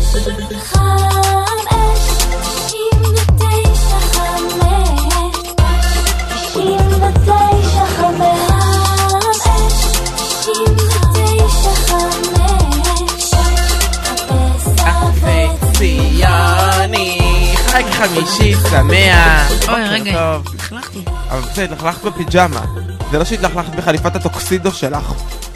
חמישי, שמח. אוי, רגע, התלכלכתי. אבל בסדר, התלכלכת בפיג'מה. זה לא שהתלכלכת בחליפת הטוקסידו שלך.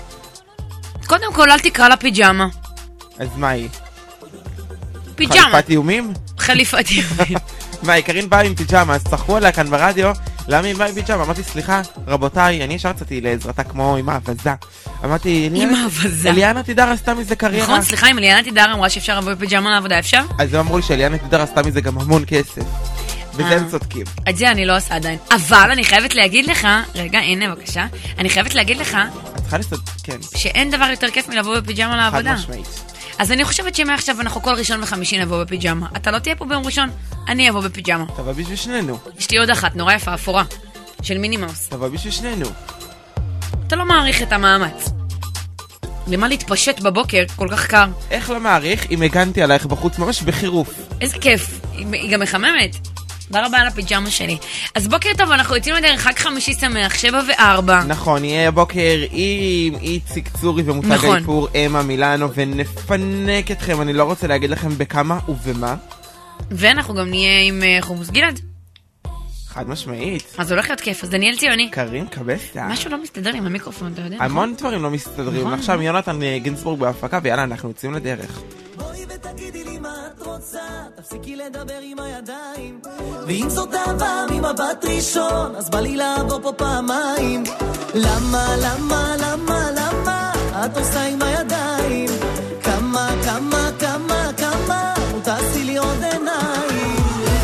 קודם כל, אל תקרא לה פיג'מה. אז מה היא? פיג'מה. חליפת איומים? חליפת איומים. מה, קרין באה עם פיג'מה, אז צחקו עליה כאן ברדיו, למה היא באה עם פיג'מה? אמרתי, סליחה, רבותיי, אני ישר צאתי לעזרתה כמו עם האבזה. אמרתי, אליאנה תידר עשתה מזה קריירה. נכון, סליחה, אם אליאנה תידר אמרה שאפשר לבוא בפיג'מה לעבודה, אפשר? אז הם אמרו לי שאליאנה תידר עשתה מזה גם המון כסף. וזה הם צודקים. את זה אני לא עושה עדיין. אבל אני חייבת להגיד לך, רגע, הנה בבקשה, אני חייבת להגיד לך, את צריכה לעשות, כן. שאין דבר יותר כיף מלבוא בפיג'מה לעבודה. חד משמעית. אז אני חושבת שמעכשיו אנחנו כל ראשון וחמישי נבוא בפיג'מה. אתה לא תהיה פה ביום ראשון, אני אבוא בפיג'מה. תבוא בשביל שנינו. יש לי עוד אחת, נורא יפה, אפורה, של מיני מאוס. תבוא בשביל שנינו. אתה לא מעריך את המאמץ. למה להתפשט בבוקר כל כך קר? איך לא מעריך אם הגנתי עלייך בחוץ ממש בחירוף? איזה כיף, היא גם מחממת. תודה רבה על הפיג'מה שלי. אז בוקר טוב, אנחנו יוצאים לדרך חג חמישי שמח, 7 ו4. נכון, יהיה בוקר עם איציק צורי ומותג נכון. האיפור אמה מילאנו, ונפנק אתכם, אני לא רוצה להגיד לכם בכמה ובמה. ואנחנו גם נהיה עם חומוס גלעד. חד משמעית. אז הולך להיות כיף, אז דניאל ציוני. קרין קבסה. משהו לא מסתדר עם המיקרופון, אתה יודע? המון דברים לא מסתדרים. נכון. עכשיו יונתן גינסבורג בהפקה, ויאללה, אנחנו יוצאים לדרך. בואי ותגידי לי מה את רוצה, תפסיקי לדבר עם הידיים, ואם זאת אהבה ממבט ראשון, אז בא לי לעבור פה פעמיים. למה, למה, למה, למה את עושה עם הידיים? כמה, כמה, כמה, כמה תעשי לי עוד עיניים.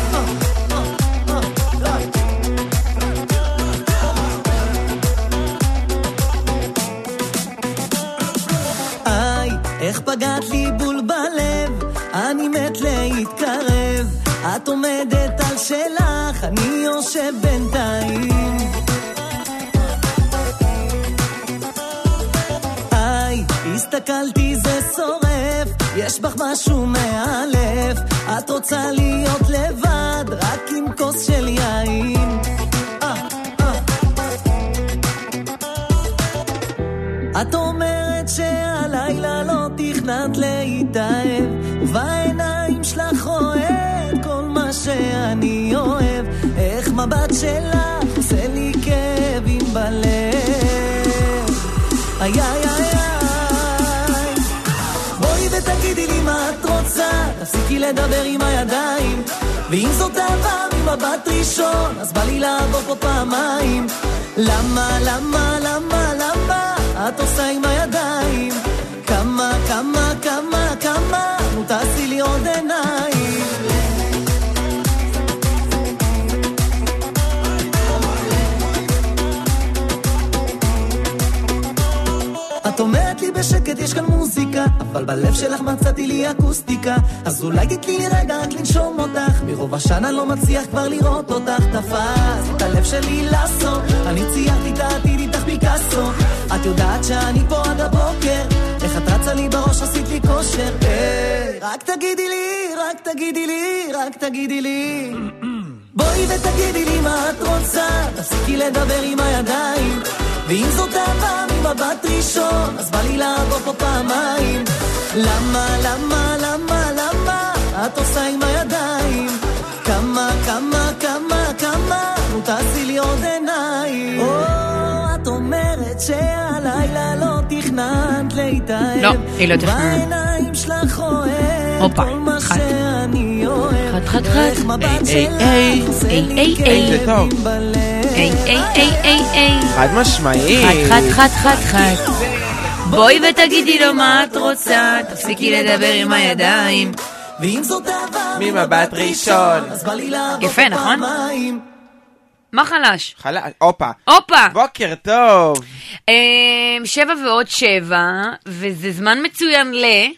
איי, איך פגעת לי בול בלב, אני מת להתקרב, את עומדת על שלך, אני יושב בינתיים. איי, הסתכלתי זה שורף, יש בך משהו מאלף, את רוצה להיות לבד, רק עם כוס של יין. את אומרת שהלילה לא תכננת להתאהב, ובעיניים שלך רואה את כל מה שאני אוהב, איך מבט שלך עושה לי כאבים בלב. איי איי איי איי, בואי ותגידי לי מה את רוצה, תפסיקי לדבר עם הידיים, ואם זאת אהבה ממבט ראשון, אז בא לי לעבור פה פעמיים. למה, למה, למה, למה את עושה עם הידיים? כמה, כמה, כמה, כמה תעשי לי עוד עיניים. את אומרת לי בשקט יש כאן מוזיקה, אבל בלב שלך מצאתי לי אקוסטיקה, אז אולי תתני לי רגע רק לנשום אותך, מרוב השנה לא מצליח כבר לראות אותך. תפס את הלב שלי לעשות, אני ציירתי את העתיד איתך פיקאסו, את יודעת שאני פה עד הבוקר, איך את רצה לי בראש עשית לי כושר. רק תגידי לי, רק תגידי לי, רק תגידי לי, בואי ותגידי לי מה את רוצה, תפסיקי לדבר עם הידיים, ואם זאת אהבה ממבט ראשון, אז בא לי לעבור פה פעמיים. למה, למה, למה, למה את עושה עם הידיים? כמה, כמה, כמה, כמה תעשי לי עוד עיניים. את אומרת שהלילה לא תכננת להתאהב, לא, היא לא תכננת. בעיניים שלך רואה כל מה שאני אוהב, חד איך מבט שלך עושה לי כאבים בלב. חד משמעית. חד. בואי ותגידי לו מה את רוצה, תפסיקי לדבר עם הידיים, ואם זאת אהבה ממבט ראשון, אז בא לי לעבור יפה, נכון? פעמיים. מה חלש? הופה. בוקר טוב. 7 ועוד 7, וזה זמן מצוין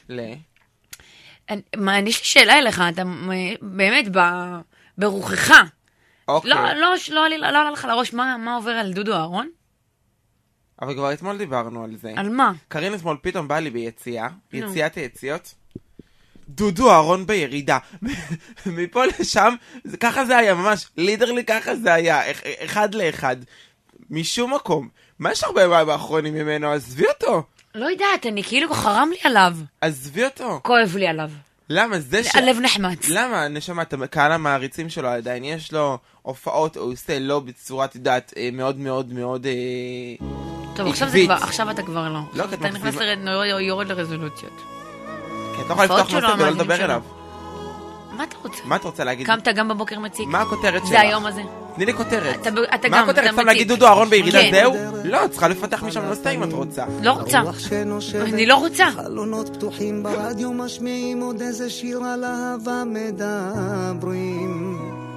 יש לי שאלה אליך, אתה באמת ברוחך. אוקיי. לא עלה לך לראש מה עובר על דודו אהרון? אבל כבר אתמול דיברנו על זה. על מה? קרין אתמול פתאום באה לי ביציאת היציאות. דודו אהרון בירידה. מפה לשם, ככה זה היה ממש, לידרלי ככה זה היה, אחד לאחד. משום מקום. מה יש הרבה מים האחרונים ממנו? עזבי אותו. לא יודעת, אני כאילו חרם לי עליו. עזבי אותו. כואב לי עליו. למה? זה הלב נחמץ. למה? נשמע, קהל המעריצים שלו עדיין, יש לו הופעות, הוא עושה לא בצורה, תדעת, מאוד מאוד מאוד טוב, עכשיו אתה כבר לא. לא, אתה נכנס יורד לרזולוציות. כי אתה יכול לפתוח מסך ולא לדבר אליו. מה אתה רוצה? מה אתה רוצה להגיד? קמת גם בבוקר מציק. מה הכותרת שלך? זה היום הזה. תני לי כותרת. אתה מה גם, הכותרת? אתה סתם להגיד דודו אהרון בירידה, זהו? לא, צריכה לפתח משם נוסטה אם את רוצה. לא רוצה. אני לא רוצה. חלונות פתוחים ברדיו משמיעים עוד איזה שיר על אהבה מדברים.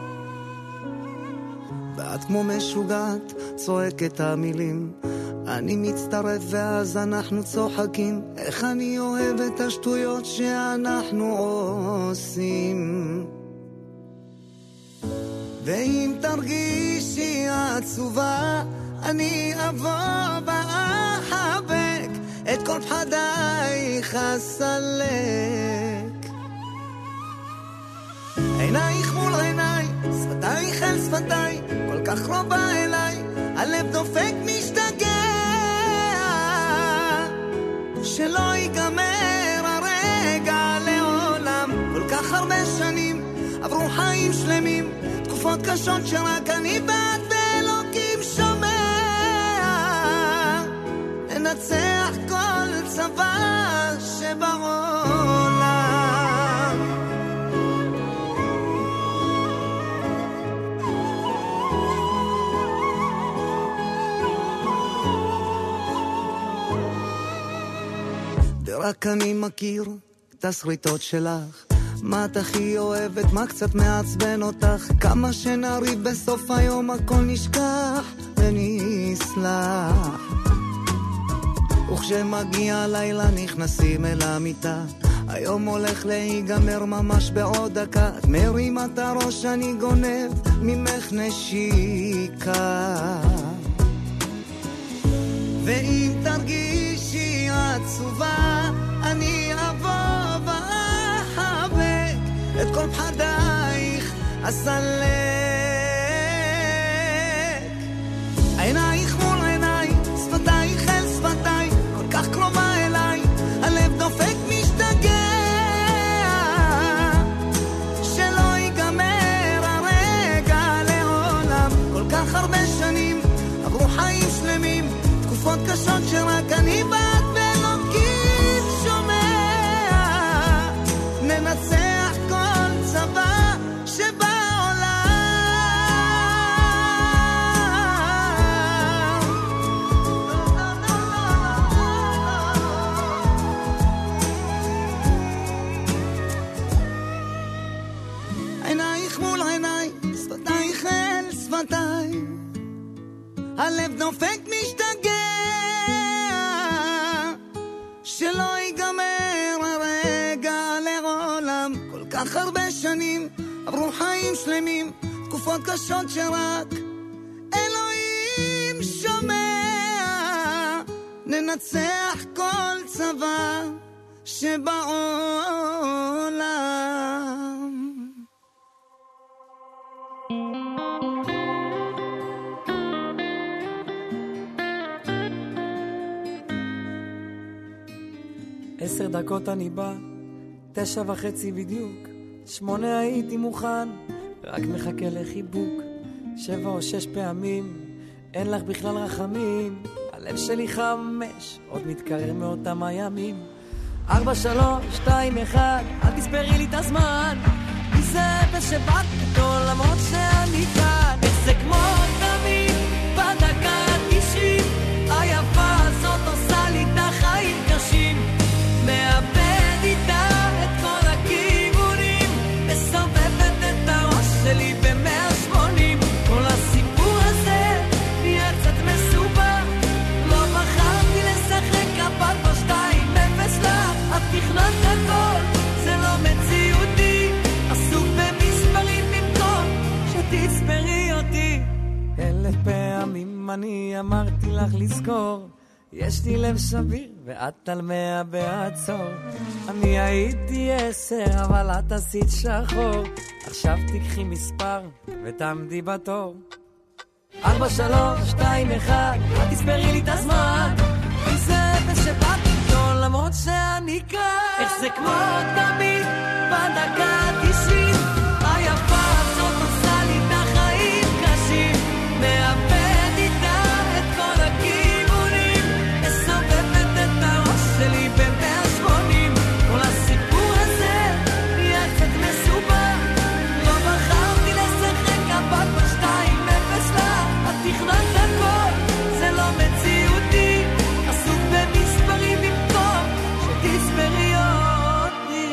ואת כמו משוגעת צועקת המילים, אני מצטרף ואז אנחנו צוחקים, איך אני אוהב את השטויות שאנחנו עושים. ואם תרגישי עצובה, אני אבוא ואחבק, את כל פחדייך אסלק. עינייך מול עיניי, שפתייך אל שפתיי, כל כך קרובה אליי, הלב דופק משתגע. שלא ייגמר הרגע לעולם, כל כך הרבה שנים עברו חיים שלמים, תקופות קשות שרק אני ואת ואלוקים שומע. ננצח כל צבא שבעולם. ורק אני מכיר את הסריטות שלך, מה את הכי אוהבת, מה קצת מעצבן אותך, כמה שנריב בסוף היום הכל נשכח ונסלח. וכשמגיע לילה נכנסים אל המיטה, היום הולך להיגמר ממש בעוד דקה, את מרימה את הראש אני גונב ממך נשיקה. ואם תרגישי עצובה, אני אבוא ואחבק, את כל פחדייך אסלק. עינייך מול עיניי, שפתייך אל שפתיי, כל כך קרובה אליי, הלב דופק משתגע. שלא ייגמר הרגע לעולם, כל כך הרבה שנים עברו חיים שלמים, תקופות קשות שרק אני ואת ואלוקים שומע. ננצח כל צבא שבעולם. עינייך מול עיניי, שפתייך אל שפתיי, הלב דופק משתגע. שלא ייגמר הרגע לעולם, כל כך הרבה שנים עברו חיים שלמים, תקופות קשות שרק אלוהים שומע. ננצח כל צבא שבעולם. 10 דקות אני בא, 9:30 בדיוק, 8 הייתי מוכן, רק מחכה לחיבוק. 7 או 6 פעמים, אין לך בכלל רחמים, הלב שלי 5, עוד מתקרר מאותם הימים. 4, 3, 2, 1, אל תספרי לי את הזמן, כי זה אפס שבאת איתו למרות שאני כאן. איך זה כמו תמיד, בדקה 90, היפה הזאת עושה לי את החיים קשים, מאבד איתה את כל הכיוונים, מסובבת את הראש שלי ב-180. כל הסיפור הזה נהיה קצת מסובך, לא בחרתי לשחק אבל ב2-0 לך, את תכנת הכל, זה לא מציאותי, עסוק במספרים במקום שתספרי אותי. 1000 פעמים אני אמרתי לך לזכור, יש לי לב שביר ואת על 100 בעצור. אני הייתי 10 אבל את עשית שחור. עכשיו תקחי מספר ותעמדי בתור. 4, 3, 2, 1, את תספרי לי את הזמן. כי זה אפס שבאת איתו למרות שאני כאן. איך זה כמו תמיד בדקה 90. היפה הזאת עושה לי את החיים קשים. מאבד איתה את כל הכיוונים. מסובבת את הראש שלי ב-180. כל הסיפור הזה נהיה קצת מסובך. לא בחרתי לשחק אבל בשתיים אפס לה. את תכננת הכל, זה לא מציאותי. עסוק במספרים במקום שתספרי אותי.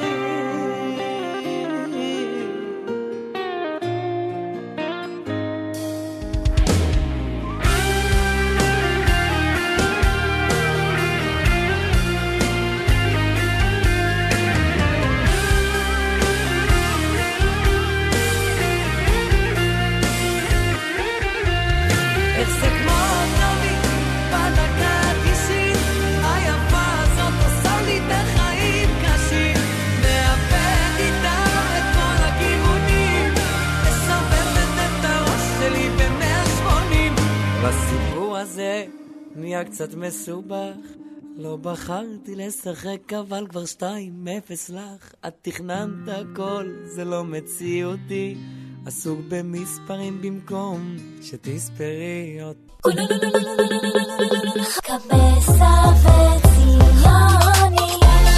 איך זה כמו תמיד בדקה 90. היפה הזאת עושה לי את החיים קשים. מאבד איתה את כל הכיוונים. מסובבת את הראש שלי ב-180. בסיפור הזה נהיה קצת מסובך. לא בחרתי לשחק אבל כבר 2-0 לך. את תכננת הכל, זה לא מציאותי. עסוק במספרים במקום שתספרי אותי. קבסה וציוני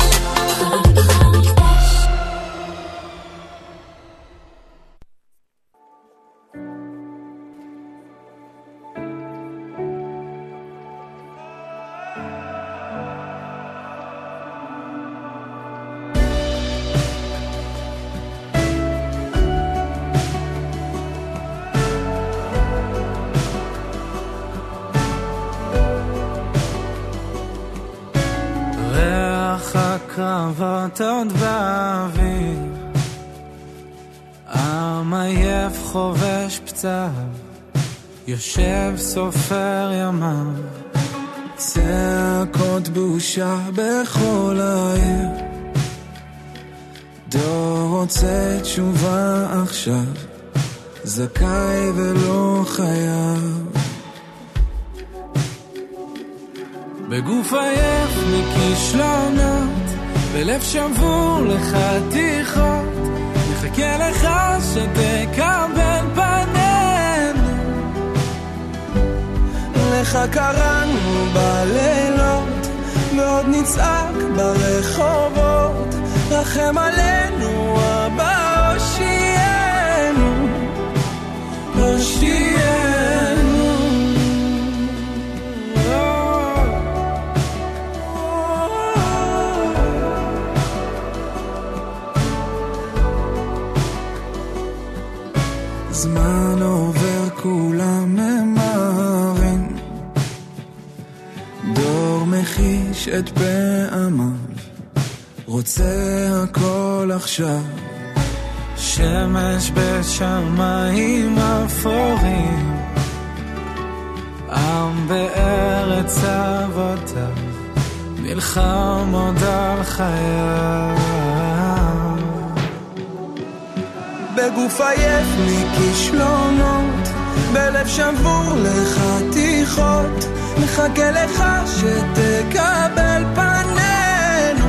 קרבות עוד באוויר, עם עייף חובש פצעיו, יושב סופר ימיו, צעקות בושה בכל העיר. דור רוצה תשובה עכשיו, זכאי ולא חייב. בגוף עייף מכישלונות, בלב שבור לחתיכות, נחכה לך שתקבל פנינו. לך קראנו בלילות, ועוד נצעק ברחובות, רחם עלינו אבא הושיענו, הושיענו. זמן עובר כולם ממהרים, דור מחיש את פעמיו, רוצה הכל עכשיו. שמש בשמיים אפורים, עם בארץ אבותיו, נלחם עוד על חייו. בגוף עייף מכישלונות, בלב שבור לחתיכות, מחכה לך שתקבל פנינו.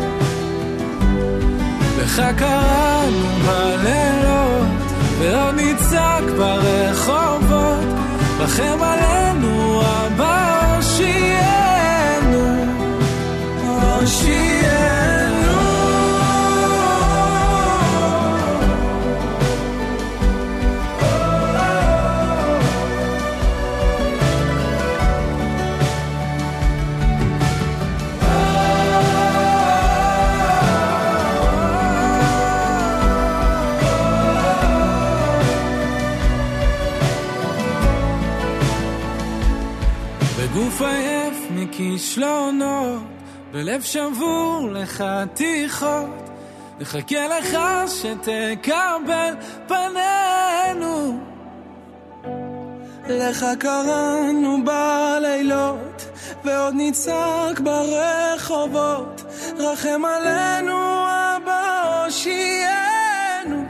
לך קראנו בלילות, ועוד נצעק ברחובות, רחם עלינו אבא הושיענו, הושיענו. גוף עייף מכישלונות, בלב שבור לחתיכות, נחכה לך שתקבל פנינו. לך קראנו בלילות, ועוד נצעק ברחובות, רחם עלינו אבא, הושיענו,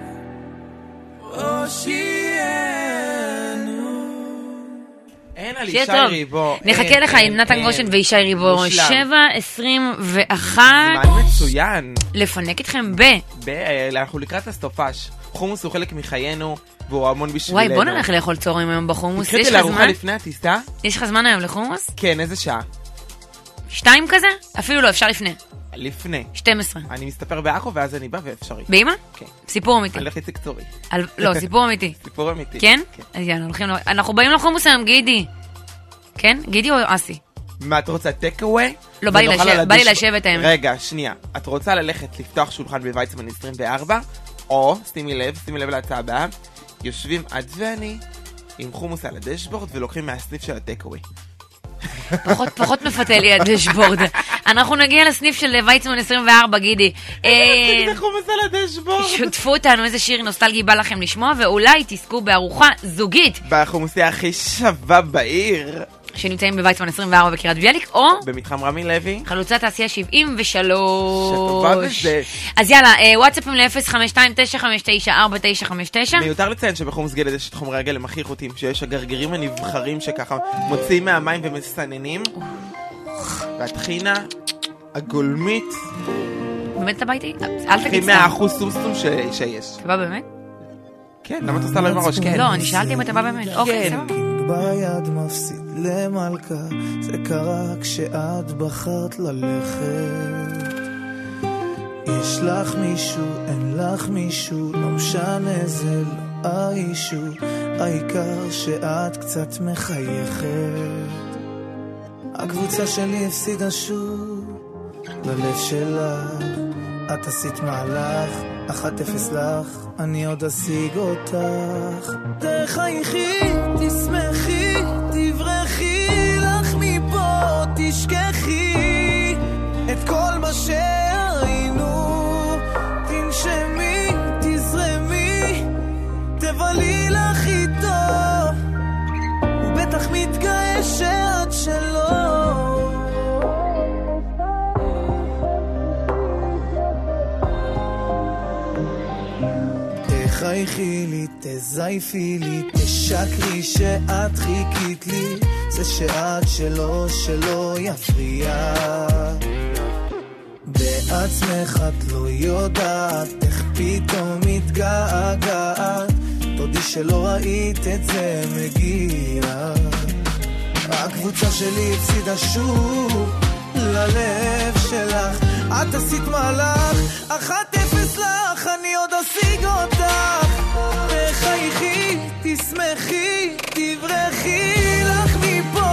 הושיענו. אין על שיהיה ישי טוב. ריבו. נחכה לך עם נתן גושן וישי ריבו. מושלם. 7:21. זמן מצוין. לפנק אתכם אנחנו לקראת הסטופש. חומוס הוא חלק מחיינו, והוא המון בשבילנו. וואי, בוא נלך לאכול צהריים היום בחומוס. יש התחלתי לך לארוחה זמן? לפני הטיסה? יש לך זמן היום לחומוס? כן, איזה שעה? 2 כזה? אפילו לא, אפשר לפני. לפני. 12. אני מסתפר בעכו ואז אני בא ואפשרי. באמא? כן. סיפור אמיתי. אני הולך איציק צורי. לא, סיפור אמיתי. סיפור אמיתי. כן? כן. אז יאללה, הולכים... אנחנו באים לחומוס היום, גידי. כן? גידי או אסי? מה, את רוצה טק-אווי? לא, בא לי לשבת האמת. רגע, שנייה. את רוצה ללכת לפתוח שולחן בוויצמן 24, או, שימי לב להצעה הבאה, יושבים את ואני עם חומוס על הדשבורד ולוקחים מהסניף של הטק-אווי. פחות מפתה לי הדשבורד. אנחנו נגיע לסניף של ויצמן 24, גידי. זה חומוס על הדשבורד. שותפו אותנו, איזה שיר נוסטלגי בא לכם לשמוע, ואולי תזכו בארוחה זוגית. בחומוסיה הכי שווה בעיר. שנמצאים בוויצמן 24 בקריית ביאליק, או במתחם רמי לוי. חלוצת תעשייה 73. שטובה בזה. אז יאללה, וואטסאפים ל-052-959-4959. מיותר לציין שבחומוס גלד יש את חומרי הגלם הכי איכותיים, שיש הגרגרים הנבחרים שככה מוציאים מהמים ומסננים. והטחינה הגולמית. באמת אתה בא איתי? אל תגיד הכי סתם. 100% סומסום שיש. אתה בא באמת? כן, למה אתה עושה לו עם הראש? כן. לא, אני שאלתי אם אתה בא באמת. אוקיי, סבבה. ביד מפסיד למלכה, זה קרה כשאת בחרת ללכת. יש לך מישהו, אין לך מישהו, לא משנה זה לא האישו, העיקר שאת קצת מחייכת. הקבוצה שלי הפסידה שוב ללב שלך, את עשית מהלך, 1-0 לך, אני עוד אשיג אותך. תחייכי, תשמחי, תברחי לך מפה, תשכחי את כל מה שהיינו, תנשמי, תזרמי, תבלי לך איתו, הוא בטח מתגאה שאת שלו. תחייכי לי, תזייפי לי, תשקרי שאת חיכית לי, זה שאת שלא יפריע. בעצמך את לא יודעת איך פתאום מתגעגעת, תודי שלא ראית את זה מגיע. הקבוצה שלי הפסידה שוב ללב שלך, את עשית מהלך, 1-0 לך, אני עוד אשיג אותך. תחייכי, תשמחי, תברחי לך מפה,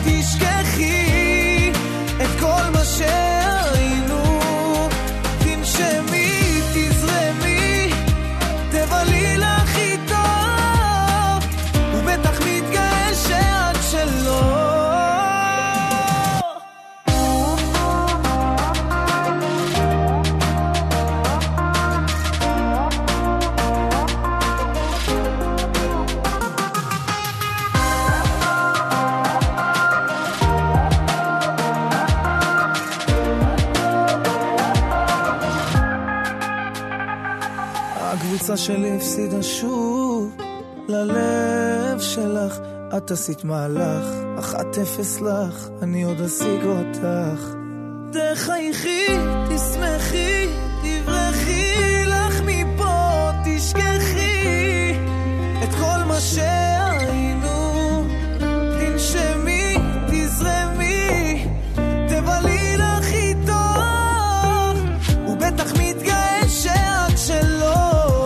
תשכחי את כל מה שהיינו, תנשמי, תזרמי, תבלי לך איתו, הוא בטח מתגאה שאת שלו. הקבוצה שלי הפסידה שוב ללב שלך, את עשית מהלך, 1-0 לך, אני עוד אשיג אותך. תחייכי, תשמחי, תברחי לך מפה, תשכחי את כל מה שהיינו, תנשמי, תזרמי, תבלי לך איתו, הוא בטח מתגאה שאת שלו.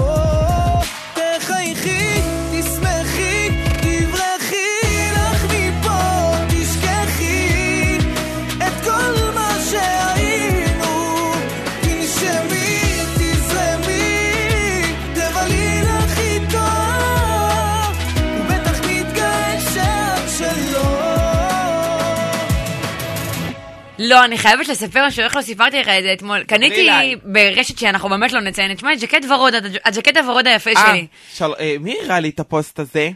לא, אני חייבת לספר משהו, איך לא סיפרתי לך את זה אתמול. קניתי ברשת שאנחנו באמת לא נציין את שמה, את ג'קט ורוד, הג'קט הוורוד היפה שלי. מי הראה לי את הפוסט הזה?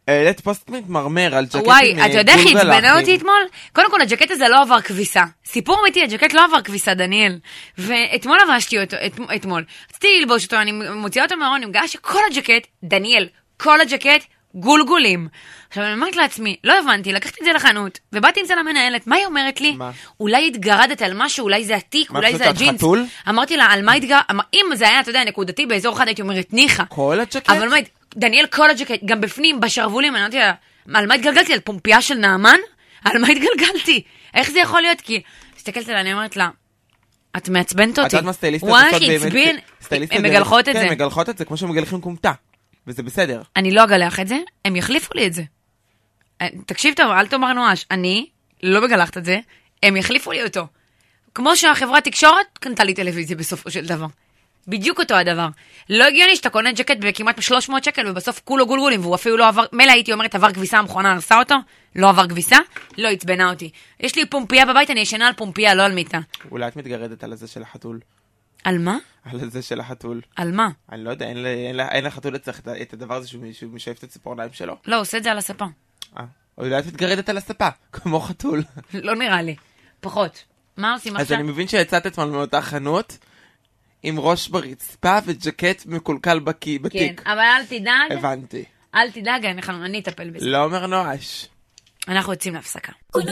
העלית פוסט מתמרמר על ג'קט עם וואי, אתה יודע איך גולגלחים. הצבנה אותי אתמול? קודם כל, הג'קט הזה לא עבר כביסה. סיפור אמיתי, הג'קט לא עבר כביסה, דניאל. ואתמול לבשתי אותו, אתמול. רציתי ללבוש אותו, אני מוציאה אותו מהארון, אני מגלה שכל הג'קט, דניאל, כל הג'קט, גולגולים. עכשיו אני אומרת לעצמי, לא הבנתי, לקחתי את זה לחנות, ובאתי עם זה למנהלת, מה היא אומרת לי? מה? אולי התגרדת על משהו, אולי זה עתיק, אולי זה הג'ינס. חתול? אמרתי לה, על מה התגר... אם זה היה, אתה יודע, נקודתי באזור אחד, הייתי אומרת, ניחה. כל הג'קט? אבל מה, דניאל, כל הג'קט, גם בפנים, בשרבולים, אני אמרתי לה, על מה התגלגלתי? על פומפייה של נעמן? על מה התגלגלתי? איך זה יכול להיות? כי, מסתכלת עליה, אני אומרת לה, את מעצבנת אותי. את יודעת מה סטייליסטיות וואי, עושות באמת? עצבין, סטייליסטיות הן מגלחות את כן, זה. מגלחות את זה, כמו שמגלחים קומטה. וזה בסדר. אני לא אגלח את זה, הם יחליפו לי את זה. תקשיב טוב, אל תאמר נואש, אני לא מגלחת את זה, הם יחליפו לי אותו. כמו שהחברת תקשורת קנתה לי טלוויזיה בסופו של דבר. בדיוק אותו הדבר. לא הגיוני שאתה קונה ג'קט בכמעט 300 שקל, ובסוף כולו גולגולים, והוא אפילו לא עבר, מלא הייתי אומרת, עבר כביסה, המכונה הרסה אותו, לא עבר כביסה, לא הצבנה אותי. יש לי פומפייה בבית, אני ישנה על פומפייה, לא על מיטה. אולי את מתגרדת על הזה של החתול. על מה? על הזה של החתול. על מה? אני לא יודע, אין לחתול לצריך את הדבר הזה שהוא משאף את הציפורניים שלו. לא, עושה את זה על הספה. אולי את מתגרדת על הספה, כמו חתול. לא נראה לי. פחות. מה עושים אז עכשיו? אני מבין שיצאת אתמול מאותה חנות, עם ראש ברצפה וג'קט מקולקל כן, בתיק. אבל אל תדאג. הבנתי. אל תדאג, אני אטפל בזה. לא אומר נואש. אנחנו יוצאים להפסקה.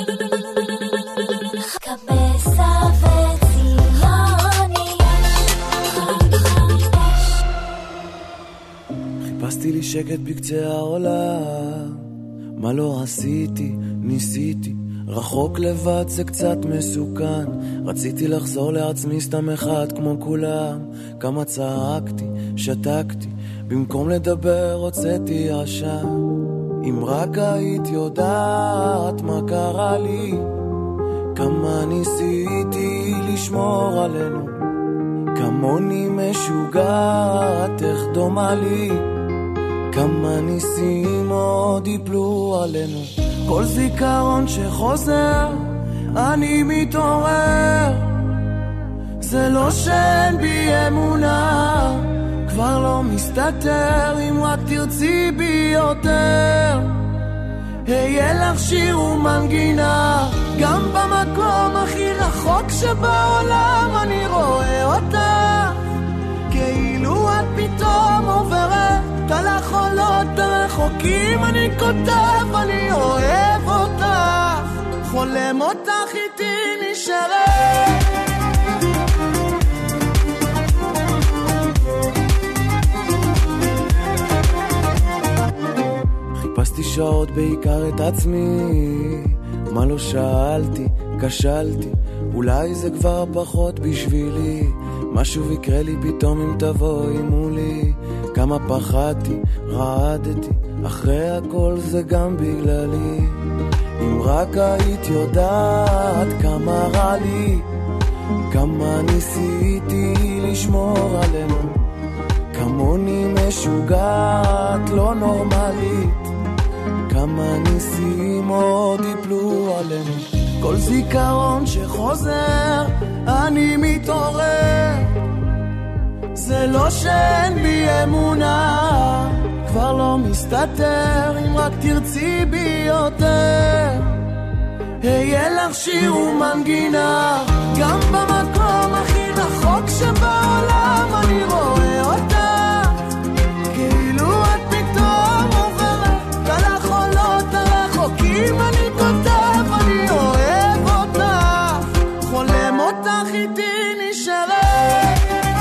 חיפשתי לי שקט בקצה העולם, מה לא עשיתי, ניסיתי, רחוק לבד זה קצת מסוכן, רציתי לחזור לעצמי סתם אחד כמו כולם, כמה צעקתי, שתקתי, במקום לדבר הוצאתי עשן, אם רק היית יודעת מה קרה לי, כמה ניסיתי לשמור עלינו, כמוני משוגעת, איך דומה לי, כמה ניסים עוד יפלו עלינו, כל זיכרון שחוזר, אני מתעורר, זה לא שאין בי אמונה, כבר לא מסתתר, אם רק תרצי בי יותר, היה לך שיר ומנגינה, גם במקום הכי רחוק שבעולם, אני רואה אותך, כאילו את פתאום עוברת, על החולות הרחוקים אני כותב, אני אוהב אותך, חולם אותך איתי נשארת. חיפשתי שעות בעיקר את עצמי, מה לא שאלתי, כשלתי, אולי זה כבר פחות בשבילי, משהו יקרה לי פתאום אם תבואי מולי, כמה פחדתי, רעדתי, אחרי הכל זה גם בגללי, אם רק היית יודעת כמה רע לי, כמה ניסיתי לשמור עלינו, כמוני משוגעת, לא נורמלית, כמה ניסים עוד יפלו עלינו, כל זיכרון שחוזר, אני מתעורר, זה לא שאין בי אמונה, כבר לא מסתתר, אם רק תרצי בי יותר, היה לך שיר ומנגינה, גם במקום הכי רחוק שבעולם, אני רואה אותך, כאילו את פתאום עוברת, על החולות הרחוקים אני כותב, אני אוהב אותך, חולם אותך איתי נשארת.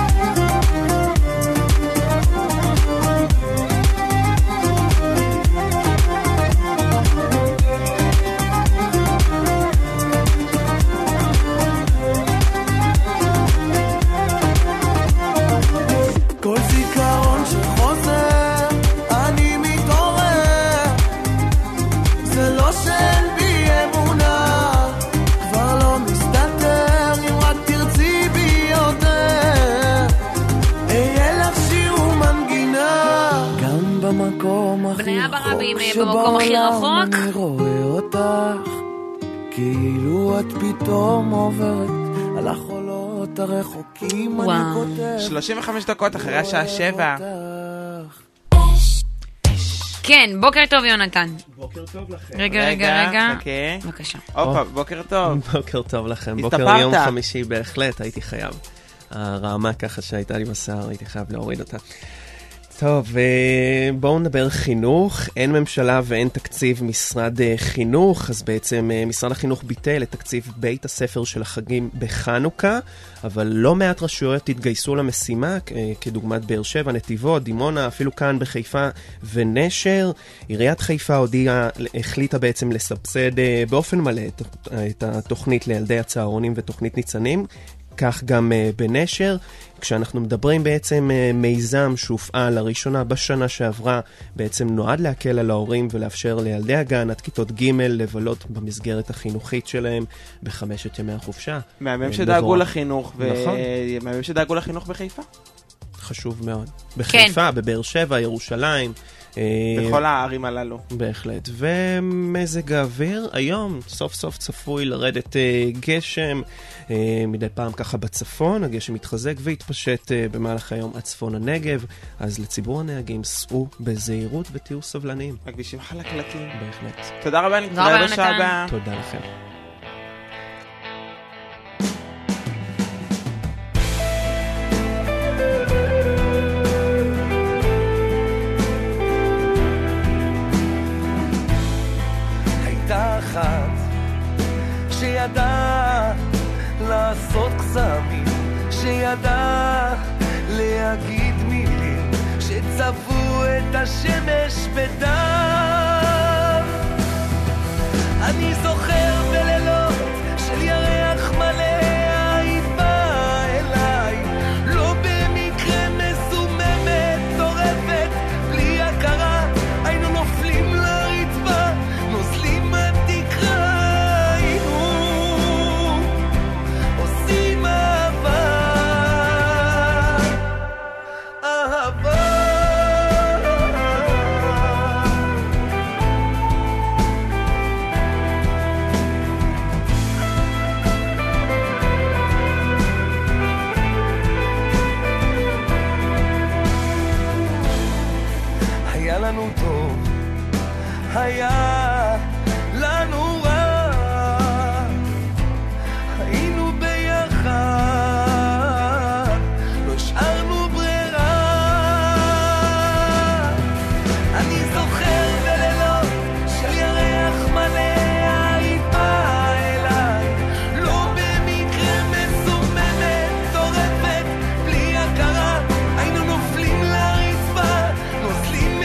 כל זיכרון שחוזר, אני מתעורר, זה לא שאין בי אמונה, כבר לא מסתתר, אם רק תרצי בי יותר, אהיה לך שיר ומנגינה, גם במקום הכי בניה ברבים, רחוק במקום הכי שבעולם רחוק. אני רואה אותך, כאילו את פתאום עוברת, על החולות הרחוקים אני וואו. כותב, 35 דקות אחרי השעה 7. כן, בוקר טוב יונתן. בוקר טוב לכם. רגע. חכה. בבקשה. הופה, בוקר טוב. בוקר טוב לכם. הסתפרת. בוקר יום חמישי בהחלט, הייתי חייב. הרעמה ככה שהייתה לי בשיער, הייתי חייב להוריד אותה. טוב, בואו נדבר חינוך. אין ממשלה ואין תקציב משרד חינוך, אז בעצם משרד החינוך ביטל את תקציב בית הספר של החגים בחנוכה, אבל לא מעט רשויות התגייסו למשימה, כדוגמת באר שבע, נתיבות, דימונה, אפילו כאן בחיפה ונשר. עיריית חיפה החליטה בעצם לסבסד באופן מלא את התוכנית לילדי הצהרונים ותוכנית ניצנים, כך גם בנשר. כשאנחנו מדברים בעצם מיזם שהופעל לראשונה בשנה שעברה, בעצם נועד להקל על ההורים ולאפשר לילדי הגן עד כיתות ג' לבלות במסגרת החינוכית שלהם בחמשת ימי החופשה. מהמם שדאגו לחינוך, מהמם שדאגו לחינוך בחיפה. חשוב מאוד. בחיפה, בבאר שבע, ירושלים. בכל הערים הללו. בהחלט. ומזג האוויר, היום סוף סוף צפוי לרדת גשם, מדי פעם ככה בצפון, הגשם מתחזק והתפשט במהלך היום עד צפון הנגב, אז לציבור הנהגים סעו בזהירות ותהיו סבלניים. הכבישים חלקלקים. בהחלט. תודה רבה, נתראה בשעה הבאה. תודה לכם. שידע לעשות קסמים, שידע להגיד מילים שצבעו את השמש בדם. אני זוכר בלילות של ירח מלא היית באה אליי, לא במקרה מסוממת טורפת בלי הכרה, היינו נופלים לרצפה, נוזלים התקרה, לנו טוב, היה לנו רע, היינו ביחד, לא השארנו ברירה. אני זוכר בלילות של ירח מלא היית באה אליי, לא במקרה מסוממת טורפת בלי הכרה, היינו נופלים לרצפה, נוזלים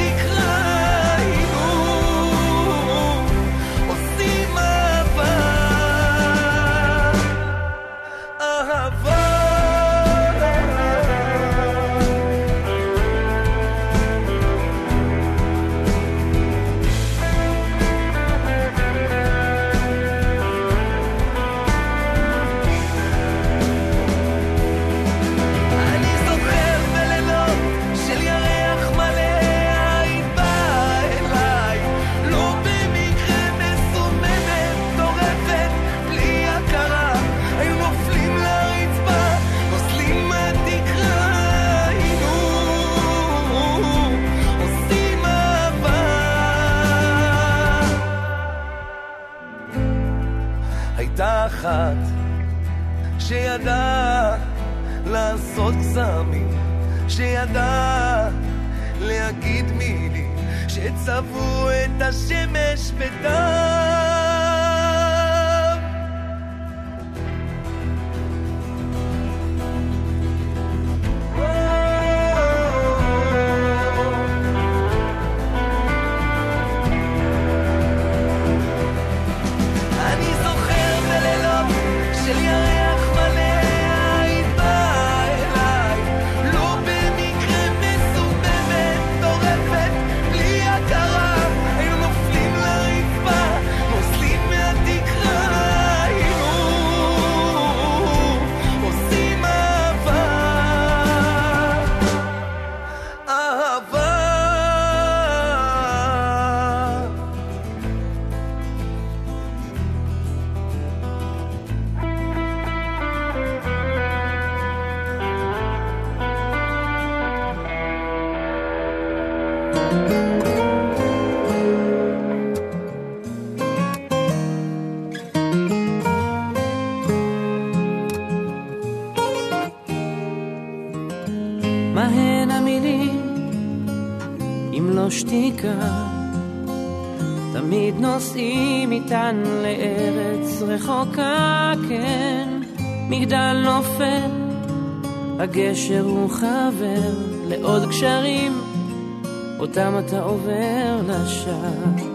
אחת שידע לעשות קסמים, שידע להגיד מילים שצבעו את השמש בדם. מה הן המילים אם לא שתיקה? תמיד נוסעים איתן לארץ רחוקה, כן, מגדל נופל, הגשר הוא חבר לעוד קשרים, אותם אתה עובר לשם.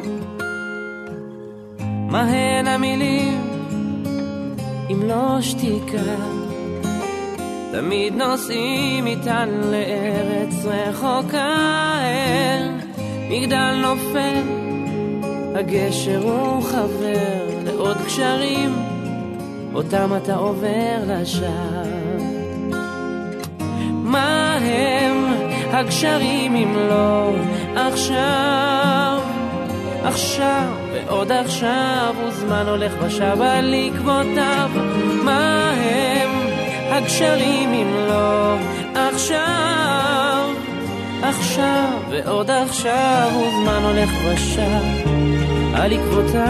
מה הן המילים אם לא שתיקה? תמיד נוסעים איתן לארץ רחוקה, מגדל נופל, הגשר הוא חבר לעוד קשרים, אותם אתה עובר לשם. מה הם הגשרים אם לא עכשיו? עכשיו ועוד עכשיו, וזמן הולך ושב על עקבותיו. מה הם הגשרים אם לא עכשיו? עכשיו ועוד עכשיו, וזמן הולך ושב על עקבותיו.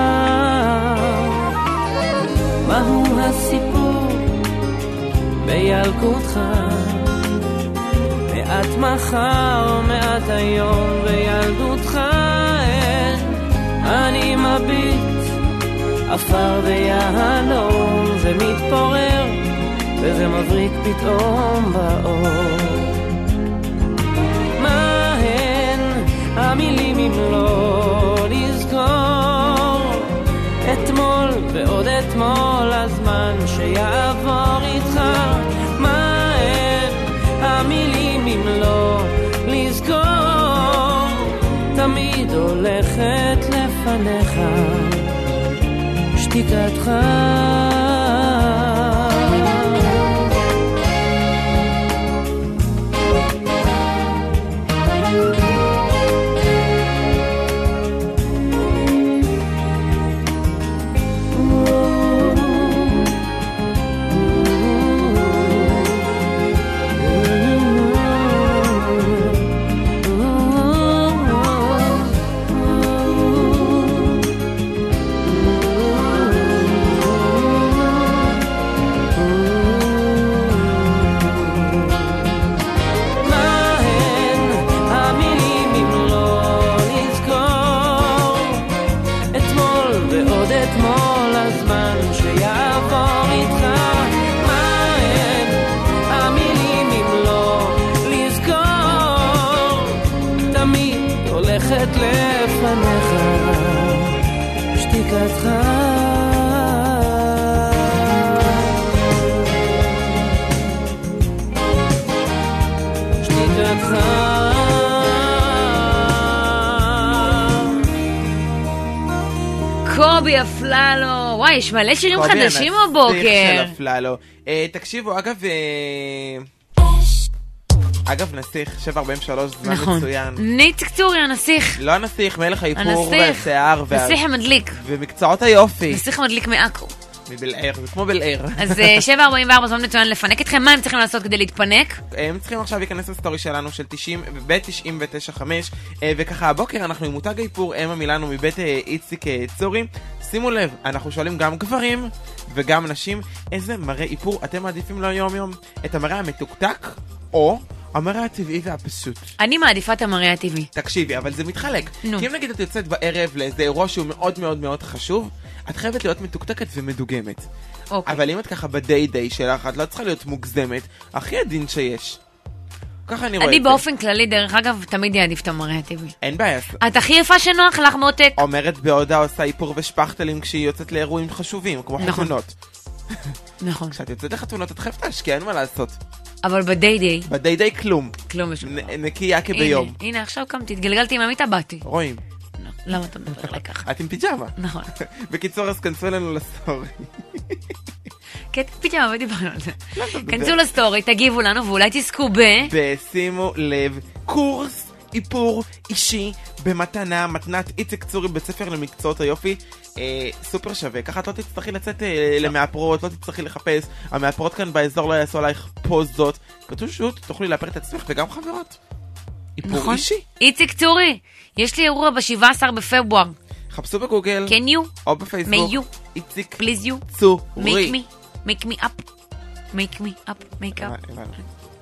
מהו הסיפור בילקותך? מעט מחר, מעט היום וילדותך. אני מביט אפר ויהלום, זה מתפורר וזה מבריק פתאום באור. מה הן המילים אם לא לזכור אתמול ועוד אתמול, הזמן שיעבור איתך? מה הן המילים אם לא לזכור תמיד הולכת לפניך שתיקתך? לפניך שתיקתך. שתיקתך. קובי אפללו, וואי, יש מלא שירים חדשים בבוקר. קובי הנסיך של אפללו. תקשיבו, אגב, נסיך, 743, זמן נכון. מצוין. ניצק צורי, הנסיך. לא הנסיך, מלך האיפור והשיער. נסיך המדליק. ומקצועות היופי. נסיך המדליק מעכו. מבלער, זה כמו בלער. אז 744, זמן מצוין לפנק אתכם. מה הם צריכים לעשות כדי להתפנק? הם צריכים עכשיו להיכנס לסטורי שלנו של 90 ב-99.5, וככה הבוקר אנחנו עם מותג האיפור, אמה מילאנו מבית איציק צורי. שימו לב, אנחנו שואלים גם גברים וגם נשים, איזה מראה איפור אתם מעדיפים ליום יום? את המראה המתוקתק או המראה הטבעי והפשוט? אני מעדיפה את המראה הטבעי. תקשיבי, אבל זה מתחלק. נו. כי אם נגיד את יוצאת בערב לאיזה אירוע שהוא מאוד מאוד מאוד חשוב, את חייבת להיות מתוקתקת ומדוגמת. אוקיי. אבל אם את ככה בדיי שלך, את לא צריכה להיות מוגזמת, הכי עדין שיש. ככה אני רואה את זה. אני באופן כללי, דרך אגב, תמיד יעדיף את המראה הטבעי. אין בעיה. את הכי יפה שנוח לך מותק. אומרת בעודה עושה איפור ושפחתלים כשהיא יוצאת לאירועים חשובים, כמו נכון. חתונות. נכון. כשאת יוצאת לחתונות, את חייבת להשקיע, אין מה לעשות. אבל בדיי בדיי כלום. כלום משהו. נקייה כביום. הנה, עכשיו קמתי, התגלגלתי עם המיטה, באתי. רואים. למה אתה מדבר עליי ככה? את עם פיג'מה. נכון. בקיצור, אז כנסו אלינו לסטורי. קטע פיג'מה, ודיברנו על זה. כנסו לסטורי, תגיבו לנו, ואולי תזכו ושימו לב, קורס איפור אישי במתנה, מתנת איציק צורי, בית ספר למקצועות היופי, סופר שווה. ככה את לא תצטרכי לצאת למאפרות, לא תצטרכי לחפש, המאפרות כאן באזור לא יעשו עלייך פוזות, פשוט תוכלי לאפר את עצמך וגם חברות. איפור נכון. אישי. איציק צורי, יש לי אירוע ב-17 בפברואר. חפשו בגוגל, Can you? או בפייסבוק, May you? איציק Please you? צורי. Make me up. Make me up. Make up.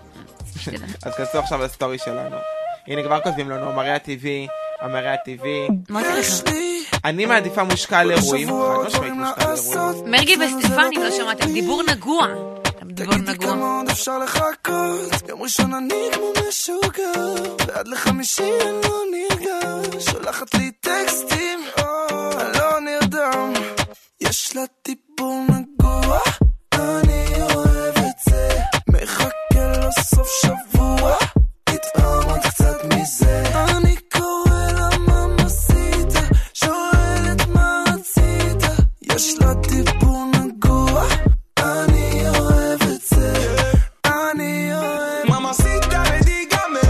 שתדע. אז כנסו עכשיו לסטורי שלנו. הנה כבר כותבים לנו, המראה הטבעי, המראה הטבעי. מה זה לך? אני מעדיפה מושקע לאירועים, חד משמעית מושקע לאירועים. מרגי וסטפן, אם לא שמעתם, דיבור נגוע. דיבור נגוע. עוד אפשר לחכות, יום ראשון אני כמו משוגע, ועד לחמישי אני לא נרגע, שולחת לי טקסטים, אני לא נרדם, יש לה דיבור נגוע, אני אוהב את זה, מחכה לסוף שבוע, תטעם עוד קצת מזה, אני קורא לה ממסיתה, שואלת מה רצית, יש לה דיבור נגוע, אני אוהב את זה, אני אוהב ממסיתה ודיגמה,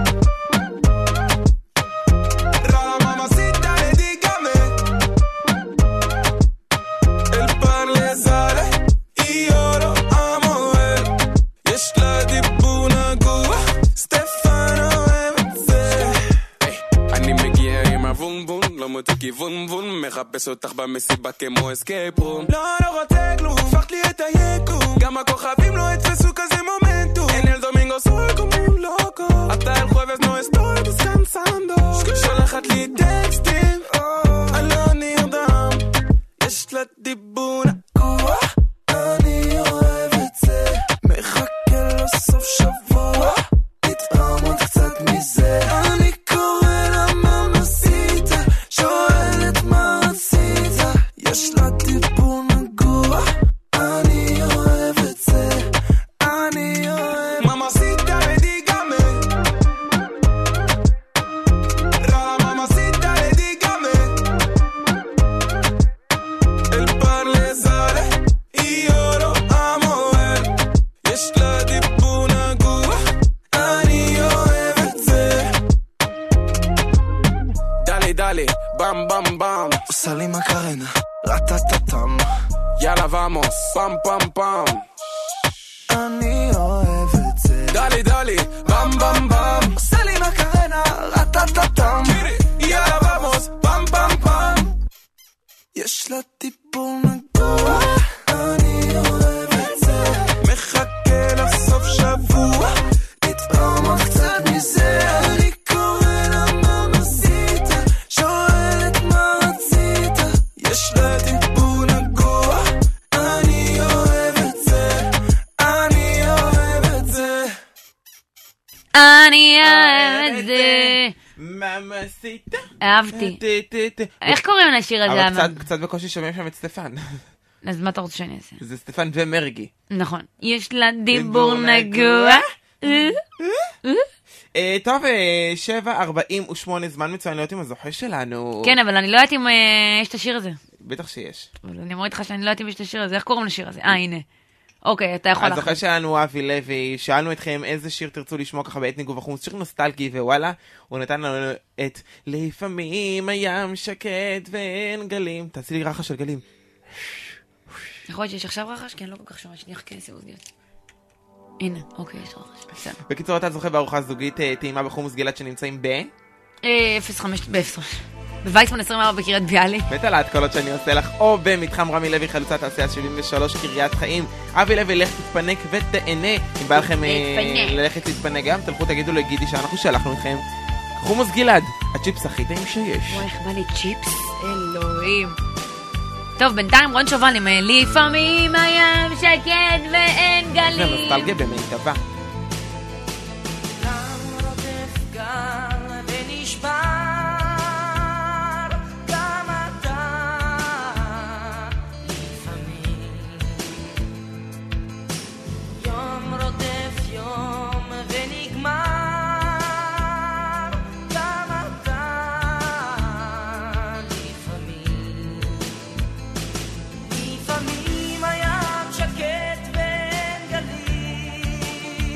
רעה ממסיתה ודיגמה, el parle sale y oro amo él, יש לה דיבור נגוע, סטפן אוהב את זה. אני מגיע עם הוון וון, לא מוצא כיוון וון, מחפש אותך במסיבה כמו אסקייפ רום. לא רוצה כלום, הפכת לי את היקום, גם הכוכבים לא התפסו כזה מומנטום. En el domingo soy como un loco, hasta el jueves no estoy descansando, שולחת לי טקסטים, אני לא נרדם, יש לה דיבור נגוע, אני אוהב את זה, מחכה לסוף שבוע, תטעם עוד קצת מזה, אני קורא לה ממסיתה, שואלת מה רצית, יש לה דיבור נגוע, אני אוהב את זה, אני אוהב ממסיתה ודיגמה, רעה ממסיתה ודיגמה, el parle sale y oro amo él, יש לה דיבור נגוע, אני אוהב את זה. דלי דלי, בם בם בם, עושה לי מקרנה, רטטטם, יאללה ואמוס, פם פם פם, אני אוהב את זה. דלי דלי, בם בם בם, עושה לי מקרנה, רטטטם, יאללה ואמוס, פם פם פם, יש לה דיבור נגוע, אני אוהב את זה, מחכה לסוף שבוע, תטעם עוד קצת מזה, אני קורא לה ממסיתה, שואלת מה רצית, יש לה דיבור נגוע, אני אוהב את זה, אני אוהב את זה. אני אוהב את זה. ממסיתה. אהבתי. איך קוראים לשיר הזה? אבל קצת בקושי שומעים שם את סטפן. אז מה אתה רוצה שאני אעשה? זה סטפן ומרגי. נכון. יש לה דיבור נגוע. טוב, 7:48 זמן מצוין להיות עם הזוכה שלנו. כן, אבל אני לא יודעת אם יש את השיר הזה. בטח שיש. אבל אני אומרת לך שאני לא יודעת אם יש את השיר הזה. איך קוראים לשיר הזה? הנה. אוקיי, אתה יכול הזוכה שלנו אבי לוי, שאלנו אתכם איזה שיר תרצו לשמוע ככה באתניק ובחומוס, שיר נוסטלגי, ווואלה, הוא נתן לנו את לפעמים הים שקט ואין גלים. תעשי לי רחש של גלים. יכול להיות שיש עכשיו רחש? כי אני לא כל כך שומע, שנייה חכה סיבוביות. הנה, אוקיי, יש רחש. בסדר. בקיצור, אתה זוכה בארוחה זוגית טעימה בחומוס גלעד שנמצאים 05 בוויצמן 24 בקריית ביאליק. מת על ההתקלות שאני עושה לך, או במתחם רמי לוי חלוצת תעשייה 73 קריית חיים. אבי לוי, לך תתפנק ותענה. אם בא לכם ללכת להתפנק גם, תלכו תגידו לו גידי שאנחנו שלחנו אתכם. חומוס גלעד, הצ'יפס הכי טעים שיש. וואי, איך בא לי צ'יפס, אלוהים. טוב, בינתיים רון שובל עם לפעמים הים שקט ואין גלים. זה נוסטלגיה במיטבה. לפעמים הים שקט ואין גלים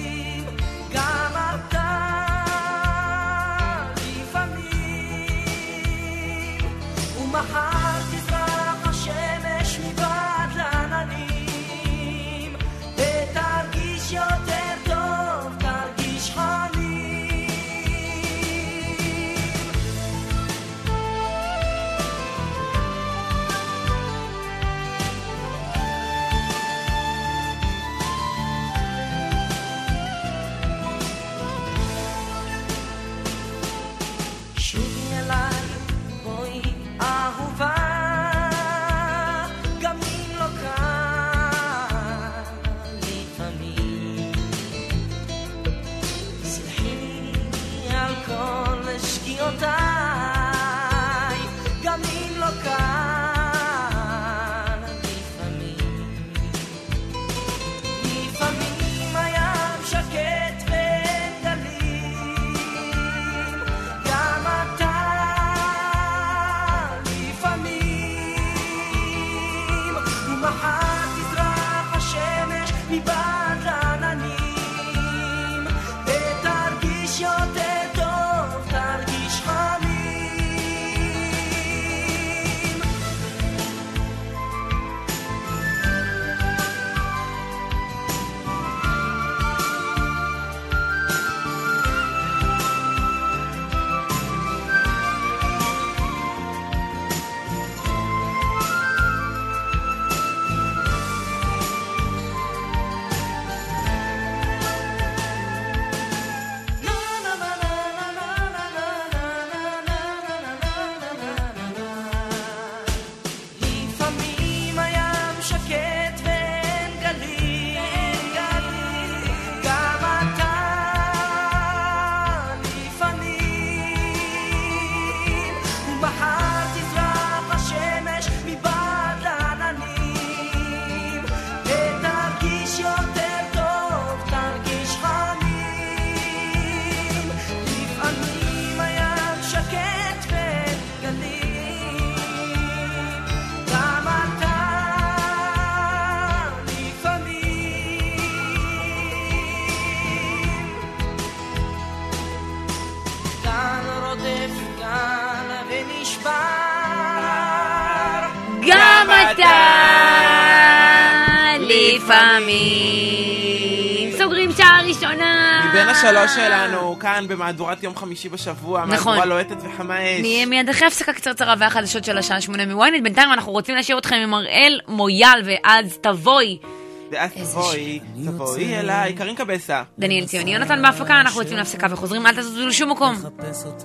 לפעמים סוגרים שעה ראשונה מבין השלוש שלנו, כאן במהדורת יום חמישי בשבוע, נכון. מהדורה לוהטת וחמה אש. נהיה מיד אחרי הפסקה קצרצרה והחדשות של השעה 8 מוויינט. בינתיים אנחנו רוצים להשאיר אתכם עם אראל מויאל ואז תבואי. ואז תבואי אליי, קרין קבסה. דניאל ציוני, יונתן בהפקה, אנחנו יוצאים להפסקה וחוזרים, אל תזוזו לשום מקום. מחפש אותך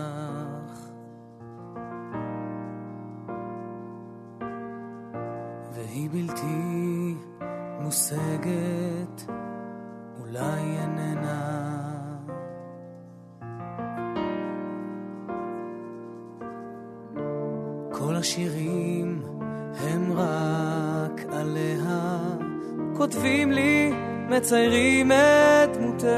והיא בלתי מושגת, אולי איננה כל השירים הם רק עליה, כותבים לי, מציירים את דמותך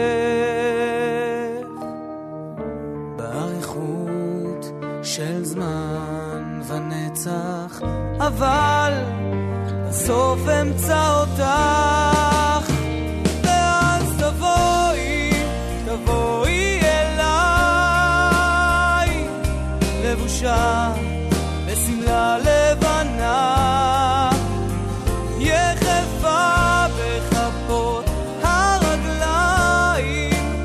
באריכות של זמן ונצח, אבל בסוף אמצא אותך. ואז תבואי אליי לבושה בשמלה לבנה, יחפה בכפות הרגליים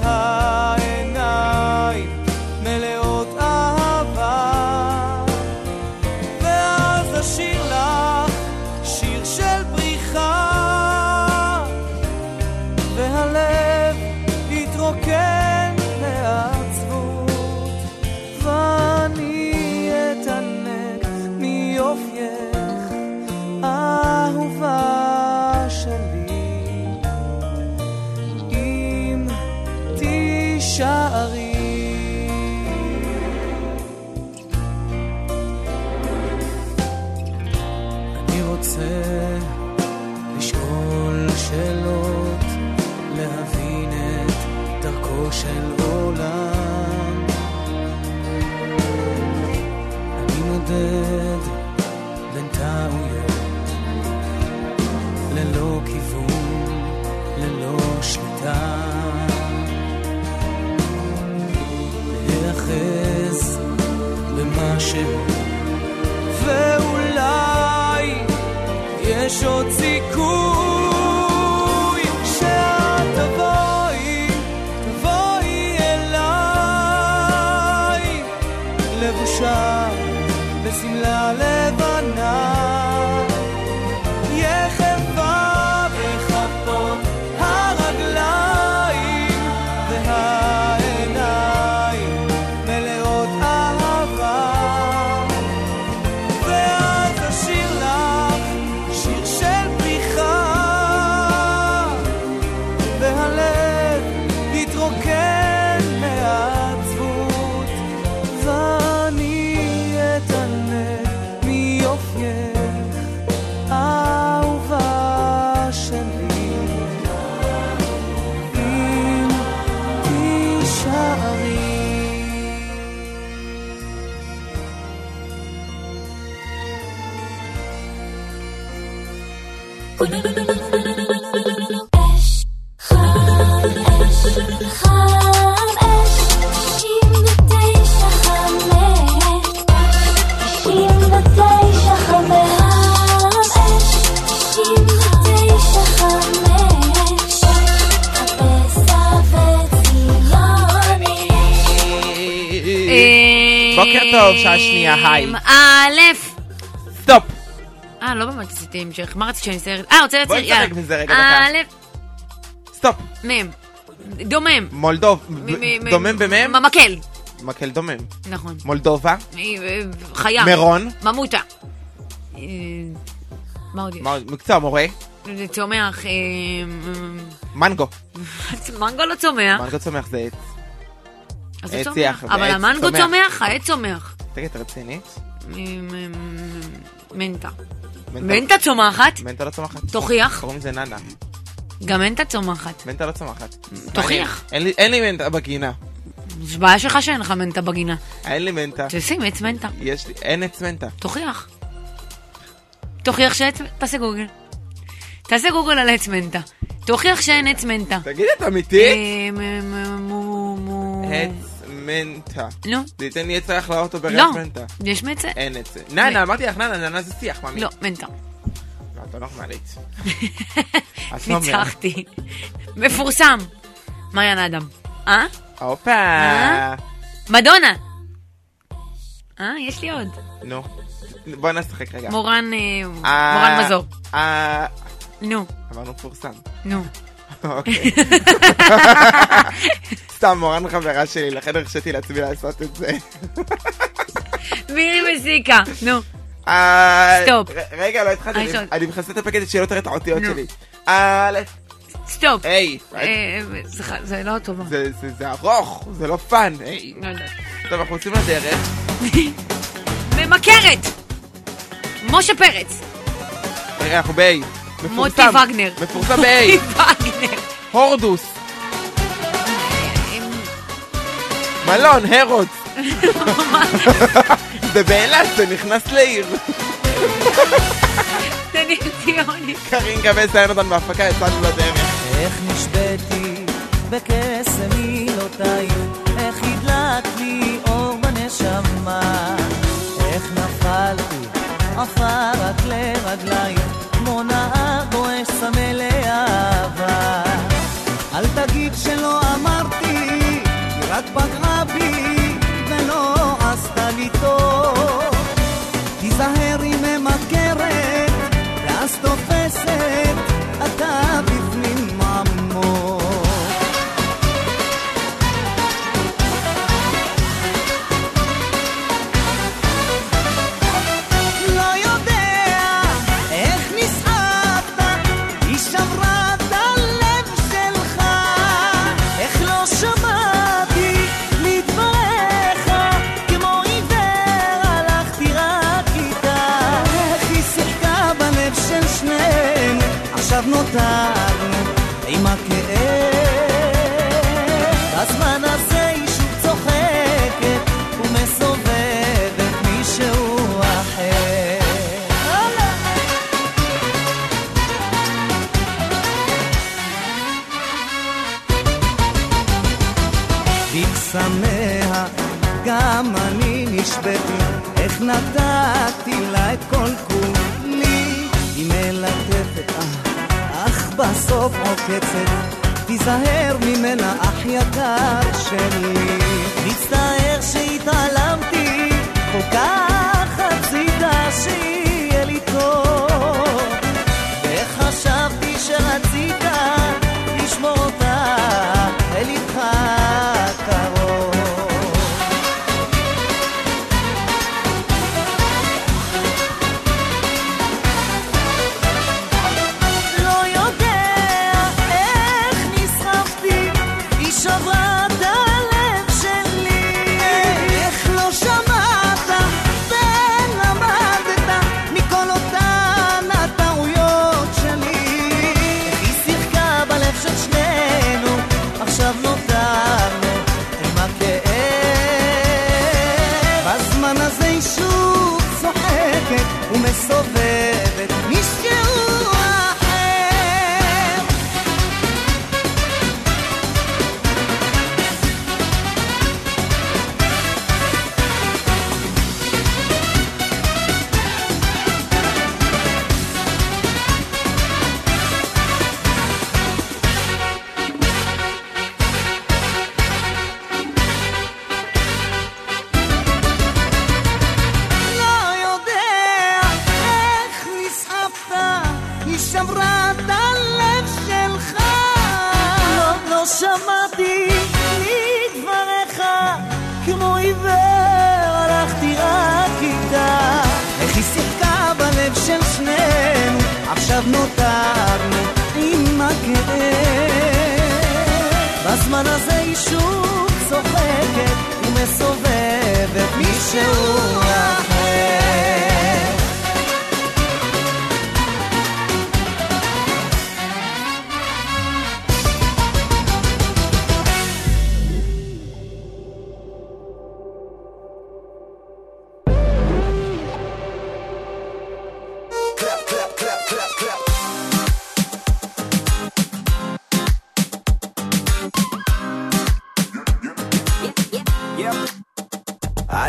והעיניים מלאות אהבה, ואז אשיר לך שיר של בריחה, והלב יתרוקן מעצבות, ואני אתענג מיופייך אהובה שלי, אם תישארי. אני רוצה לשאול שאלות, להבין את דרכו של עולם. אני מודד בין טעויות, ללא כיוון, ללא שליטה, להיאחז במשהו, ואולי יש עוד סיכוי שאת תבואי אליי לבושה בשמלה לבנה, יחפה בכפות הרגליים והעיניים מלאות אהבה, ואז אשיר לך שיר של בריחה, והלב יתרוקן מעצבות, ואני אתענג מיופייך אהובה שלי, אם תישארי. בוקר טוב, שעה שנייה, היי. א' סטופ. לא באמת עשיתי המשך, מה רציתי שאני אסיירת? רוצה בואי לציירת, נשחק מזה רגע דקה. סטופ. מם, דומם, דומם במם? מקל, מקל דומם. נכון, מולדובה. חיה, מרון. ממוטה, מה עוד יש? מקצוע מורה. זה צומח, מנגו. מנגו לא צומח, מנגו צומח זה עץ. אז זה עץ צומח, יח, אבל עץ המנגו צומח. צומח, העץ צומח. תגיד, אתה רצינית? מנטה. מנטה צומחת, מנטה לא צומחת. תוכיח. קוראים לזה ננה. גם מנטה צומחת. מנטה לא צומחת. תוכיח. אין לי מנטה בגינה. זו בעיה שלך שאין לך מנטה בגינה. אין לי מנטה. תשים עץ מנטה. יש לי, אין עץ מנטה. תוכיח. תוכיח שעץ... תעשה גוגל. תעשה גוגל על עץ מנטה. תוכיח שאין עץ מנטה. תגיד את אמיתי? עץ מנטה. לא. זה ייתן לי יצרח לאוטו בריח לא. מנטה. יש מצה? אין את זה. ננה, אמרתי לך ננה, ננה זה שיח, מאמי. לא, מנטה. את לא נורמלית. את לא אומרת. ניצחתי. מפורסם. מריאן אדם. הופה. מדונה. יש לי עוד. נו. בוא נשחק רגע. מורן מזור. נו. אמרנו פורסם. נו. אוקיי. סתם מורן חברה שלי, לכן הרשיתי לעצמי לעשות את זה. מירי מסיקה. נו. סטופ. רגע, לא התחלתי. אני מכנסה את הפקד שאלות את האותיות שלי. סטופ. היי. זה לא טוב. זה ארוך, זה לא פן. היי. טוב, אנחנו עושים לדרך. ממכרת. משה פרץ. רגע, אנחנו ב-A. מוטי וגנר. מפורסם ב-A. וגנר. הורדוס. מלון, הרודס. זה באילת, זה נכנס לעיר. זה נרציוני. קרין קבל סיינותן בהפקה, יצאנו לדרך. איך נשבתי בקסם מילותייך, איך הדלק לי אור בנשמה, איך נפלתי עפר רק לרגלייך, כמו נער בואש סמל לאהבה. אל תגיד שלא אמרתי, היא רק פגעה בי ולא עשתה לי טוב. תיזהר היא ממכרת ואז תופסת, אתה בפנים עמוק. לא יודע איך נסערת, היא שברה את הלב שלך, איך לא שמעתי לדבריך, כמו עיוור הלכתי רק איתה, איך היא שיחקה בלב של שנינו, עכשיו נותרנו עם הכאב. בזמן הזה היא שוב צוחקת ומסובבת מישהו אחר. בקסמיה גם אני נשבתי, איך נתתי לה את כל כולי, היא מלטפת אך בסוף עוקצת, תיזהר ממנה אח יקר שלי. מצטער שהתעלמתי, כל כך הצידה שיהיה לי טוב, וחשבתי שרצית לשמור אותה אל איתך קרוב. לא יודע איך נשרפתי, היא שברה את הלב שלי, איך לא שמעת ולמדת מכל אותן הטעויות שלי, איך היא שיחקה בלב של שנינו, עכשיו נותרנו עם הכאב. בזמן הזה היא שוב צוחקת ומסובבת מישהו אחר. לא יודע איך נסחפת, היא שברה את הלב שלך, לא שמעתי מדבריך, כמו עיוור הלכתי רק איתה, איך היא שיחקה בלב של שנינו, עכשיו נותרנו עם הכאב. בזמן הזה היא שוב צוחקת ומסובבת מישהו אחר.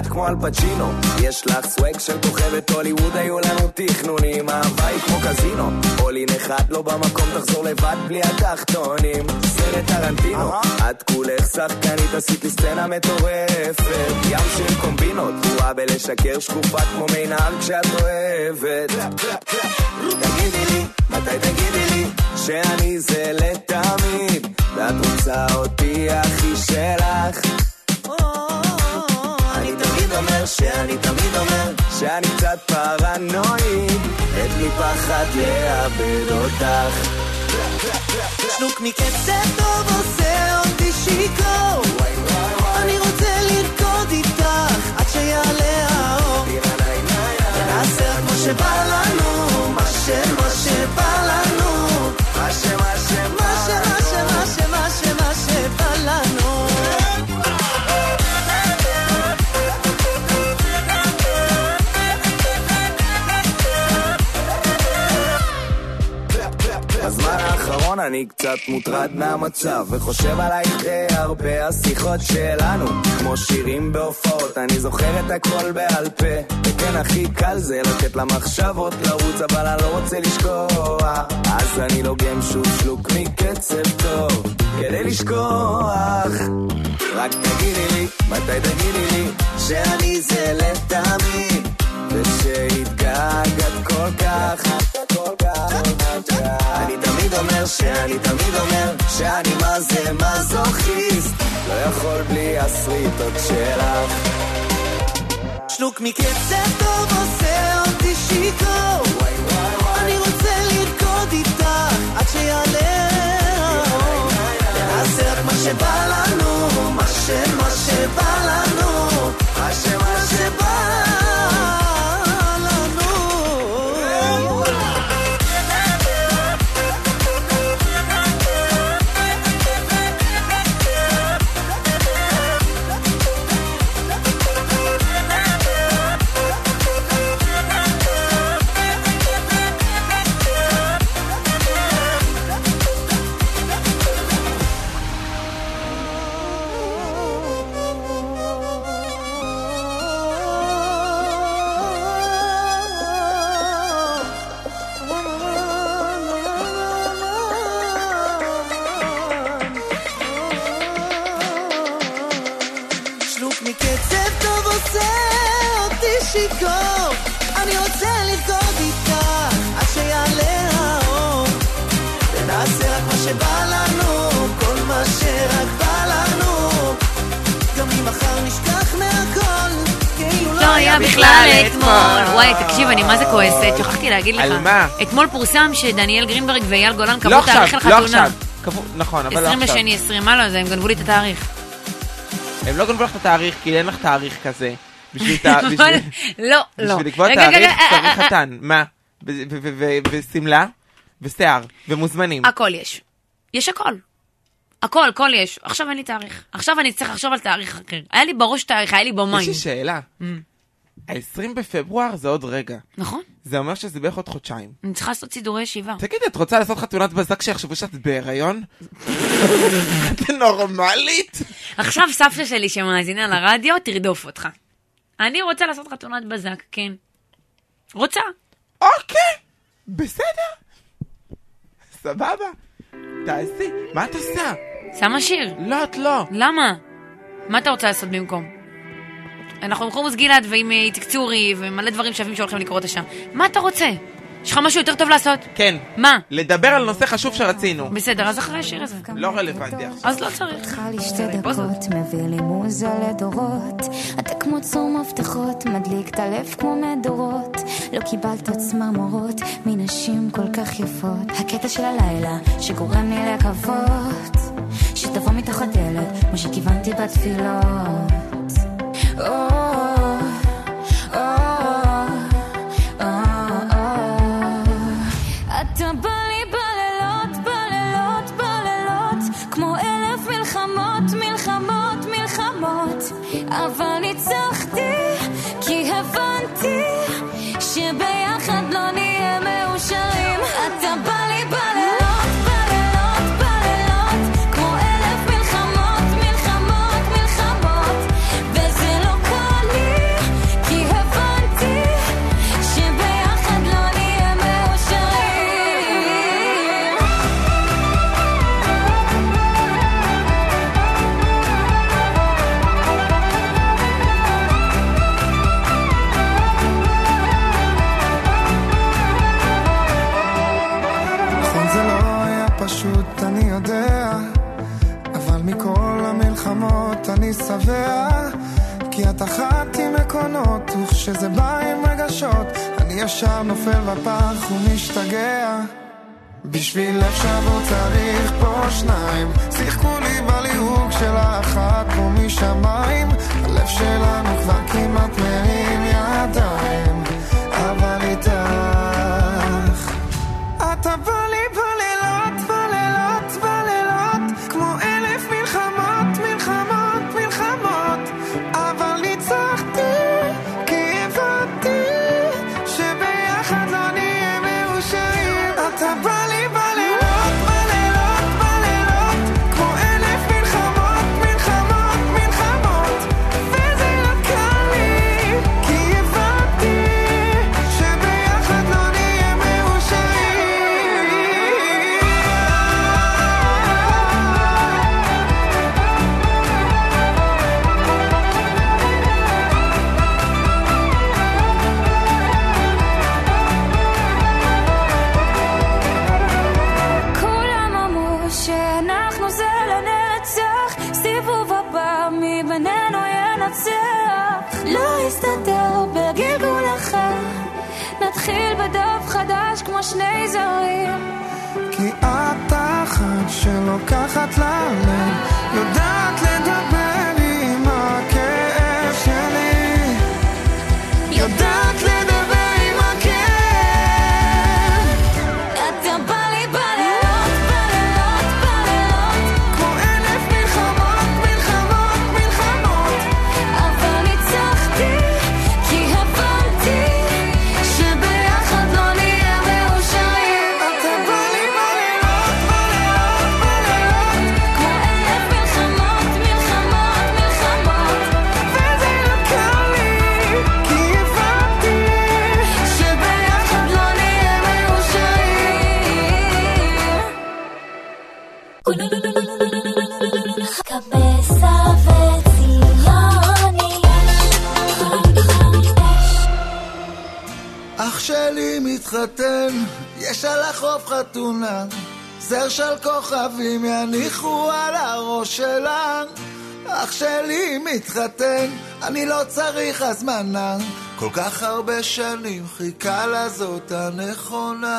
את כמו אל פצ'ינו, יש לך סווג של כוכבת הוליווד, היו לנו תכנונים, אהבה היא כמו קזינו, אולי נחת לא במקום, תחזור לבד בלי התחתונים, סרט טרנטינו, את כולך שחקנית, עשית לי סצנה מטורפת, ים של קומבינות, תרועה בלשקר, שקופה כמו מינהל כשאת אוהבת. תגידי לי, מתי תגידי לי שאני זה לתמיד, ואת רוצה אותי הכי שלך. אני תמיד אומר שאני קצת פרנואיד, את לי פחד לאבד אותך. שלוק מקצב טוב עושה אותי שיקור, אני רוצה לרקוד איתך עד שיעלה האור, ונעשה כמו שבא לנו, מה שבא לנו, מה שבא לנו. בזמן האחרון אני קצת מוטרד מהמצב, וחושב עלייך הרבה השיחות שלנו, כמו שירים בהופעות, אני זוכר את הכל בעל פה, וכן הכי קל זה לתת למחשבות לרוץ, אבל אני לא רוצה לשכוח, אז אני לוגם שוב שלוק מקצב טוב כדי לשכוח. רק תגידי לי, מתי תגידי לי שאני זה לתמיד, ושהתגעגעת כל כך. אני תמיד אומר שאני מה זה מזוכיסט, לא יכול בלי הסריטות שלך. שלוק מקצב טוב עושה אותי שיקור, אני רוצה לרקוד איתך עד שיעלה האור, ונעשה רק מה שבא לנו, מה שבא לנו, מה שבא לנו. אני רוצה לרקוד איתך עד שיעלה האור, ונעשה רק מה שבא לנו, כל מה שרק בא לנו, גם אם מחר נשכח מהכל כאילו לא היה בכלל אתמול. וואי, תקשיב, אני מה זה כועסת, שכחתי להגיד לך. על מה? אתמול פורסם שדניאל גרינברג ואייל גולן קבעו לא תאריך עכשיו, לא לחתונה. עכשיו. נכון, אבל לא עכשיו. 20/20, מה לא זה, הם גנבו לי את התאריך. הם לא גנבו לך את התאריך, כי אין לך תאריך כזה. בשביל לקבוע תאריך צריך חתן. מה? וסמלה? ושיער? ומוזמנים? הכל יש. יש הכל. הכל יש. עכשיו אין לי תאריך. עכשיו אני צריך לחשוב על תאריך אחר. היה לי בראש תאריך, היה לי במים. יש לי שאלה. ה-20 בפברואר זה עוד רגע. נכון. זה אומר שזה בערך עוד חודשיים. אני צריכה לעשות סידורי ישיבה. תגידי, את רוצה לעשות חתונת בזק שיחשבו שאת בהיריון? את נורמלית? עכשיו סבתא שלי שמאזינה לרדיו תרדוף אותך. אני רוצה לעשות חתונת בזק, כן. רוצה. אוקיי, בסדר. סבבה. תעשי. מה את עושה? שמה שיר. לא, את לא. למה? מה אתה רוצה לעשות במקום? אנחנו עם חומוס גלעד ועם תקצורי ומלא דברים שווים שהולכים לקרות לשם. מה אתה רוצה? יש לך משהו יותר טוב לעשות? כן. מה? לדבר על נושא חשוב שרצינו. בסדר, אז אחרי השיר הזה. לא רלוונטי עכשיו. אז לא צריך. חכה לי 2 דקות, מביא לי מוזה לדורות. אתה כמו צור מפתחות, מדליק את הלב כמו מדורות. לא קיבלת צמרמורות מנשים כל כך יפות. הקטע של הלילה שגורם לי לקוות, שתבוא מתחת דלת כמו שכיוונתי בתפילות. אתה בא לי בלילות, בלילות, בלילות, כמו 1000 מלחמות, אבל ניצחתי כי הבנתי שביחד לא נהיה מאושרים. אתה בא לי בלילות, בלילות, בלילות, כמו 1000 מלחמות, וזה לא קל לי מכל המלחמות אני שבע, כי את אחת עם מקונות, וכשזה בא עם רגשות אני ישר נופל בפח ומשתגע. בשביל לב שבור צריך פה שניים, שיחקו לי בליהוק של האחת פה משמיים. הלב שלנו כבר כמעט מרים ידיים, אבל איתך אתה בא לי בלילות, בלילות, בלילות, כמו 1000 מלחמות, מלחמות, מלחמות, אבל ניצחתי כי הבנתי שביחד לא נהיה מאושרים. אתה בא לי בלילות, בלילות, בלילות, כמו 1000 מלחמות, מלחמות, מלחמות, וזה לא קל לי כי הבנתי שביחד לא נהיה מאושרים. כולם אמרו שאנחנו זה לנצח, סיבוב הבא מבינינו ינצח. לא יסתדר בגלגול אחר, נתחיל בדף חדש כמו שני זרים. כי את אחת שלוקחת ללב, יודעת לדבר עם הכאב שלי, יודעת לדבר עם הכאב. אתה בא לי בלילות, בלילות, בלילות, כמו 1000 מלחמות, מלחמות, מלחמות, אבל ניצחתי כי הבנתי שביחד לא נהיה מאושרים. אתה בא לי בלילות, בלילות, בלילות, כמו 1000 מלחמות, מלחמות, מלחמות, וזה לא קל לי כי הבנתי שביחד לא נהיה מאושרים. קבסה וציוני אח שלי מתחתן, יש על החוף חתונה, זר של כוכבים יניחו על הראש שלה. אח שלי מתחתן, אני לא צריך הזמנה, כל כך הרבה שנים חיכה לזאת הנכונה.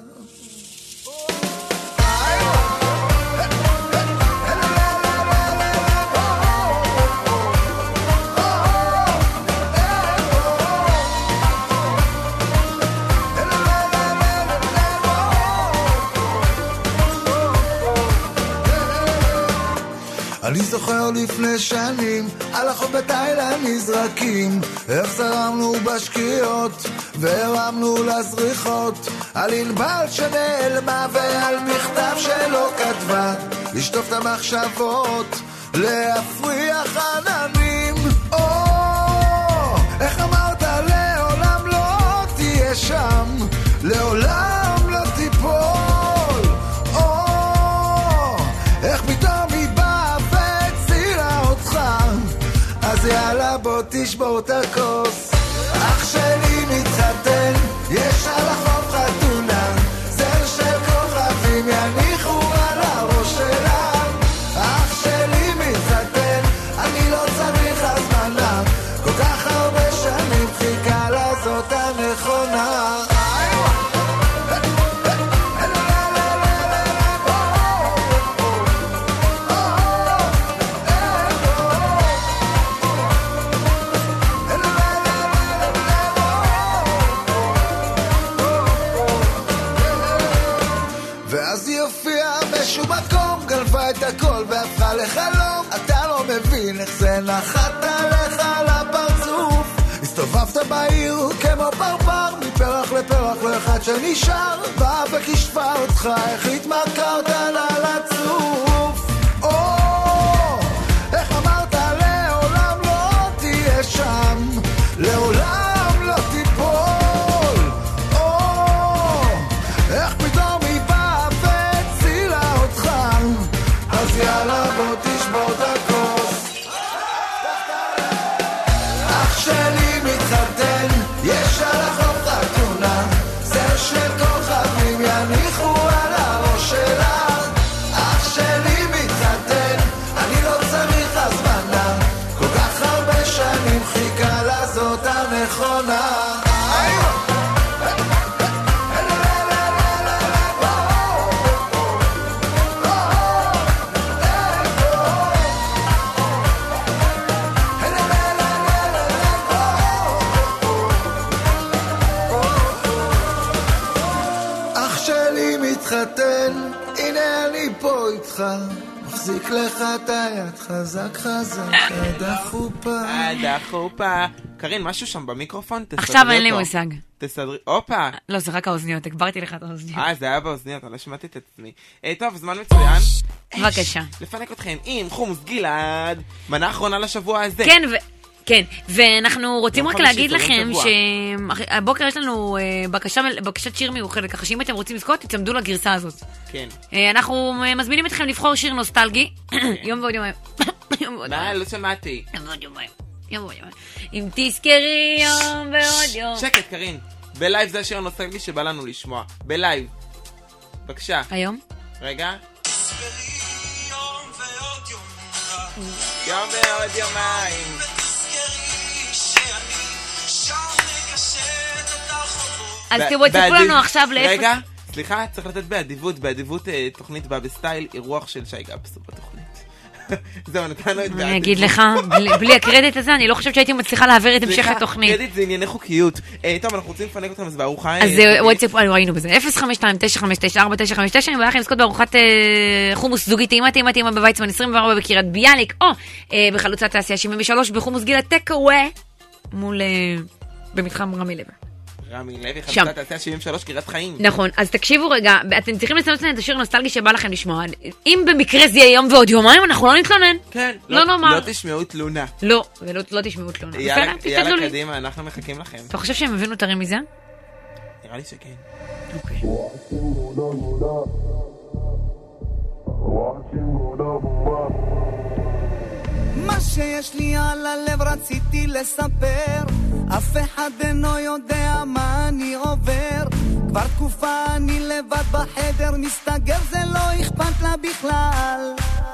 אני זוכר לפני שנים, על החוף בתאילנד נזרקים, איך זרמנו בשקיעות והרמנו לזריחות, על ענבל שנעלמה ועל מכתב שלא כתבה, לשטוף את המחשבות, להפריח עננים. איך אמרת לעולם לא תהיה שם, לעולם לא תיפול. איך פתאום היא באה והצילה אותך, אז יאללה בוא תשבור את הכוס. אח שלי מתחתן, יש על החוף חתונה, זר של כוכבים יניחו על הראש שלה. אח שלי מתחתן, אני לא צריך הזמנה, כל כך הרבה שנים חיכה לזאת הנכונה. ואז היא הופיעה בשום מקום, גנבה את הכל והפכה לחלום. אתה לא מבין איך זה נחת עליך לפרצוף, הסתובבת בעיר כמו פרפר, מפרח לפרח לא אחד שנשאר, באה וכשפה אותך, איך התמכרת לה לצוף. איך אמרת לעולם לא תהיה שם, לעולם לא תיפול. איך פתאום היא באה והצילה אותך, אז יאללה בוא תשבור את הכוס. אח שלי מתחתן, יש על החוף חתונה, זר של כוכבים יניחו על הראש שלה. אח שלי מתחתן, אותך, מחזיק לך את היד חזק חזק, דחופה. דחופה. קרין, משהו שם במיקרופון? תסדרי אותו. עכשיו אין לי מושג. תסדרי, אופה. לא, זה רק האוזניות, הגברתי לך את האוזניות. זה היה באוזניות, אני לא שמעתי את עצמי. טוב, זמן מצוין. בבקשה. לפנק אתכם עם חומוס גלעד, מנה אחרונה לשבוע הזה. כן, ואנחנו רוצים רק להגיד לכם שהבוקר יש לנו בקשת שיר מיוחדת, ככה שאם אתם רוצים לזכות, תצמדו לגרסה הזאת. כן. אנחנו מזמינים אתכם לבחור שיר נוסטלגי, יום ועוד יומיים. לא שמעתי. יום ועוד יומיים. אם תזכרי יום ועוד יום. שקט, קרין. בלייב זה השיר הנוסטלגי שבא לנו לשמוע. בלייב. בבקשה. היום? רגע. יום ועוד יומיים. אז תספרו לנו עכשיו לאיפה... רגע, סליחה, צריך לתת באדיבות תוכנית בא בסטייל, אירוח של שי גבסו בתוכנית. זהו, נתנו את באדיבות. אני אגיד לך, בלי הקרדיט הזה, אני לא חושבת שהייתי מצליחה להעביר את המשך התוכנית. קרדיט זה ענייני חוקיות. טוב, אנחנו רוצים לפנק אותם, אז בארוחה... אז וואטסאפ, ראינו בזה, 052-959-4959, אני בא לכם לזכות בארוחת חומוס זוגית טעימה בוויצמן 24 בקריית ביאליק, או בחלוצת תעשייה 73 בחומוס גילה טקאווי, מול... במתחם רמי לב. רמי לוי, חלוצת תעשייה 73, קריית חיים. נכון, אז תקשיבו רגע, אתם צריכים לסנות את השיר הנוסטלגי שבא לכם לשמוע. אם במקרה זה יהיה יום ועוד יומיים, אנחנו לא נתלונן. כן, לא נאמר. לא תשמעו תלונה. לא תשמעו תלונה. יאללה קדימה, אנחנו מחכים לכם. אתה חושב שהם הבינו את הרמיזה? נראה לי שכן. אוקיי. מה שיש לי על הלב רציתי לספר, אף אחד אינו יודע מה אני עובר, כבר תקופה אני לבד בחדר מסתגר, זה לא אכפת לה בכלל.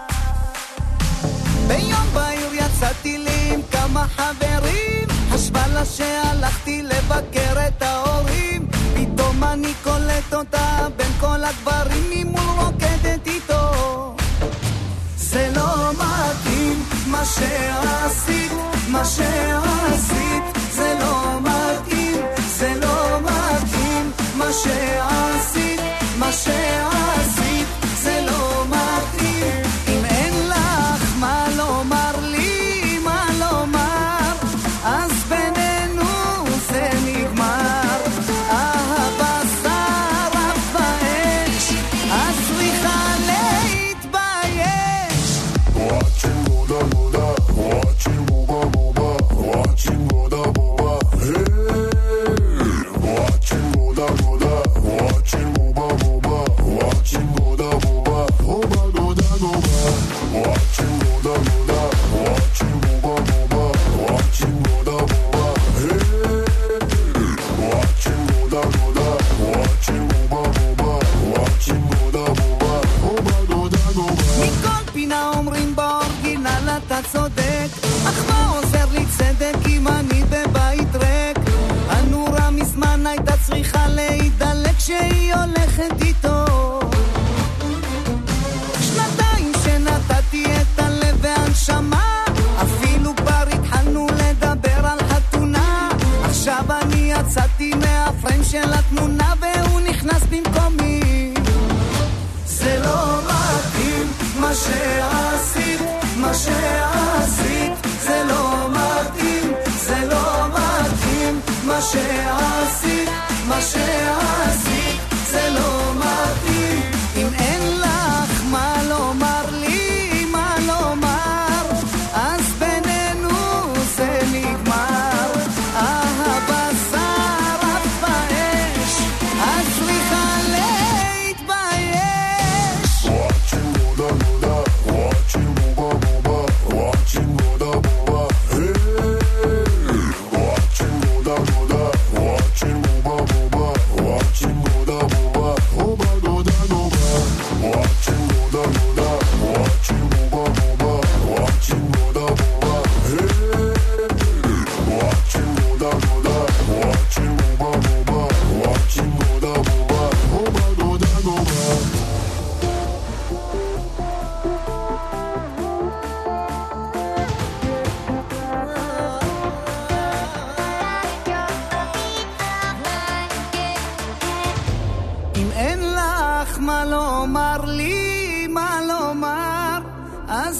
ביום בהיר יצאתי לי עם כמה חברים, חשבה לה שהלכתי לבקר את ההורים, פתאום אני קולט אותה בין כל הגברים, ממול רוקדת איתו. זה לא מתאים מה שעשית, מה שעשית, זה לא מתאים, זה לא מתאים מה שעשית, מה שעשית, זה לא מתאים. אם אין לך מה לומר לי, מה לומר, אז בינינו זה נגמר. אהבה שרף באש, אז צריכה להתבייש. מכל פינה אומרים באורגינל אתה צודק, אך מה עוזר לי צדק אם אני בבית ריק? הנורה מזמן הייתה צריכה להידלק שהיא הולכת איתו. שנתיים שנתתי את הלב והנשמה, אפילו כבר התחלנו לדבר על חתונה, עכשיו אני יצאתי מהפריים של התמונה והוא נכנס במקומי. זה לא מתאים מה שעשית, מה שעשית, זה לא מתאים, זה לא מתאים מה שעשית, מה שעשית, זה לא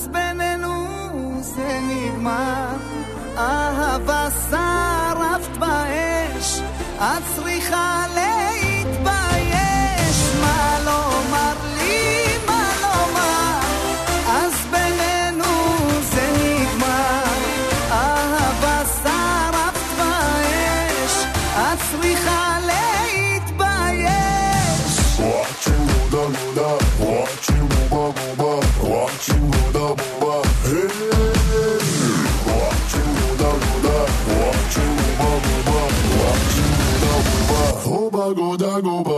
אז בינינו זה נגמר. אהבה שרפת באש, את צריכה להתבייש. מה לומר לי, מה לומר, אז בינינו זה נגמר. אהבה שרפת באש, את צריכה להתבייש. Watching Buddha Buddha, watching Bubba Bubba, watching Buddha Bubba, hey. Watching Buddha Buddha, watching Bubba Bubba, watching Buddha Bubba, Bubba Goda Goba.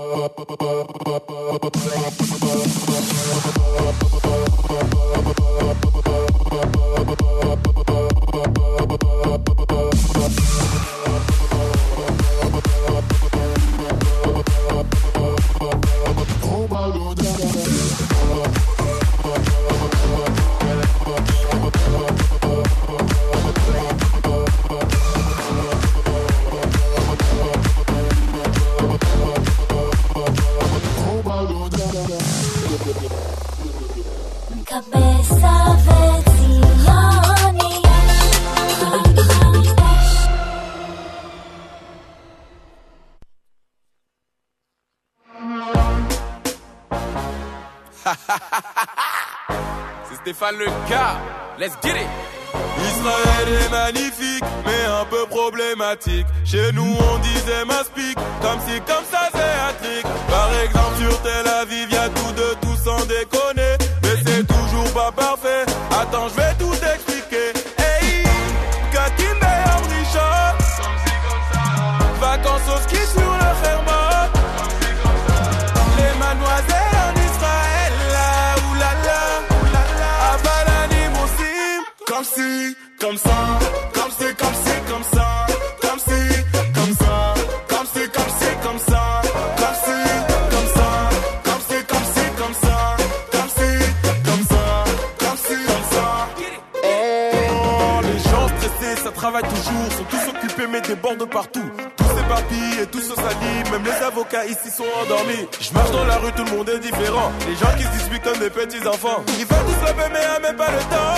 C'est Stéphane le gars, let's get it. Israël est magnifique, mais un peu problématique. Chez nous on disait m'aspic, comme si comme ça c'est attrique. Par exemple sur Tel Aviv y'a tout de tout sans déconner, mais c'est toujours pas parfait. Attends je vais tout expliquer. Hey, Katim Bayam Richard, vacances au ski sur le Hermon, les mademoiselles en Israël, là oulala, Avalani Moussim, comme si, comme ça, comme si, comme si, comme ça, comme si, comme ça, comme si, comme si, comme ça, comme si, comme ça, comme si, comme si, comme ça, comme si, comme ça, comme si, comme ça. Oh, les gens stressés, ça travaille toujours, sont tous occupés mais débordent partout. Tous s'éparpillent et tous se salient, même les avocats ici sont endormis. Je marche dans la rue, tout le monde est différent. Les gens qui se disputent comme des petits enfants. Ils veulent tous lever mais à même pas le temps.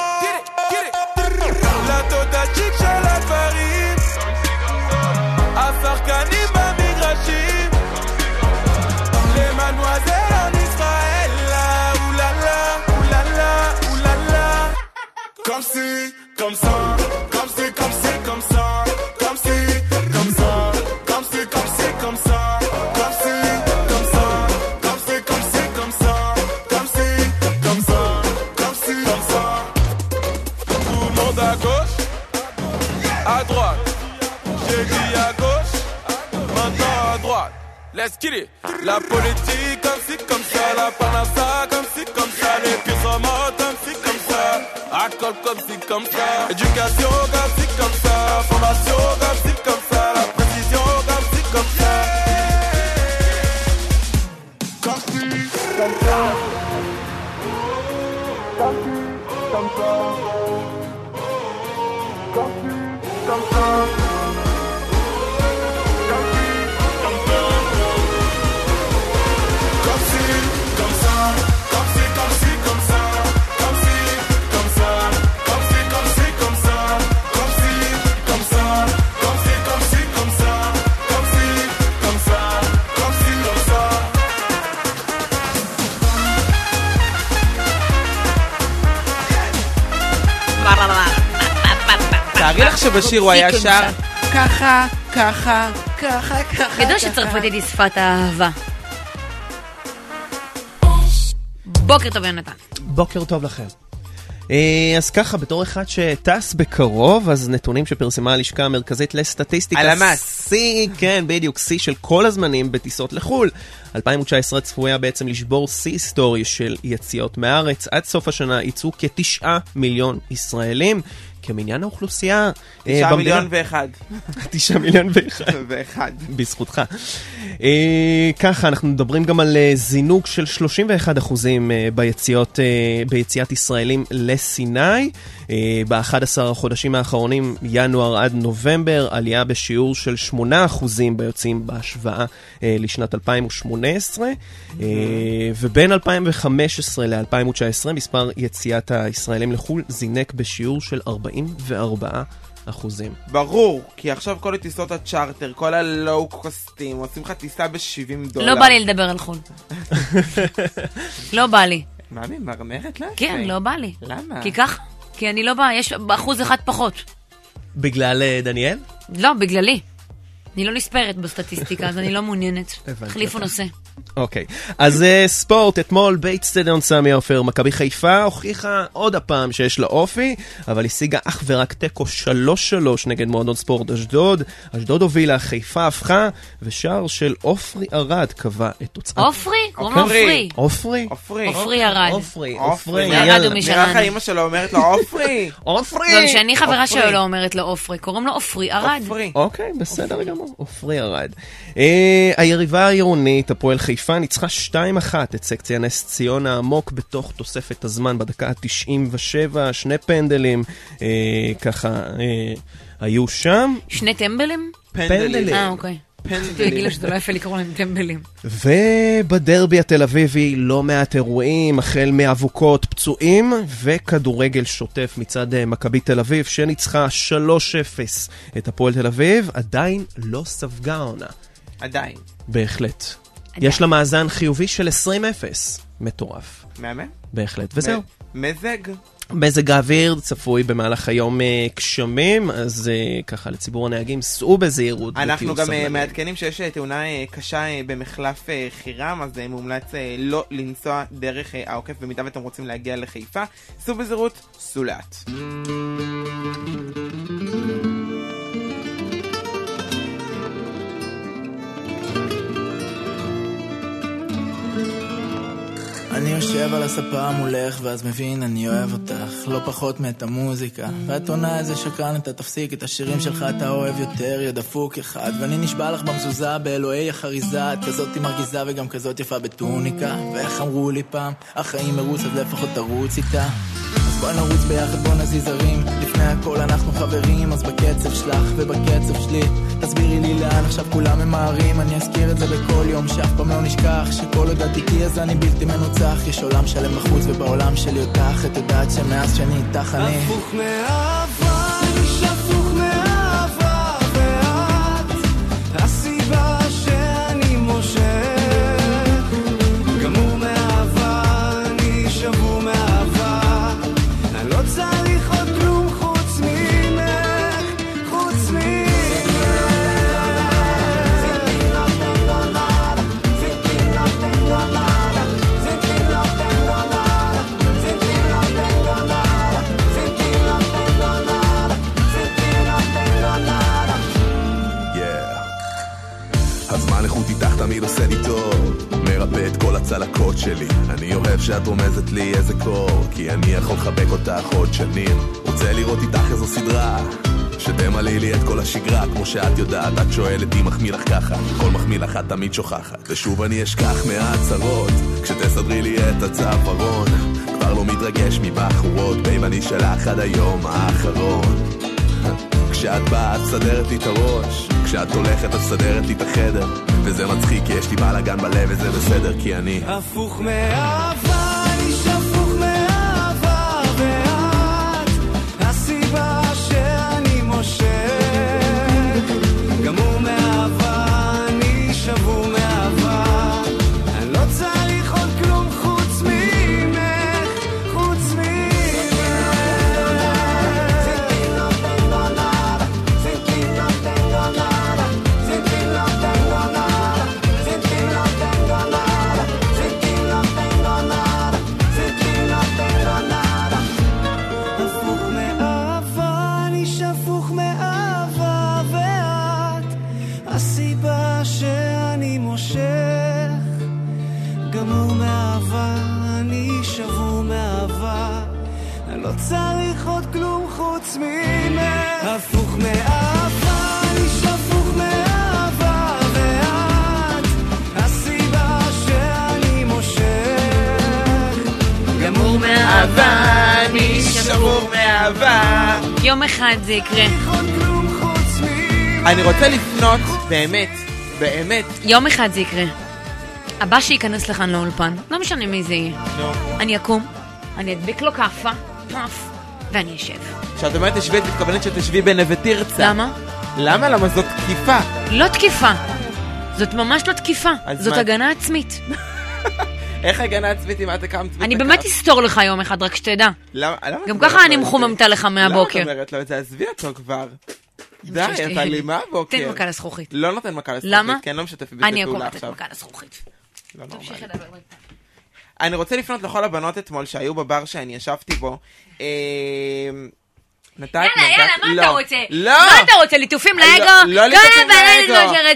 La tota chic chez la farine, Asar Kanim Amigrachim, les mademoiselles en Israël, là oulala, oulala, oulala. Comme si, comme ça, comme si, comme si, comme ça, comme si, comme ça, comme si, comme si, comme ça, comme si, comme ça, comme si, comme si, comme ça, comme si, comme ça, comme si, comme ça. Tout le monde à gauche, à droite. J'ai dit à gauche, maintenant à droite. Let's get it. La politique comme ci, comme ça, la parnassa comme ci, comme ça, les pieds sont morts comme ci, comme ça, alcool comme ci, comme ça, éducation comme ci, comme ça, formation comme ci, comme ça, la précision comme ci, comme ça. Comme ci, comme ça. Comme ci, comme ça. Comme ci, comme ça. תארי לך שבשיר הוא היה שר ככה, ככה, ככה, ככה. ידוע שצרפתית היא שפת האהבה. בוקר טוב יונתן. בוקר טוב לכם. אז ככה, בתור אחד שטס בקרוב, אז נתונים שפרסמה הלשכה המרכזית לסטטיסטיקה. הלמ"ס. כן, בדיוק, שיא של כל הזמנים בטיסות לחול. 2019 צפויה בעצם לשבור שיא היסטורי של יציאות מהארץ. עד סוף השנה יצאו כ9 מיליון ישראלים. כמניין האוכלוסייה 9 מיליון ואחד. 9 מיליון ואחד. בזכותך. ככה, אנחנו מדברים גם על זינוק של 31% ביציאת ישראלים לסיני. ב-11 החודשים האחרונים, ינואר עד נובמבר, עלייה בשיעור של 8% ביוצאים בהשוואה לשנת 2018. ובין 2015 ל-2019, מספר יציאת הישראלים לחול זינק בשיעור של 44%. ברור, כי עכשיו כל הטיסות הצ'ארטר, כל הלואו קוסטים, עושים לך טיסה $70. לא בא לי לדבר על חול. לא בא לי. מה, מרמרת? לא? כן, לא בא לי. למה? כי ככה, כי אני לא באה, יש 1% פחות. בגלל דניאל? לא, בגללי. אני לא נספרת בסטטיסטיקה, אז אני לא מעוניינת. החליפו נושא. אוקיי, אז ספורט, אתמול באצטדיון סמי עופר, מכבי חיפה הוכיחה עוד הפעם שיש לה אופי, אבל השיגה אך ורק תיקו 3-3 נגד מועדון ספורט אשדוד. אשדוד הובילה, חיפה הפכה, ושער של אופרי ארד קבע את תוצאת. אופרי? קוראים לו אופרי. אופרי? אופרי ארד. אופרי. ירד הוא משלנו. נראה לך אמא שלו אומרת לו אופרי. אופרי. גם שאני חברה שלו לא אומרת לו אופרי, קוראים לו אופרי ארד. אוקיי, בסדר גמור. אופרי ארד. היריבה העירונית, הפועל חיפה, ניצחה 2-1 את סקציה נס ציונה עמוק בתוך תוספת הזמן בדקה ה-97, 2 פנדלים, ככה היו שם. 2 טמבלים? פנדלים. אוקיי. תגיד לו שזה לא יפה לקרוא להם טמבלים. ובדרבי התל אביבי לא מעט אירועים, החל מאבוקות, פצועים וכדורגל שוטף מצד מכבי תל אביב שניצחה 3-0 את הפועל תל אביב, עדיין לא ספגה העונה. עדיין. בהחלט. יש לה מאזן חיובי של 20-0. מטורף. מהמם? בהחלט. וזהו. מזג האוויר צפוי במהלך היום גשמים, אז ככה לציבור הנהגים סעו בזהירות. אנחנו גם מעדכנים שיש תאונה קשה במחלף חירם, אז מומלץ לא לנסוע דרך העוקף, במידה ואתם רוצים להגיע לחיפה. סעו בזהירות, סעו לאט. אני יושב על הספה מולך ואז מבין אני אוהב אותך לא פחות מאת המוזיקה ואת עונה איזה שקרן אתה תפסיק את השירים שלך אתה אוהב יותר ידפוק אחד ואני נשבע לך במזוזה באלוהי החריזה את כזאת מרגיזה וגם כזאת יפה בטוניקה ואיך אמרו לי פעם החיים מרוץ אז לפחות תרוץ איתה אז בוא נרוץ ביחד בוא נזיז הרים לפני הכל אנחנו חברים אז בקצב שלך ובקצב שלי תסבירי לי לאן עכשיו כולם ממהרים אני אזכיר את זה בכל יום שאף פעם לא נשכח שכל עוד את איתי אז אני בלתי מנוצח יש עולם שלם בחוץ ובעולם שלי אותך את יודעת שמאז שאני איתך אני הפוך מאהבה אני שפוך מאהבה ואת הסיבה שאני מושך גמור מאהבה אני שבור מאהבה אני לא צריך עוד כלום חוץ ממך חוץ ממך הזמן איכות איתך תמיד עושה לי טוב מרפא את כל הצלקות שלי אני אוהב שאת רומזת לי איזה קור כי אני יכול לחבק אותך עוד שנים רוצה לראות איתך איזו סדרה שתמלא לי את כל השגרה כמו שאת יודעת את שואלת אם מחמיא לך ככה כל מחמיא לך את תמיד שוכחת ושוב אני אשכח מהצרות כשתסדרי לי את הצווארון כבר לא מתרגש מבחורות בייב אני שלך עד היום האחרון כשאת באה את סדרת לי את הראש כשאת הולכת את סדרת לי את החדר וזה מצחיק כי יש לי בלגן בלב וזה בסדר כי אני הפוך מאהבה אני שפוך מאהבה ואת הסיבה שאני מושך גמור מאהבה אני שבור מאהבה אני לא צריך עוד כלום חוץ ממך חוץ לא צריך עוד כלום חוץ חוץ ממך. הפוך מאהבה, איש הפוך מאהבה, ואת הסיבה שאני מושך. גמור מאהבה, אני שבור מאהבה. יום אחד זה יקרה. אני רוצה לפנות, באמת. יום אחד זה יקרה. הבא שייכנס לכאן לאולפן, לא משנה מי זה יהיה. אני אקום, אני אדביק לו כאפה, ואני אשב. כשאת אומרת תשבי, את מתכוונת שתשבי בנווה תרצה. למה? למה? למה זאת תקיפה? לא תקיפה. זאת ממש לא תקיפה. זאת הגנה עצמית. איך הגנה עצמית אם את הקמת? אני באמת אסתור לך יום אחד, רק שתדע. גם ככה אני מחוממתה לך מהבוקר. למה את אומרת לו את זה? עזבי אותו כבר. די, אתה לי מה הבוקר? תן מכה לזכוכית. לא נותן מכה לזכוכית. למה? כי אני לא משתף בפעולה עכשיו. אני אקום לתת מכה לזכוכית. לא נורמלי. אני רוצה לפנות לכל הבנות אתמול שהיו בבר שאני ישבתי בו. יאללה, מה אתה רוצה? לא. מה אתה רוצה? ליטופים לאגו? לא ליטופים לאגו.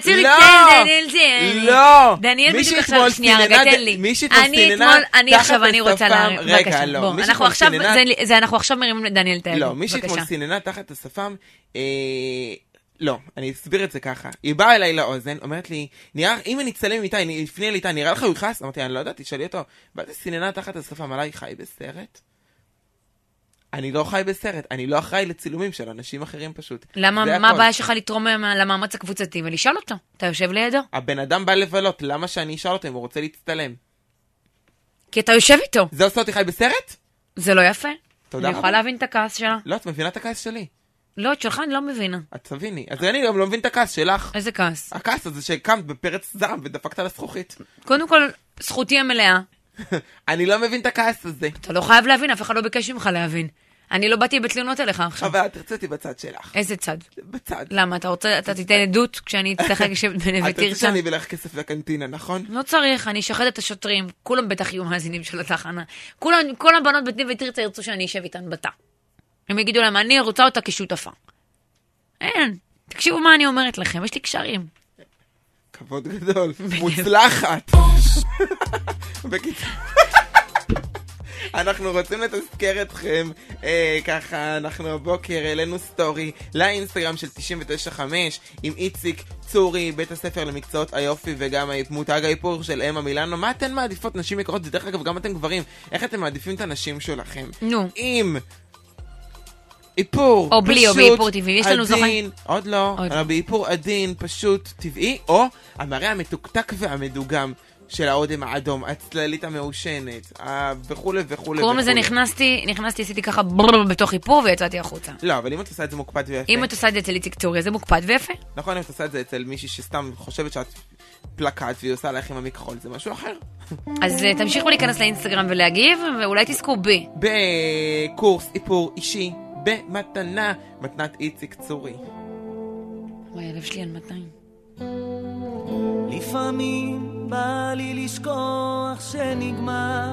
לא. דניאל בדיוק עכשיו, שנייה, רגע, תן לי. מי שהתמול אני רוצה להרים. רגע, לא. אנחנו עכשיו מרימים לדניאל תל. לא, מי שהתמול סיננה תחת השפם, לא, אני אסביר את זה ככה. היא באה אליי לאוזן, אומרת לי, אם אני אצלם איתה, אני אפנה לי איתה, נראה לך הוא יכעס? אמרתי, אני לא יודעת, תשאלי אותו. באתי סיננה תחת השפם, עליי חי בסרט? אני לא חי בסרט, אני לא אחראי לצילומים של אנשים אחרים פשוט. למה, מה הבעיה שלך לתרום למאמץ הקבוצתי ולשאול אותו? אתה יושב לידו? הבן אדם בא לבלות, למה שאני אשאל אותו אם הוא רוצה להצטלם? כי אתה יושב איתו. זה עושה אותי חי בסרט? זה לא יפה. תודה. אני יכולה להבין את הכעס שלה. לא, את מבינה את הכעס שלי. לא, את שלך אני לא מבינה. את תביני. אז אני גם לא מבין את הכעס שלך. איזה כעס? הכעס הזה שקמת בפרץ זעם ודפקת על הזכוכית. קודם כל, זכותי המלאה. אני לא מבין את הכעס הזה. אתה לא חייב להבין, אף אחד לא ביקש ממך להבין. אני לא באתי בתלונות אליך עכשיו. אבל תרצתי בצד שלך. איזה צד? בצד. למה? אתה תיתן עדות כשאני אצטרך לשבת בנווה תרצה? את רוצה שאני אביא לך כסף לקנטינה, נכון? לא צריך, אני אשחד את השוטרים. כולם בטח יהיו מאזינים של התחנה. כל הבנות בנווה תרצה ירצו שאני אשב איתן בתא. הם יגידו להם, אני רוצה אותה כשותפה. אין. תקשיבו מה אני אומרת לכם, יש לי קשרים. כבוד גדול. מוצלחת. אנחנו רוצים לתזכר אתכם, ככה אנחנו הבוקר העלינו סטורי לאינסטגרם של 99.5 עם איציק צורי, בית הספר למקצועות היופי וגם מותג האיפור של אמה מילאנו. מה אתן מעדיפות נשים יקרות? ודרך אגב גם אתם גברים, איך אתם מעדיפים את הנשים שלכם? נו. עם איפור או בלי, או באיפור טבעי, יש לנו זוכה. עוד לא, אלא באיפור עדין, פשוט טבעי, או המראה המתוקתק והמדוגם של האודם האדום, הצללית המאושנת, וכו' וכו'. קוראים לזה נכנסתי, עשיתי ככה בתוך איפור ויצאתי החוצה. לא, אבל אם את עושה את זה מוקפד ויפה. אם את עושה את זה אצל איציק צורי, זה מוקפד ויפה. נכון, אם את עושה את זה אצל מישהי שסתם חושבת שאת פלקט והיא עושה לך עם המכחול, זה משהו אחר. אז תמשיכו להיכנס לאינסטגרם ולהגיב, ואולי תזכו בקורס איפור אישי, במתנה, מתנת איציק צורי. וואי, הלב שלי על 200. לפעמים בא לי לשכוח שנגמר,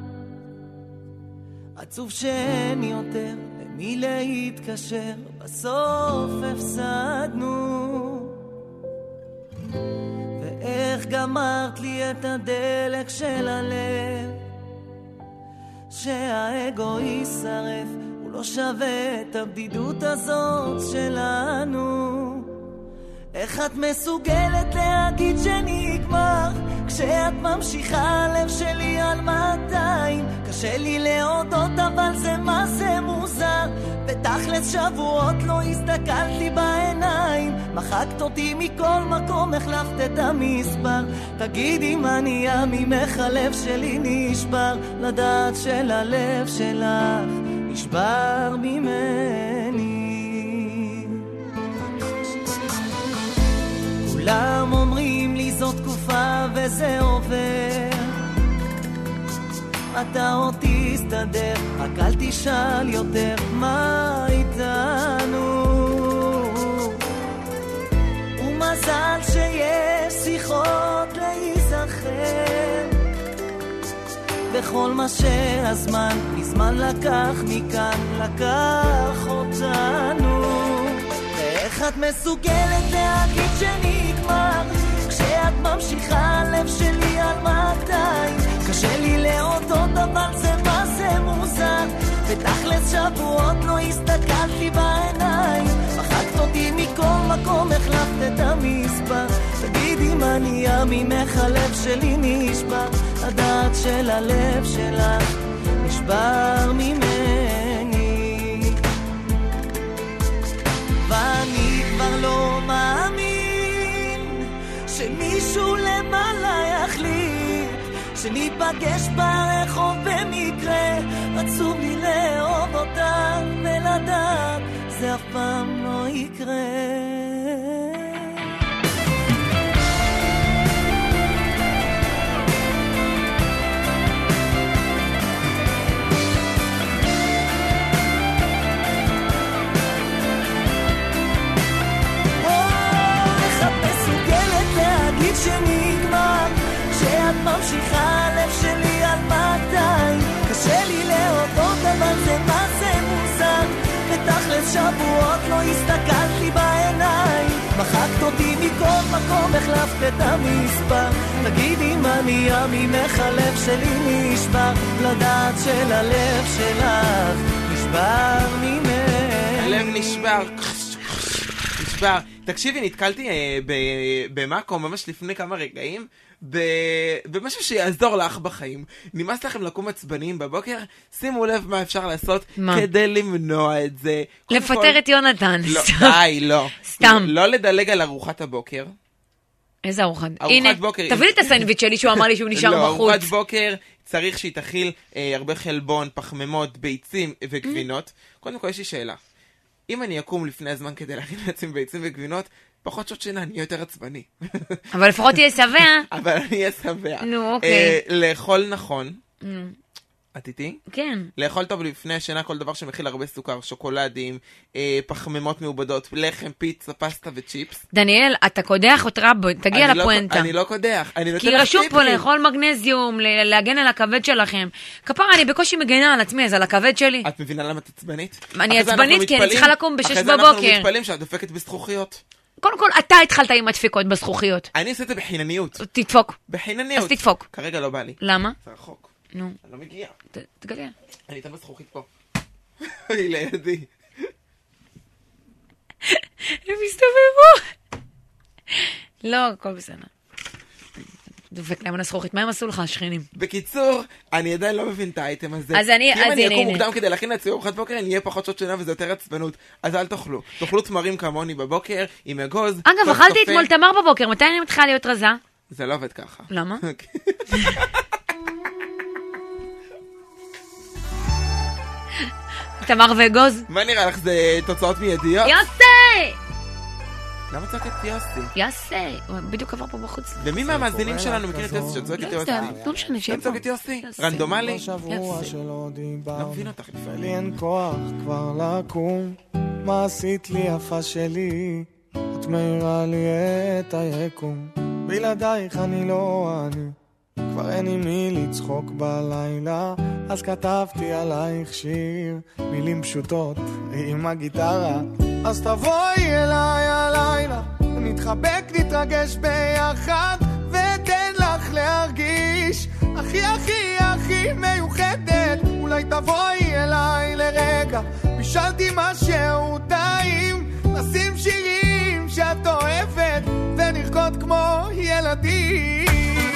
עצוב שאין יותר למי להתקשר, בסוף הפסדנו. ואיך גמרת לי את הדלק של הלב, שהאגו יישרף, הוא לא שווה את הבדידות הזאת שלנו. איך את מסוגלת להגיד שנגמר, כשאת ממשיכה הלב שלי על 200? קשה לי להודות אבל זה מה זה מוזר, בתכלס שבועות לא הסתכלת לי בעיניים, מחקת אותי מכל מקום, החלפת את המספר. תגידי מה נהיה ממך, הלב שלי נשבר, לדעת של הלב שלך נשבר ממני. כולם אומרים לי זאת תקופה וזה עובר, אתה עוד תסתדר, רק אל תשאל יותר מה איתנו. ומזל שיש שיחות להיזכר בכל מה שהזמן מזמן לקח מכאן, לקח אותנו. ואיך את מסוגלת להגיד שנגמר, כשאת ממשיכה הלב שלי על 200? קשה לי להודות אבל זה מה זה מוזר, בתכלס תכלס שבועות לא הסתכלתי בעיניים, מחקת אותי מכל מקום, החלפת את המספר. תגידי מה נהיה ממך, הלב שלי נשבר, הדעת של הלב שלך נשבר ממני, ואני כבר לא מאמין שמישהו למעלה יחליט שניפגש ברחוב במקרה. עצוב לי לאהוב אותה ולדעת זה אף פעם לא יקרה. שנגמר, שאת ממשיכה הלב שלי על 200. קשה לי להודות אבל זה מה זה מוזר, ותכלס שבועות לא הסתכלתי בעיניים, מחקת אותי מכל מקום, החלפת את המספר. תגידי מה נהיה ממך, הלב שלי נשבר, לדעת של הלב שלך נשבר ממך. הלב נשבר. נשבר. תקשיבי, נתקלתי במקום ממש לפני כמה רגעים במשהו שיעזור לך בחיים. נמאס לכם לקום עצבניים בבוקר? שימו לב מה אפשר לעשות כדי למנוע את זה. לפטר את יונתן. לא, די, לא. סתם. לא לדלג על ארוחת הבוקר. איזה ארוחת? ארוחת בוקר. תביא לי את הסנדוויץ' שלי שהוא אמר לי שהוא נשאר בחוץ. לא, ארוחת בוקר צריך שהיא תכיל הרבה חלבון, פחמימות, ביצים וגבינות. קודם כל יש לי שאלה. אם אני אקום לפני הזמן כדי להכין לעצמי ביצים וגבינות, פחות שעות שינה, אני אהיה יותר עצבני. אבל לפחות תהיה שבע. אבל אני אהיה שבע. נו, אוקיי. לאכול נכון. את איתי? כן. לאכול טוב לפני השינה כל דבר שמכיל הרבה סוכר, שוקולדים, פחמימות מעובדות, לחם, פיצה, פסטה וצ'יפס. דניאל, אתה קודח אותך, תגיע לפואנטה. אני לא קודח. כי רשום פה לאכול מגנזיום, להגן על הכבד שלכם. כפרה, אני בקושי מגנה על עצמי, אז על הכבד שלי. את מבינה למה את עצבנית? אני עצבנית כי אני צריכה לקום ב6 בבוקר. אחרי זה אנחנו מתפלאים שאת דופקת בזכוכיות. קודם כל, אתה התחלת עם הדפיקות בזכוכיות. אני עושה את זה בחינניות. תדפוק. בחינניות. אז תדפוק. כרגע לא בא לי. למה? זה רחוק. נו. אני לא מגיע. תגלה. אני אתן בזכוכית פה. היא לידי. הם הסתובבו. לא, הכל בסדר. דופק להם על הזכוכית. מה הם עשו לך, השכנים? בקיצור, אני עדיין לא מבין את האייטם הזה. אז אני, כי אם אני אקום מוקדם כדי להכין לעצמי ארוחת בוקר, אני אהיה פחות שעות שינה וזה יותר עצבנות. אז אל תאכלו. תאכלו תמרים כמוני בבוקר, עם אגוז. אגב, אכלתי אתמול תמר בבוקר. מתי אני מתחילה להיות רזה? זה לא עובד ככה. למה? תמר ואגוז. מה נראה לך, זה תוצאות מיידיות? יוסי! למה צועקת יוסי? יוסי, הוא בדיוק עבר פה בחוץ. ומי מהמאזינים שלנו מכיר את יוסי שצועקת יוסי? לא משנה, שיהיה פה. צועקת יוסי? רנדומלי? שבוע שלא דיבר, לא מבין אותך לפעמים. ולי אין כוח כבר לקום, מה עשית לי יפה שלי? את מאירה לי את היקום, בלעדייך אני לא אני, כבר אין עם מי לצחוק בלילה, אז כתבתי עלייך שיר, מילים פשוטות עם הגיטרה, אז תבואי אליי הלילה, נתחבק נתרגש ביחד, ותן לך להרגיש הכי הכי הכי מיוחדת, אולי תבואי אליי לרגע, בישלתי משהו טעים, נשים שירים שאת אוהבת, ונרקוד כמו ילדים.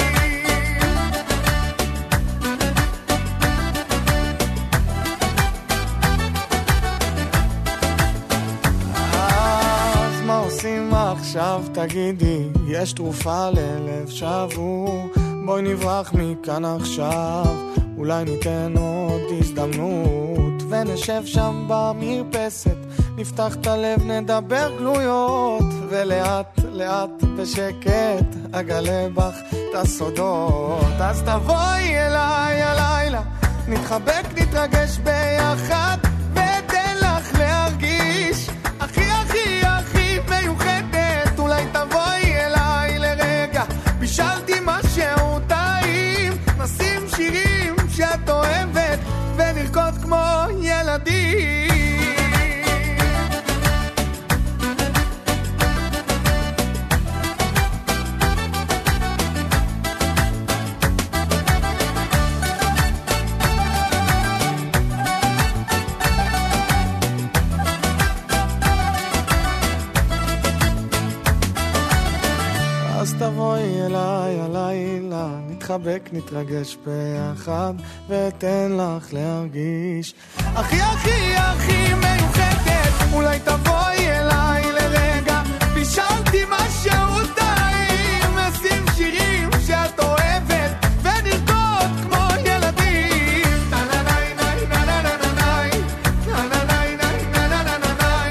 עושים עכשיו תגידי, יש תרופה ללב שבור, בואי נברח מכאן עכשיו, אולי ניתן עוד הזדמנות, ונשב שם במרפסת, נפתח את הלב נדבר גלויות, ולאט לאט בשקט אגלה בך את הסודות, אז תבואי אליי הלילה, נתחבק נתרגש ביחד, ותן לך להרגיש הכי הכי הכי מיוחדת, אולי תבואי אליי לרגע, בישלתי משהו טעים, נשים שירים שאת אוהבת, ונרקוד כמו ילדים. נחבק, נתרגש ביחד, ותן לך להרגיש. הכי הכי הכי מיוחדת, אולי תבואי אליי לרגע, בישלתי משהו טעים, נשים שירים שאת אוהבת, ונרקוד כמו ילדים. נא-נא-נאי, נא-נא-נאי, נא-נא-נאי, נא-נא-נאי,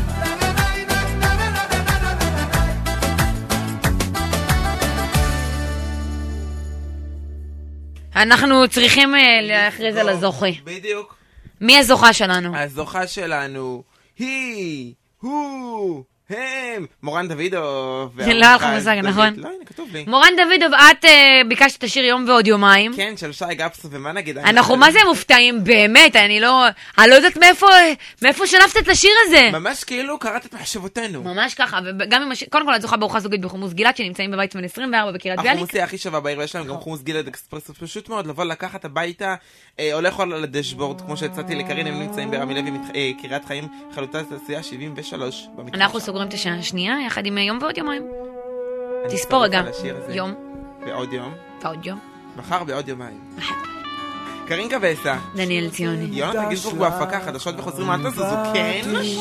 אנחנו צריכים להכריז על הזוכה. בדיוק. מי הזוכה שלנו? הזוכה שלנו היא, הוא, הם, מורן דוידוב. לא היה לך מושג, נכון? לא, הנה, כתוב לי. מורן דוידוב, את ביקשת את השיר יום ועוד יומיים. כן, של שי גפסו, ומה נגיד? אנחנו מה זה מופתעים, באמת, אני לא יודעת מאיפה שלפת את השיר הזה. ממש כאילו קראת את מחשבותינו. ממש ככה, וגם עם השיר, קודם כל את זוכה בארוחה זוגית בחומוס גלעד, שנמצאים בבית מן 24 בקריית ביאליק. החומוסי הכי שווה בעיר, ויש להם גם חומוס גלעד אקספרס, פשוט מאוד, לבוא לקחת הביתה, הולך על הדשבורד, כמו שהצעתי לקרין, הם נמצאים ברמי לוי, קריית חיים, חלוטה תעשייה 73. אנחנו סוגרים את השעה השנייה, יחד עם יום ועוד יומיים. תספור רגע. יום. ועוד יום. ועוד יום. מחר בעוד יומיים. קרין קבסה. דניאל ציוני. יונתן גינזבורג בהפקה, חדשות וחוזרים, אל תזוזו, כן?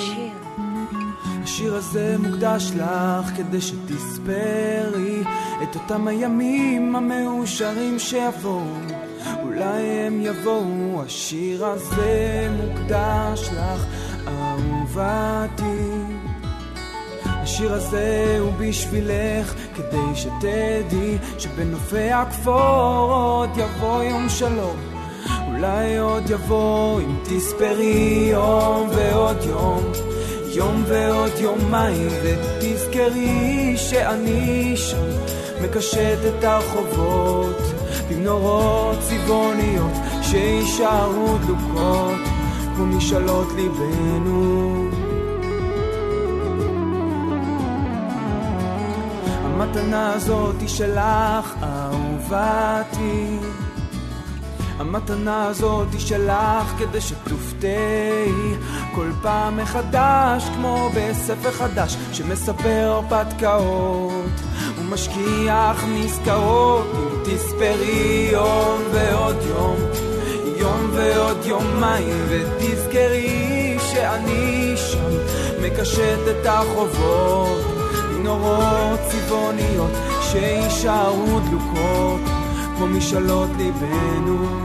השיר הזה מוקדש לך כדי שתספרי את אותם הימים המאושרים שיבואו, אולי הם יבואו. השיר הזה מוקדש לך, אהובתי. השיר הזה הוא בשבילך כדי שתדעי שבנופי הכפור עוד יבוא יום שלום, אולי עוד יבוא אם תספרי יום ועוד יום, יום ועוד יומיים, ותזכרי שאני שם מקשט את הרחובות במנורות צבעוניות שישארו דלוקות כמו משאלות ליבנו. המתנה הזאת היא שלך, אהובתי. המתנה הזאת היא שלך כדי שתופתעי כל פעם מחדש, כמו בספר חדש שמספר הרפתקאות ומשכיח מזכרות. אם תספרי יום ועוד יום, יום ועוד יומיים, ותזכרי שאני שם מקשט את החובות נורות צבעוניות שישארו דלוקות כמו משאלות ליבנו.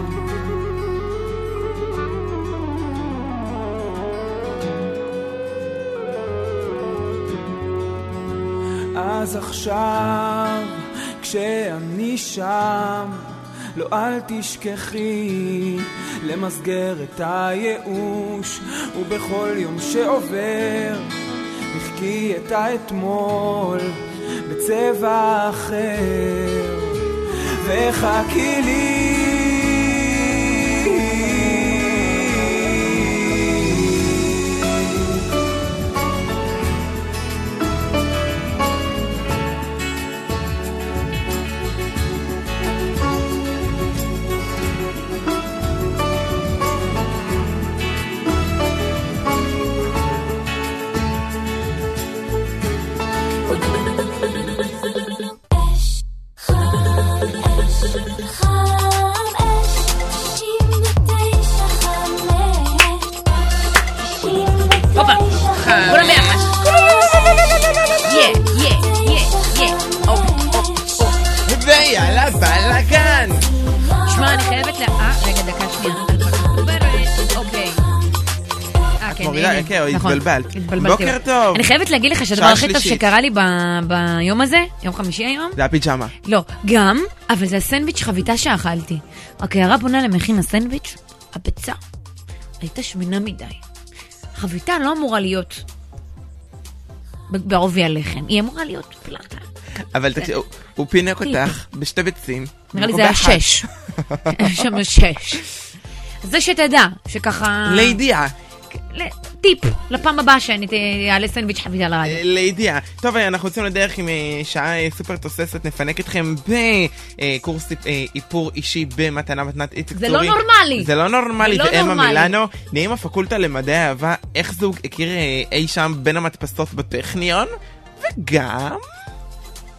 אז עכשיו כשאני שם, לא אל תשכחי למסגר את הייאוש, ובכל יום שעובר מחכי את האתמול בצבע אחר, וחכי לי. ויאללה בלגן. שמע, אני חייבת רגע, דקה שנייה. אוקיי. את מורידה, התבלבלת. בוקר טוב. אני חייבת להגיד לך שהדבר הכי טוב שקרה לי ביום הזה, יום חמישי היום, זה הפיג'מה. לא, גם, אבל זה הסנדוויץ' חביתה שאכלתי. רק הערה פונה למכין הסנדוויץ', הביצה הייתה שמנה מדי. חביתה לא אמורה להיות בעובי הלחם, היא אמורה להיות פלטה. אבל הוא פינק אותך בשתי ביצים. נראה לי זה היה 6. שם 6. זה שתדע, שככה... לידיעה. טיפ, לפעם הבאה שאני אעלה סנדוויץ' חביתה לרדיו. לידיעה. טוב, אנחנו יוצאים לדרך עם שעה סופר תוססת, נפנק אתכם בקורס איפור אישי במתנה מתנת איציק צורי. זה לא נורמלי. זה לא נורמלי, ואמה מילאנו, נעים הפקולטה למדעי אהבה, איך זוג הכיר אי שם בין המדפסות בטכניון, וגם...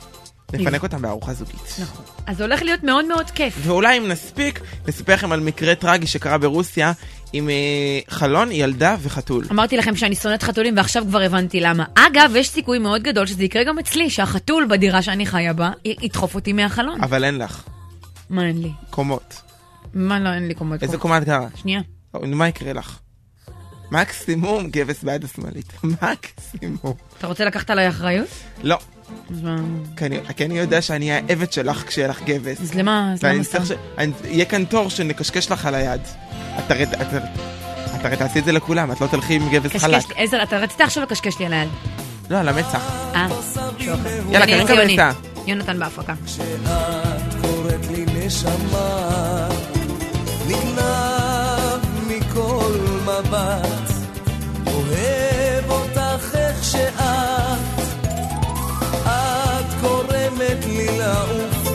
נפנק אותם בארוחה זוגית. נכון. אז זה הולך להיות מאוד מאוד כיף. ואולי אם נספיק, נספר לכם על מקרה טרגי שקרה ברוסיה, עם חלון, ילדה וחתול. אמרתי לכם שאני שונאת חתולים, ועכשיו כבר הבנתי למה. אגב, יש סיכוי מאוד גדול שזה יקרה גם אצלי, שהחתול בדירה שאני חיה בה, ידחוף אותי מהחלון. אבל אין לך. מה אין לי? קומות. מה לא אין לי קומות? איזה קומה את גרה? שנייה. מה יקרה לך? מקסימום גבס ביד השמאלית. מקסימום. אתה רוצה לקחת עליי אחריות? לא. כי אני יודע שאני העבד שלך כשיהיה לך גבס. אז למה? יהיה כאן תור שנקשקש לך על היד. את הרי תעשי את זה לכולם, את לא תלכי עם גבס חלק. עזר, אתה רצית עכשיו לקשקש לי על היד. לא, על המצח. יאללה, קרין קבלסה. יונתן בהפקה. כשאת קוראת לי נשמה, נגנב מכל מבט, אוהב אותך איך שאת, את קורמת לי לעוף,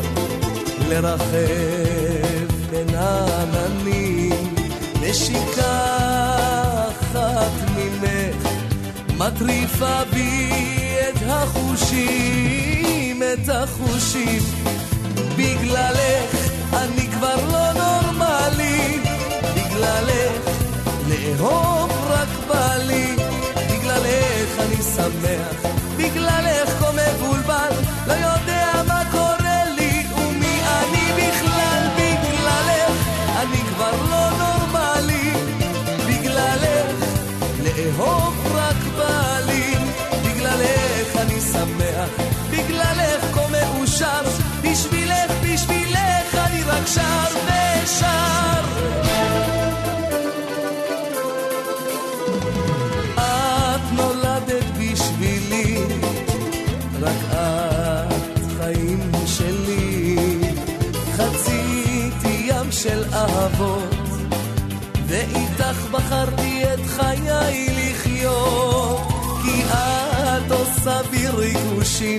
לרחב בין העננים, נשיקה אחת ממך, מטריפה בי את החושים, את החושים. בגללך אני כבר לא נורמלי, בגללך לאהוב רק בא לי, בגללך אני שמח, בגללך כה מבולבל, לא יודע מה קורה לי ומי אני בכלל, בגללך אני כבר לא נורמלי, בגללך לאהוב רק בא לי, בגללך אני שמח, בגללך כה מאושר, בשבילך, בשבילך אני רק שר ושר. את נולדת בשבילי, רק את חיים שלי, חציתי ים של אהבות, ואיתך בחרתי את חיי לחיות, כי את עושה בי ריגושים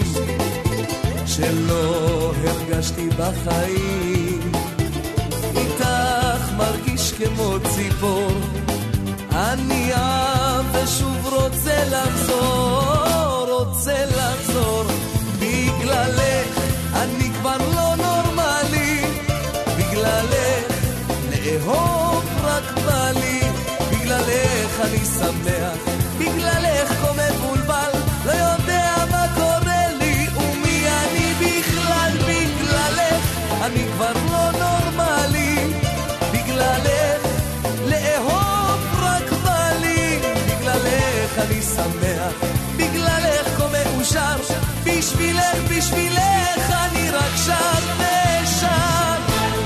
שלא הרגשתי בחיים, איתך מרגיש כמו ציפור, אני ושוב רוצה לחזור, רוצה לחזור, בגללך אני כבר לא נורמלי, בגללך לאהוב רק בא לי, בגללך אני שמח, בגללך כה מבולבל, לא יודע מה קורה לי ומי אני בכלל, בגללך אני כבר לא נורמלי, בגללך לאהוב רק בא לי, בגללך אני שמח, בגללך כה מאושר, בשבילך, בשבילך אני רק שר ושר.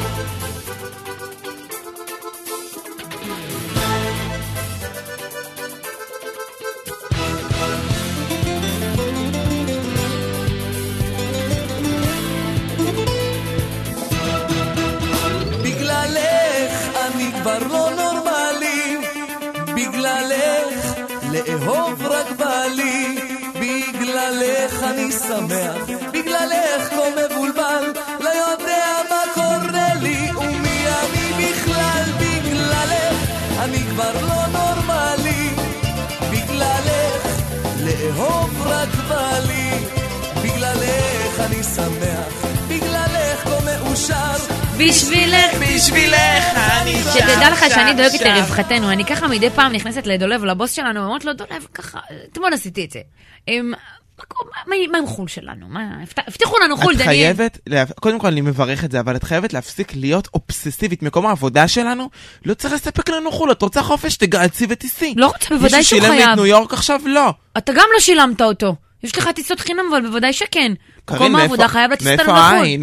כבר לא נורמלי, בגללך לאהוב רק בא לי, בגללך אני שמח, בגללך כה מבולבל, לא יודע מה קורה לי ומי אני בכלל, בגללך אני כבר לא נורמלי, בגללך לאהוב רק בא לי, בגללך אני שמח, בגללך כה מאושר, בשבילך, בשבילך אני שר. שתדע לך שאני דואגת לרווחתנו, אני ככה מדי פעם נכנסת לדולב לבוס שלנו, ואומרת לו, דולב, ככה, אתמול עשיתי את זה. מה עם חול שלנו? הבטיחו לנו חול, דניאל. את חייבת, קודם כל אני מברך את זה, אבל את חייבת להפסיק להיות אובססיבית. מקום העבודה שלנו, לא צריך לספק לנו חול, את רוצה חופש, תגעצי ותיסי. לא רוצה, בוודאי שהוא חייב. מישהו שילם לי את ניו יורק עכשיו? לא. אתה גם לא שילמת אותו. יש לך טיסות חינם, אבל בוודאי שכן. מקום העבודה חייב לטיסות לנו בחול. מאיפה העין?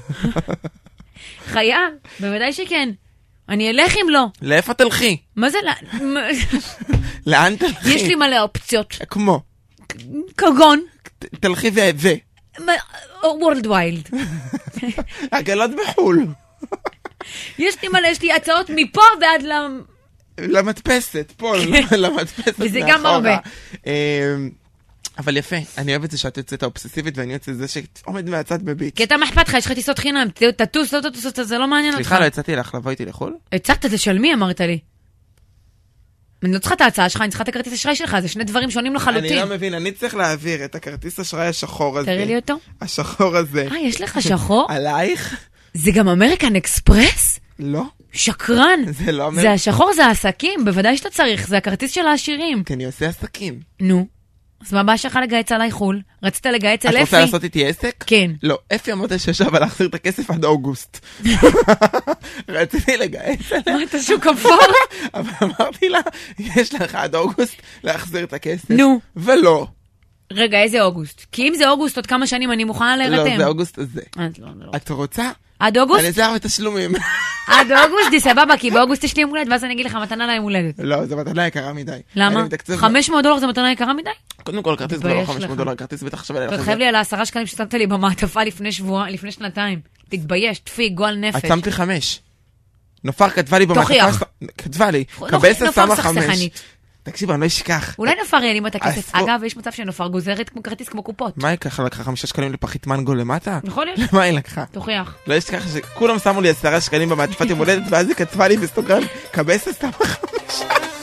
חייב, בוודאי שכן. אני אלך אם לא. לאיפה תלכי? מה זה? לאן תלכי? יש לי מלא אופציות. כמו? כגון? תלכי וורלד ויילד. עגלות בחול. יש לי הצעות מפה ועד למדפסת, פה, למדפסת. וזה גם הרבה. אבל יפה, אני אוהב את זה שאת יוצאת האובססיבית, ואני יוצאת את זה שעומד מהצד בביט. כי אתה מחפת לך, יש לך טיסות חינם, תטוס, לא תטוס, זה לא מעניין אותך. סליחה, לא הצעתי לך לבוא איתי לחול? הצעת, תשלמי, אמרת לי. אני לא צריכה את ההצעה שלך, אני צריכה את הכרטיס אשראי שלך, זה שני דברים שונים לחלוטין. אני לא מבין, אני צריך להעביר את הכרטיס אשראי השחור הזה. תראי לי אותו. השחור הזה. יש לך שחור? עלייך? זה גם אמריקן אקספרס? לא. שקרן. זה לא אמריקן. זה השחור, זה העסקים, בוודאי שאתה צריך, זה הכרטיס של העשירים. כי אני עושה עסקים. נו. אז מה הבא שלך לגייץ עליי חול? רצית לגייץ על אפי? את רוצה לעשות איתי עסק? כן. לא, אפי אמרת שישב להחזיר את הכסף עד אוגוסט. רציתי לגייץ עליה. מה, אתה שוק אפור? אבל אמרתי לה, יש לך עד אוגוסט להחזיר את הכסף. נו. ולא. רגע, איזה אוגוסט? כי אם זה אוגוסט עוד כמה שנים אני מוכנה להירתם. לא, זה אוגוסט הזה. לא. את רוצה? עד אוגוסט? אני אעשה הרבה תשלומים. עד אוגוסט די סבבה, כי באוגוסט יש לי יום הולדת, ואז אני אגיד לך מתנה ליום הולדת. לא, זה מתנה יקרה מדי. למה? $500 זה מתנה יקרה מדי? קודם כל, כרטיס זה לא $500, כרטיס בטח שווה לך. תחייב לי על 10 שקלים ששמת לי במעטפה לפני שנתיים. תתבייש, תפי, גועל נפש. את שמת לי 5. נופר כתבה לי במעטפה. תוכיח. כתבה לי. נופר סכסכנית. תקשיב, אני לא אשכח. אולי נופר יעלים את הכסף. אגב, יש מצב שנופר גוזרת כמו כרטיס כמו קופות. מה היא ככה? לקחה 5 שקלים לפחית מנגו למטה? יכול להיות. למה היא לקחה? תוכיח. לא אשכח שכולם שמו לי 10 שקלים במעטפת יום הולדת, ואז היא כתבה לי בסטוגרם, קבס סתם 5.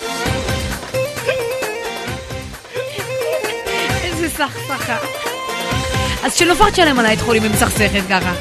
איזה סכסכה. אז שנופר תשלם עליי את חולים עם סכסכת ככה.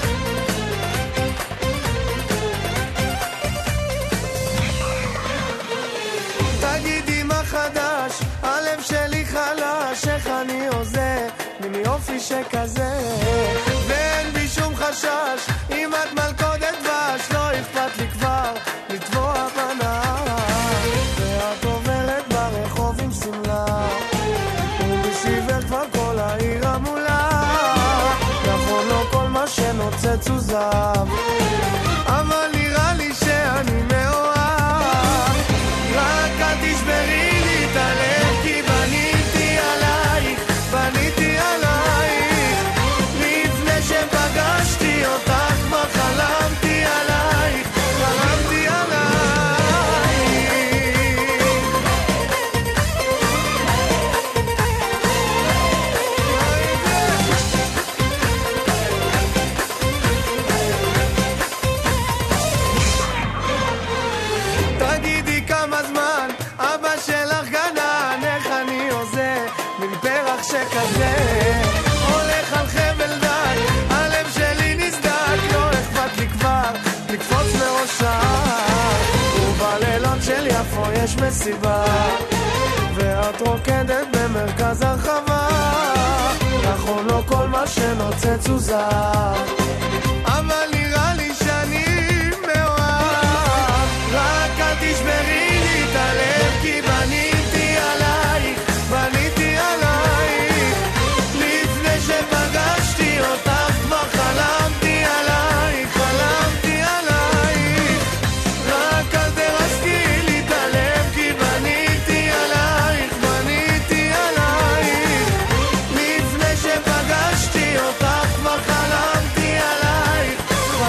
הלב שלי חלש, איך אני עוזר מיופי שכזה, ואין בי שום חשש, אם את מלכודת דבש, לא אכפת לי כבר לטבוע בנהר, ואת עוברת ברחוב עם סמלה, ובסביבך כבר כל העיר המולה, נכון לא כל מה שנוצץ הוא זהב, אבל נראה לי שאני מאוהב, רק אל תשברי כי בניתי עלייך, לפני שפגשתי אותך, כבר חלמתי עלייך, תגידי כמה זמן אבא שלך גנן, איך אני עוזר מן פרח שכזה, הולך על חבל דק, הלב שלי נסדק, לא אכפת לי כבר לקפוץ מראשה, ובלילות של יפו יש מסיבה, ואת רוקדת במרכז הרחבה, נכון לא כל מה שנוצץ הוא זהב, אבל נראה לי שאני מאוהב, רק אל תשברי לי את הלב, כי בניתי עלייך, לפני שפגשתי אותך, כבר חלמתי עלייך, רק אל תרסקי לי את הלב, כי בניתי עלייך, לפני שפגשתי אותך, כבר חלמתי עלייך,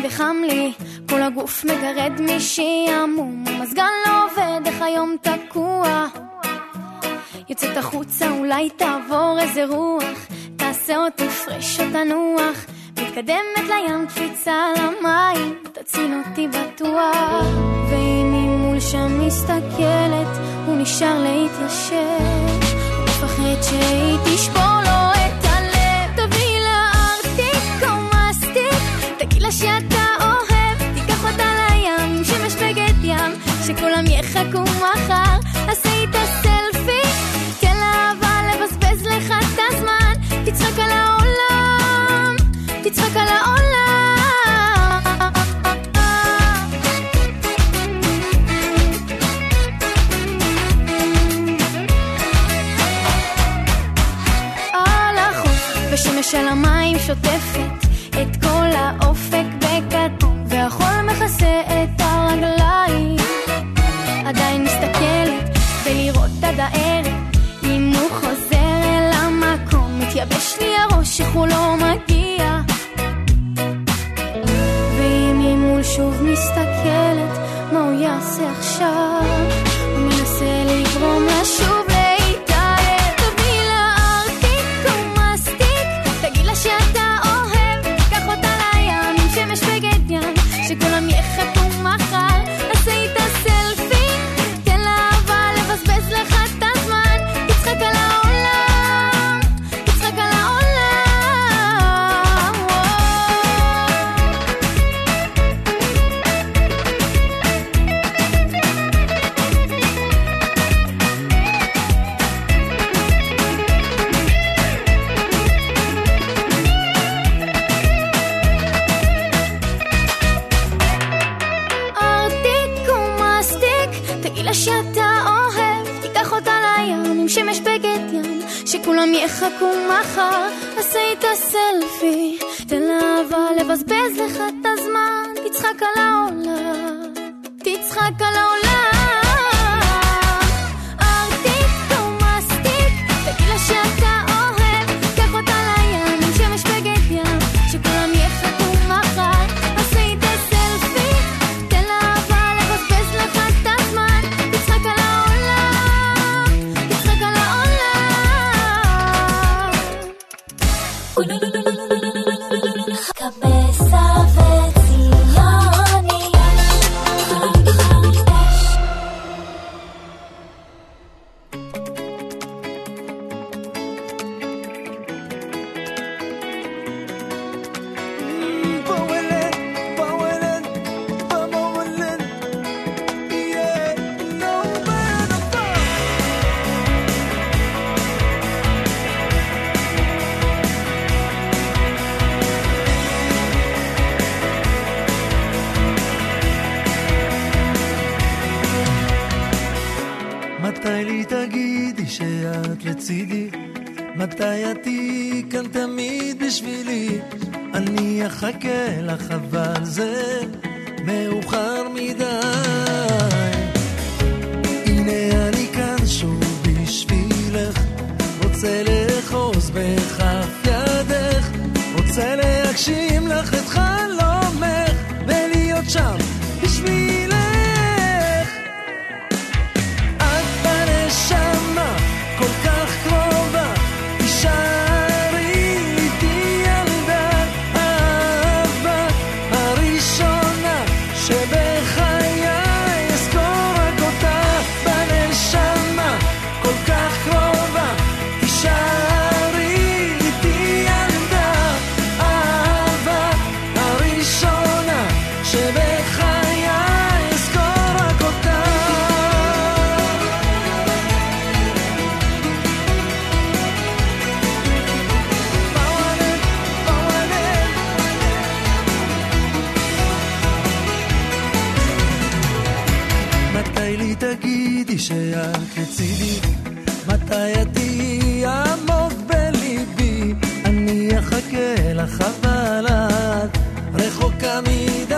וחם לי, כל הגוף מגרד משעמום, המזגן לא עובד, איך היום תקוע, יוצאת החוצה, אולי תעבור איזה רוח, תעשה אותי פרש או תנוח, מתקדמת לים, קפיצה למים, תציל אותי בטוח, ואם היא מול שם מסתכלת, הוא נשאר להתיישב, הוא מפחד שהיא תשבור לו את הלב, תביא לה ארטיק או מסטיק, תגיד לה שאתה אוהב, תיקח אותה לים, שמש בגד ים, שכולם יחכו מחר, עשה איתה סלפי, תן לה אהבה לבזבז לך את הזמן, תצחק על העולם, תצחק על העולם. על החוף בשמש על המים שוטפת את כל האופק בכתום, והחול מכסה את הרגליים, עדיין מסתכלת ולראות עד הערב, אם הוא חוזר אל המקום, מתייבש לי הראש איך הוא לא מגיע, ואם היא מול שוב מסתכלת, מה הוא יעשה עכשיו? הוא מנסה לגרום לה שוב להתאהב, תביא לה ארטיק או מסטיק, תגיד לה שאתה אוהב, תיקח אותה לים עם שמש בגד ים, שכולם יחכו מחר, עשה איתה סלפי, תן לה אהבה לבזבז לך את הזמן, תצחק על העולם, תצחק על העולם. ארטיק או מסטיק, תגיד לה שאתה אוהב, תיקח אותה לים עם שמש בגד ים, שכולם יחכו מחר, עשה איתה סלפי, תן לה אהבה לבזבז לך את הזמן, תצחק על העולם, תצחק על העולם. ארטיק או מסטיק, תגיד לה שאתה אוהב, תיקח אותה לים עם שמש בגד ים, שכולם יחכו מחר, עשה איתה סלפי, תן לה אהבה לבזבז לך את הזמן, תצחק על העולם, תצחק על העולם. cabeza וזיוני מתי לי תגידי שאת לצידי, מתי את תהיי כאן תמיד בשבילי, אני אחכה לך אבל זה מאוחר מדי, הנה אני כאן שוב בשבילך, רוצה לאחוז בכף ידך, רוצה להגשים לך את חלומך ולהיות שם בשבילך, את בנשמה כל כך קרובה, תישארי איתי ילדה, האהבה הראשונה שבחיי אזכור רק אותך, בנשמה כל כך קרובה, תישארי איתי ילדה, האהבה הראשונה שבחיי אזכור רק אותך. מתי לי תגידי שאת לצידי, מתי את תהיי עמוק בליבי, אני אחכה לך אבל את רחוקה מדי,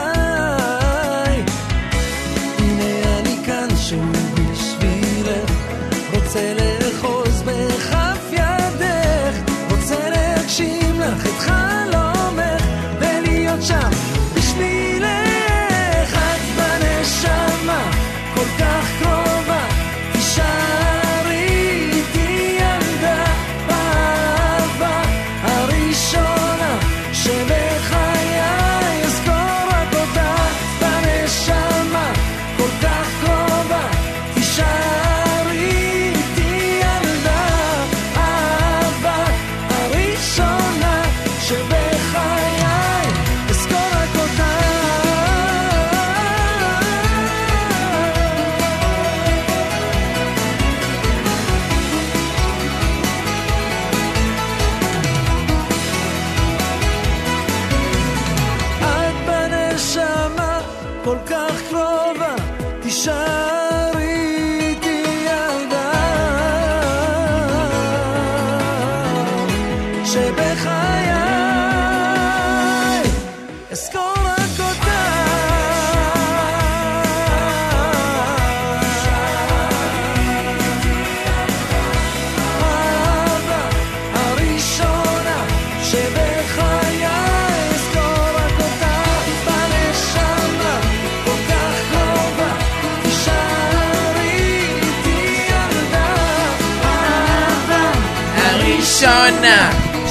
הנה אני כאן שוב בשבילך, רוצה לאחוז בכף ידך, רוצה להגשים לך את חלומך ולהיות שם בשבילך. שבחיי אזכור רק אותך. האהבה הראשונה שבחיי אזכור רק אותך. בנשמה כל כך קרובה תישארי איתי ילדה. האהבה הראשונה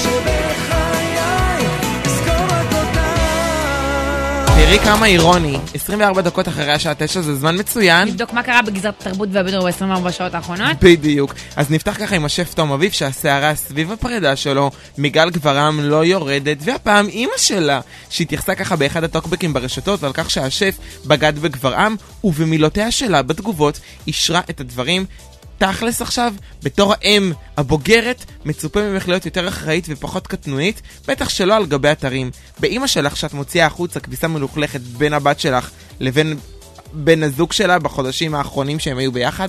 תראי כמה אירוני, 24 דקות אחרי השעה 9 זה זמן מצוין. נבדוק מה קרה בגזרת התרבות והבידור ב-24 שעות האחרונות. בדיוק. אז נפתח ככה עם השף תום אביב שהשערה סביב הפרידה שלו מגל גברם לא יורדת, והפעם אימא שלה שהתייחסה ככה באחד הטוקבקים ברשתות ועל כך שהשף בגד בגברם, ובמילותיה שלה בתגובות אישרה את הדברים. תכלס עכשיו, בתור האם הבוגרת, מצופה ממך להיות יותר אחראית ופחות קטנונית, בטח שלא על גבי אתרים. באמא שלך שאת מוציאה החוצה כביסה מלוכלכת בין הבת שלך לבין בן הזוג שלה בחודשים האחרונים שהם היו ביחד?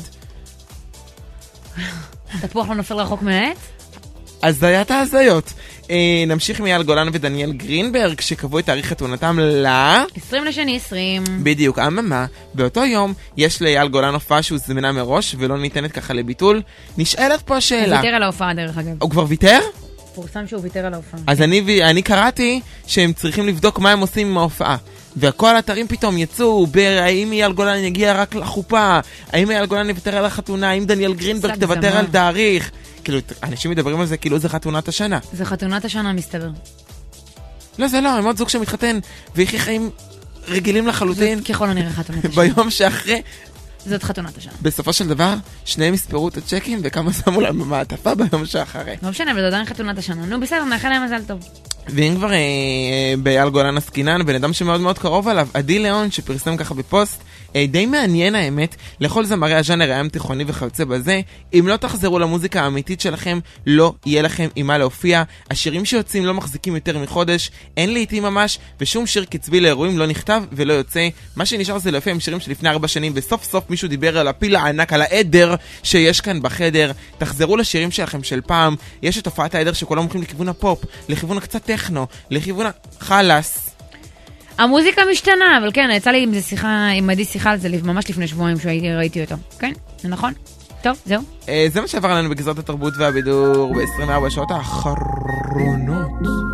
תפוח לא נופל רחוק מהעץ? אז זה היה את ההזיות. נמשיך מאייל גולן ודניאל גרינברג שקבעו את תאריך חתונתם 20/2/20. בדיוק, אממה, באותו יום יש לאייל גולן הופעה שהוא זמנה מראש ולא ניתנת ככה לביטול. נשאלת פה השאלה. הוא ויתר על ההופעה דרך אגב. הוא כבר ויתר? פורסם שהוא ויתר על ההופעה. אז אני קראתי שהם צריכים לבדוק מה הם עושים עם ההופעה. וכל האתרים פתאום יצאו, האם אייל גולן יגיע רק לחופה, האם אייל גולן יוותר על החתונה, האם דניאל גרינברג תוותר על תאריך. כאילו, אנשים מדברים על זה כאילו זה חתונת השנה. זה חתונת השנה מסתבר. לא, זה לא, הם עוד זוג שמתחתן, ויחי חיים רגילים לחלוטין. זאת ככל הנראה חתונת השנה. ביום שאחרי. זאת חתונת השנה. בסופו של דבר, שניהם יספרו את הצ'קים, וכמה שמו להם במעטפה ביום שאחרי. לא משנה, אבל זה עדיין חתונת השנה. נו, בסדר, נאחל להם מזל טוב. ואם כבר באייל גולן עסקינן, בן אדם שמאוד מאוד קרוב עליו, עדי ליאון, שפרסם ככה בפוסט, די מעניין האמת, לכל זמרי הז'אנר הים תיכוני וכיוצא בזה, אם לא תחזרו למוזיקה האמיתית שלכם, לא יהיה לכם עם מה להופיע, השירים שיוצאים לא מחזיקים יותר מחודש, אין לעיתים ממש, ושום שיר קצבי לאירועים לא נכתב ולא יוצא, מה שנשאר זה להופיע עם שירים שלפני 4 שנים, וסוף סוף מישהו דיבר על הפיל הענק, על העדר שיש כאן בחדר, תחזרו לשירים שלכם של פעם, יש את תופעת העדר שכולם הולכים לכיוון הפופ, לכיוון הקצת טכנו, לכיוון חלס. המוזיקה משתנה, אבל כן, יצא לי עם עדי שיחה על זה ממש לפני שבועיים שראיתי אותו. כן, זה נכון? טוב, זהו. זה מה שעבר לנו בגזרת התרבות והבידור ב-24 שעות האחרונות.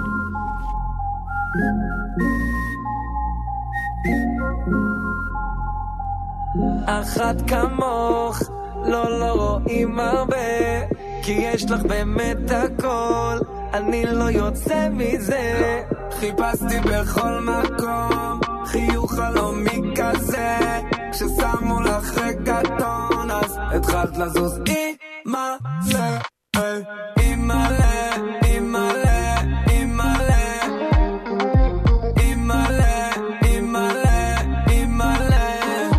אחת כמוך לא רואים הרבה, כי יש לך באמת הכל, אני לא יוצא מזה. חיפשתי בכל מקום חיוך חלומי כזה, כששמו לך רגטון אז התחלת לזוז אימא'לה, אימא'לה, אימא'לה, אימא'לה, אימא'לה, אימא'לה, אימא'לה.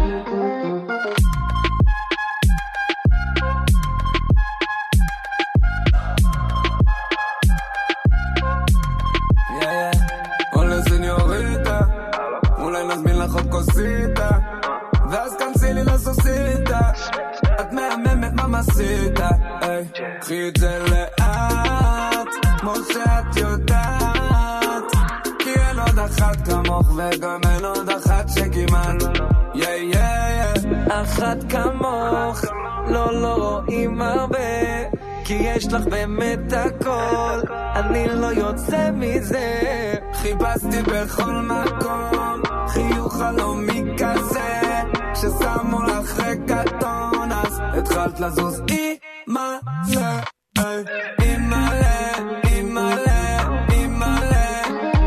קוסיטה ואז כנסי לי לסוסיטה, את מהממת ממסיטה, קחי את זה לאט כמו שאת יודעת, כי אין עוד אחת כמוך וגם אין עוד אחת שכמעט אחת כמוך לא רואים הרבה, כי יש לך באמת הכל, אני לא יוצא מזה. חיפשתי בכל מקום חיוך חלומי כזה, כששמו לך רגטון אז התחלת לזוז אימא'לה, אימא'לה, אימא'לה, אימא'לה,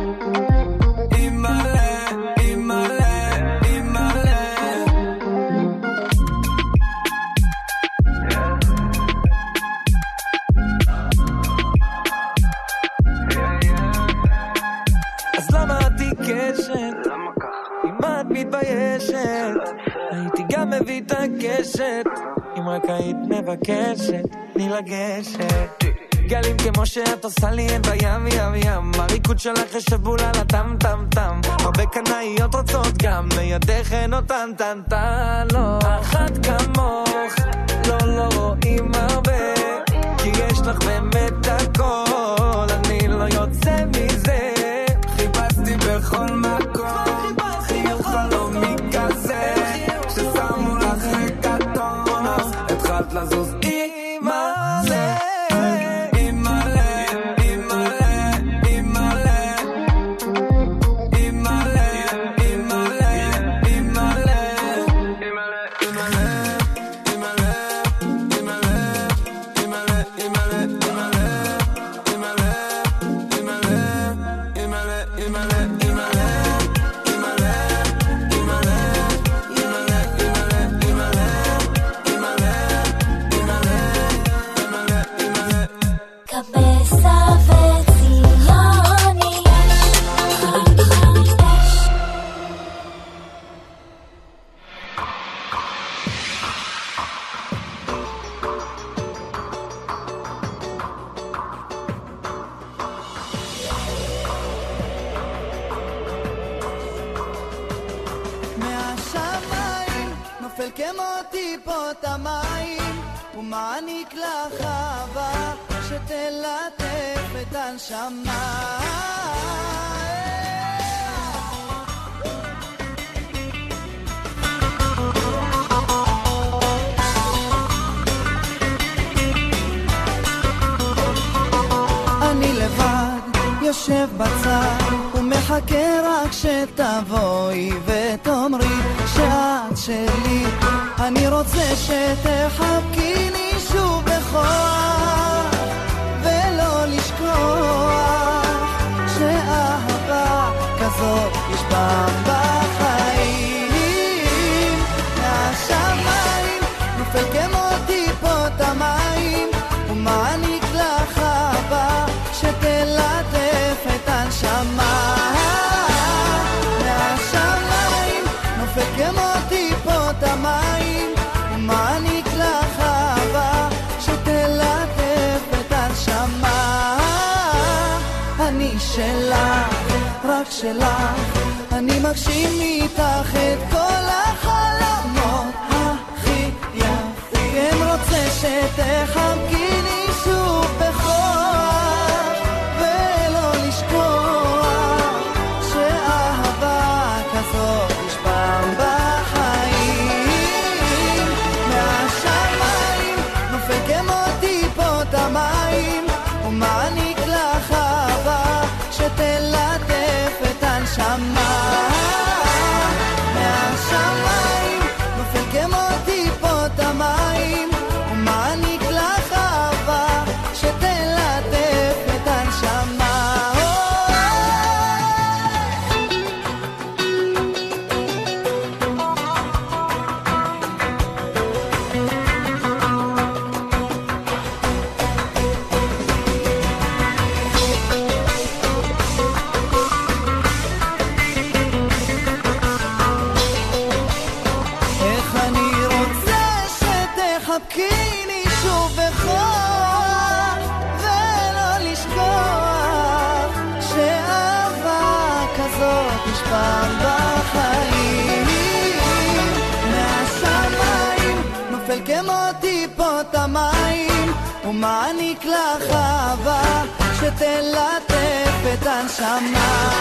אימא'לה, אימא'לה, אימא'לה. אז למה את עיקשת? אם את מתביישת, הייתי גם מביא את הקשת, אם רק היית מבקשת, תני לגשת. גלים כמו שאת עושה לי אין בים ים ים, הריקוד שלך ישבול על הטם טם טם, הרבה קנאיות רוצות גם לידך אין אותן טן טן. לא אחת כמוך לא רואים הרבה, כי יש לך באמת הכל, אני לא יודע אני לבד יושב בצד ומחכה רק שתבואי ותאמרי שאת שלי. אני רוצה שתחבקיני שוב בכוח ולא לשכוח שאהבה כזאת יש בחיים. מהשמיים נופל כמו טיפות המים ומעניק לך אהבה שתלטף את הנשמה. מהשמיים נופל כמו טיפות המים ומעניק לך אהבה שתלטף את הנשמה. אני שלך, רק שלך, אני מגשים איתך את כל החלומות הכי יפים. רוצה שתחבקיני שוב בכוח ולא לשכוח שאהבה כזאת יש בחיים. מהשמיים נופל כמו טיפות המים ומעניק לך אהבה שתלטף את הנשמה. מהשמיים נופל כמו טיפות המים ומעניק לך אהבה שתלטף את הנשמה. איך אני רוצה שתחבקיני שוב בכוח ולא לשכוח שאהבה כזאת נשפר בחיים. מהשמיים נופל כמו טיפות המים ומעניק לך אהבה שתלטף את הנשמה.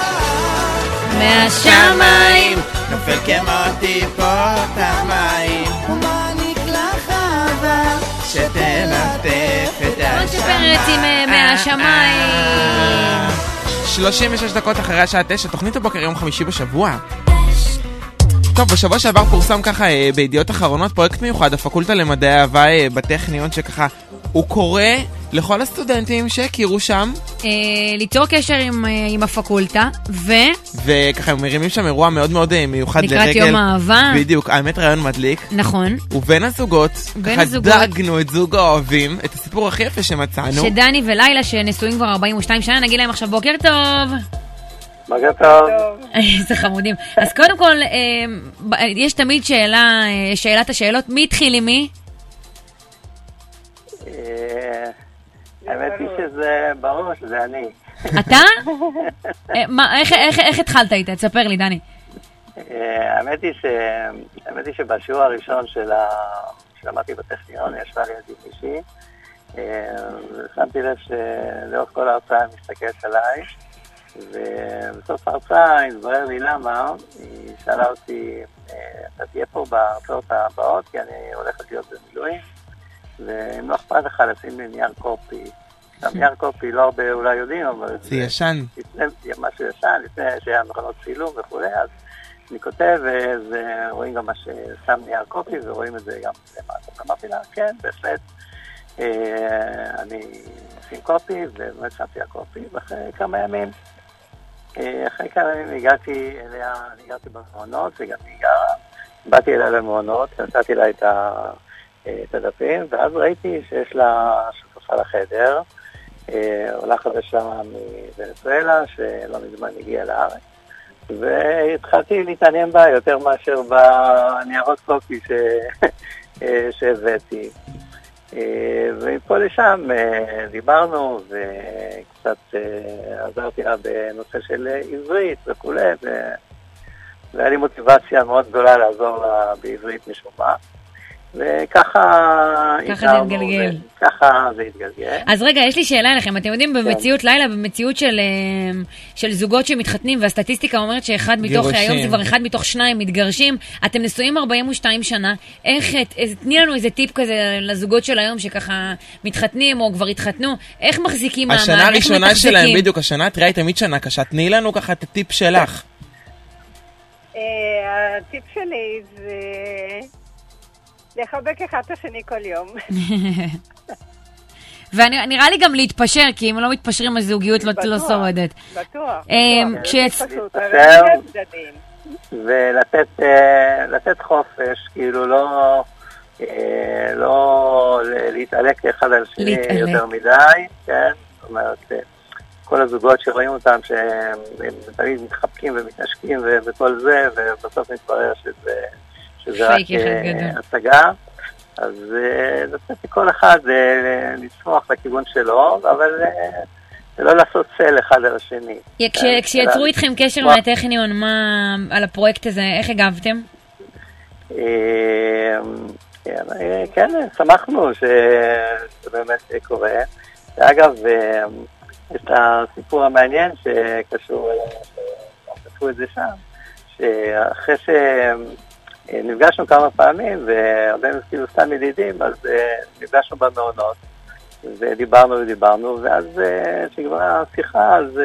מהשמיים נופל כמו טיפות המים ומעניק לך אהבה שתלטף את שפרת עם מהשמיים. 36 דקות אחרי השעה 9, תוכנית הבוקר יום חמישי בשבוע. טוב, בשבוע שעבר פורסם ככה בידיעות אחרונות פרויקט מיוחד, הפקולטה למדעי אהבה בטכניון, שככה הוא קורא לכל הסטודנטים שהכירו שם ליצור קשר עם הפקולטה וככה הם מרימים שם אירוע מאוד מאוד מיוחד לקראת לרגל יום האהבה. בדיוק, האמת רעיון מדליק. נכון. ובין הזוגות ככה דגנו את זוג האוהבים, את הסיפור הכי יפה שמצאנו, שדני ולילה שנשואים כבר 42 שנה, נגיד להם עכשיו בוקר טוב. בוקר טוב. איזה חמודים. אז קודם כל יש תמיד שאלת השאלות, מי התחיל עם מי? האמת היא שזה ברור שזה אני. אתה? איך התחלת איתה? תספר לי, דני. האמת היא שבשיעור הראשון שלמדתי בטכניון ישבה לידי מישהי, ושמתי לב שלאורך כל ההרצאה היא מסתכלת עליי, ובסוף ההרצאה התברר לי למה. היא שאלה אותי, אתה תהיה פה בהרצאות הבאות כי אני הולכת להיות במילואים, ואם לא אכפת לך לשים לי נייר קופי. נייר קופי לא הרבה אולי יודעים, אבל זה ישן. משהו ישן, לפני שהיה מכונות צילום וכו', אז אני כותב, ורואים גם מה ששם נייר קופי, ורואים את זה גם למטה. אמרתי לה, כן, בהחלט, אני עושים קופי, ובאמת שמתי הקופי, ואחרי כמה ימים אחרי כמה ימים הגעתי אליה, אני גרתי במעונות, וגם באתי אליה למעונות, נתתי לה את הדפים, ואז ראיתי שיש לה שותפה לחדר, עולה חדשה מוונצואלה, שלא מזמן הגיעה לארץ, והתחלתי להתעניין בה יותר מאשר בניירות קופי שהבאתי. ומפה לשם דיברנו וקצת עזרתי לה בנושא של עברית וכו', והיה לי מוטיבציה מאוד גדולה לעזור לה בעברית משום מה. וככה זה התגלגל. ככה זה התגלגל. אז רגע, יש לי שאלה אליכם. אתם יודעים, במציאות לילה, במציאות של זוגות שמתחתנים, והסטטיסטיקה אומרת שאחד מתוך, היום זה כבר אחד מתוך שניים מתגרשים, אתם נשואים 42 שנה, תני לנו איזה טיפ כזה לזוגות של היום שככה מתחתנים או כבר התחתנו, איך מחזיקים מעמד, השנה הראשונה שלהם, בדיוק, השנה תראה תמיד שנה קשה, תני לנו ככה את הטיפ שלך. הטיפ שלי זה לחבק אחד את השני כל יום. ונראה לי גם להתפשר, כי אם לא מתפשרים הזוגיות לא שורדת. בטוח. ולתת חופש, כאילו לא להתעלק אחד על שני יותר מדי, כן? זאת אומרת, כל הזוגות שרואים אותם שהם תמיד מתחבקים ומתנשקים וכל זה, ובסוף מתברר שזה רק הצגה. אז לתת לכל אחד לצמוח לכיוון שלו, אבל לא לעשות צל אחד על השני. כשיצרו איתכם קשר מהטכניון, על הפרויקט הזה, איך הגבתם? כן, שמחנו שבאמת קורה. אגב, יש את הסיפור המעניין שקשור, כתבו את זה שם, שאחרי נפגשנו כמה פעמים, והרבה כאילו סתם ידידים, אז נפגשנו במעונות, ודיברנו, ואז כשגמרה השיחה, אז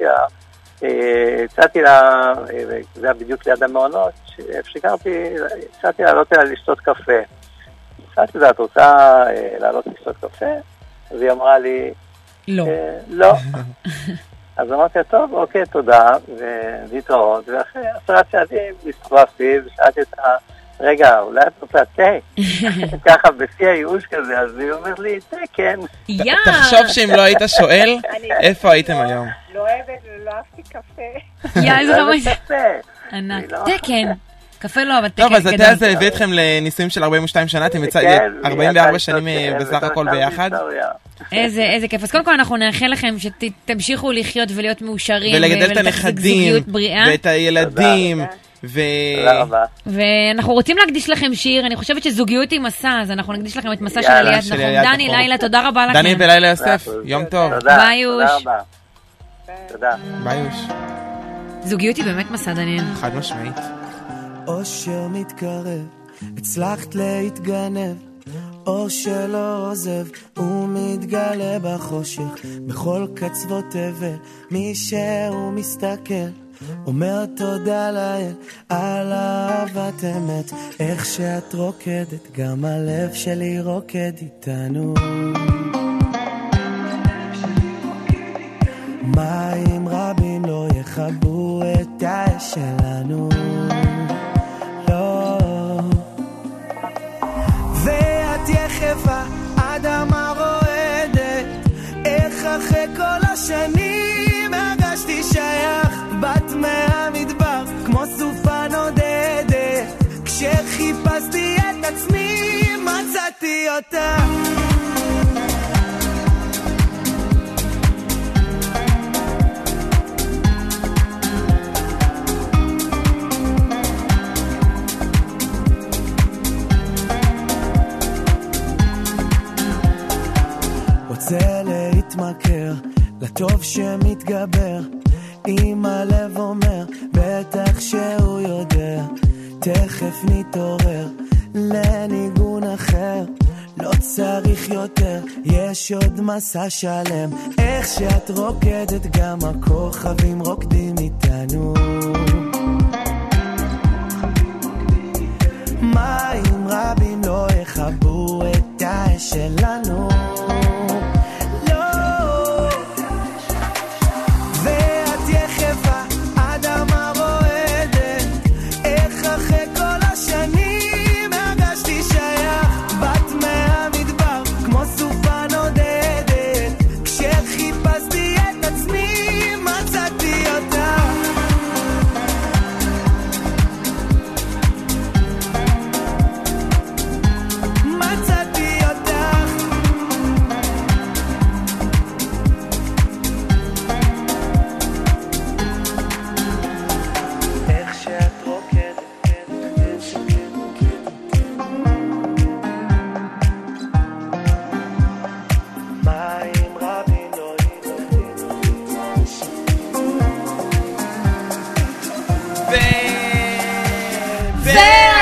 הצעתי לה, זה היה בדיוק ליד המעונות, הצעתי לה לעלות אליה לשתות קפה. הצעתי לה, את רוצה לעלות לשתות קפה? אז היא אמרה לי, לא. אז אמרתי, טוב, אוקיי, תודה, ולהתראות, ואחרי 10 צעדים הסתובבתי ושאלתי את רגע, אולי את רוצה תה? ככה, בשיא הייאוש כזה, אז היא אומרת לי, תה, כן. תחשוב שאם לא היית שואל, איפה הייתם היום? לא אוהבת ולא אהבתי קפה. זה ממש ענק. תה, כן. קפה לא, אבל תה, טוב, אז התה הזה הביא אתכם לנישואים של 42 שנה, אתם 44 שנים בסך הכל ביחד? איזה כיף. אז קודם כל אנחנו נאחל לכם שתמשיכו לחיות ולהיות מאושרים. ולגדל את הנכדים, ואת הילדים. ואנחנו רוצים להקדיש לכם שיר, אני חושבת שזוגיות היא מסע, אז אנחנו נקדיש לכם את מסע של עליית נחום. דני, לילה, תודה רבה לכם. דני ולילה יוסף, יום טוב. ביי יוש. תודה. ביי יוש. זוגיות היא באמת מסע, דניאל. חד משמעית. אושר מתקרב, הצלחת להתגנב, אור שלא עוזב, הוא מתגלה בחושך, בכל קצוות תבל, מי שהוא מסתכל, אומר תודה לאל, על אהבת אמת, איך שאת רוקדת, גם הלב שלי רוקד איתנו. מים רבים לא יכבו את האש שלנו, לא. ואת יחפה, אדמה רועדת, איך אחרי כל השנים הרגשתי שייך, בת מהמדבר, כמו סופה נודדת, כשחיפשתי את עצמי מצאתי אותה. רוצה להתמכר לטוב שמתגבר, אם הלב אומר בטח שהוא יודע, תכף נתעורר לניגון אחר, לא צריך יותר, יש עוד מסע שלם, איך שאת רוקדת גם הכוכבים רוקדים איתנו. מים רבים לא יכבו את האש שלנו, לא. ואת יחפה,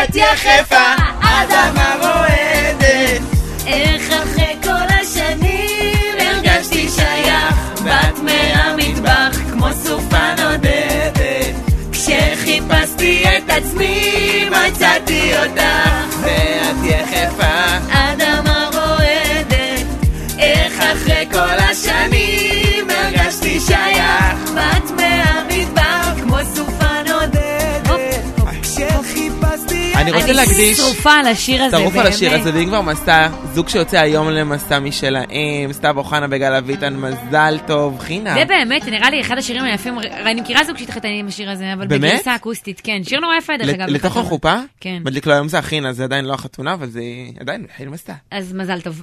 ואת יחפה, אדמה רועדת. איך אחרי כל השנים הרגשתי שייך, בת מהמטבח כמו סופה נודדת. כשחיפשתי את עצמי מצאתי אותך, ואת יחפה, אדמה רועדת. איך אחרי כל השנים הרגשתי שייך, בת מהמטבח כמו סופה נודדת. כשחיפשתי אני רוצה להקדיש אני שרופה על השיר הזה, שרוף על השיר הזה, ואם כבר מסע, זוג שיוצא היום למסע משלהם, סתיו אוחנה וגל אביטן, מזל טוב, חינה. זה באמת, נראה לי אחד השירים היפים, אני מכירה זוג שהתחתן עם השיר הזה, אבל בגרסה אקוסטית, כן, שיר נורא יפה דרך אגב. לתוך החופה? כן. מדליק לו היום זה החינה, זה עדיין לא החתונה, אבל זה עדיין חיל מסע. אז מזל טוב.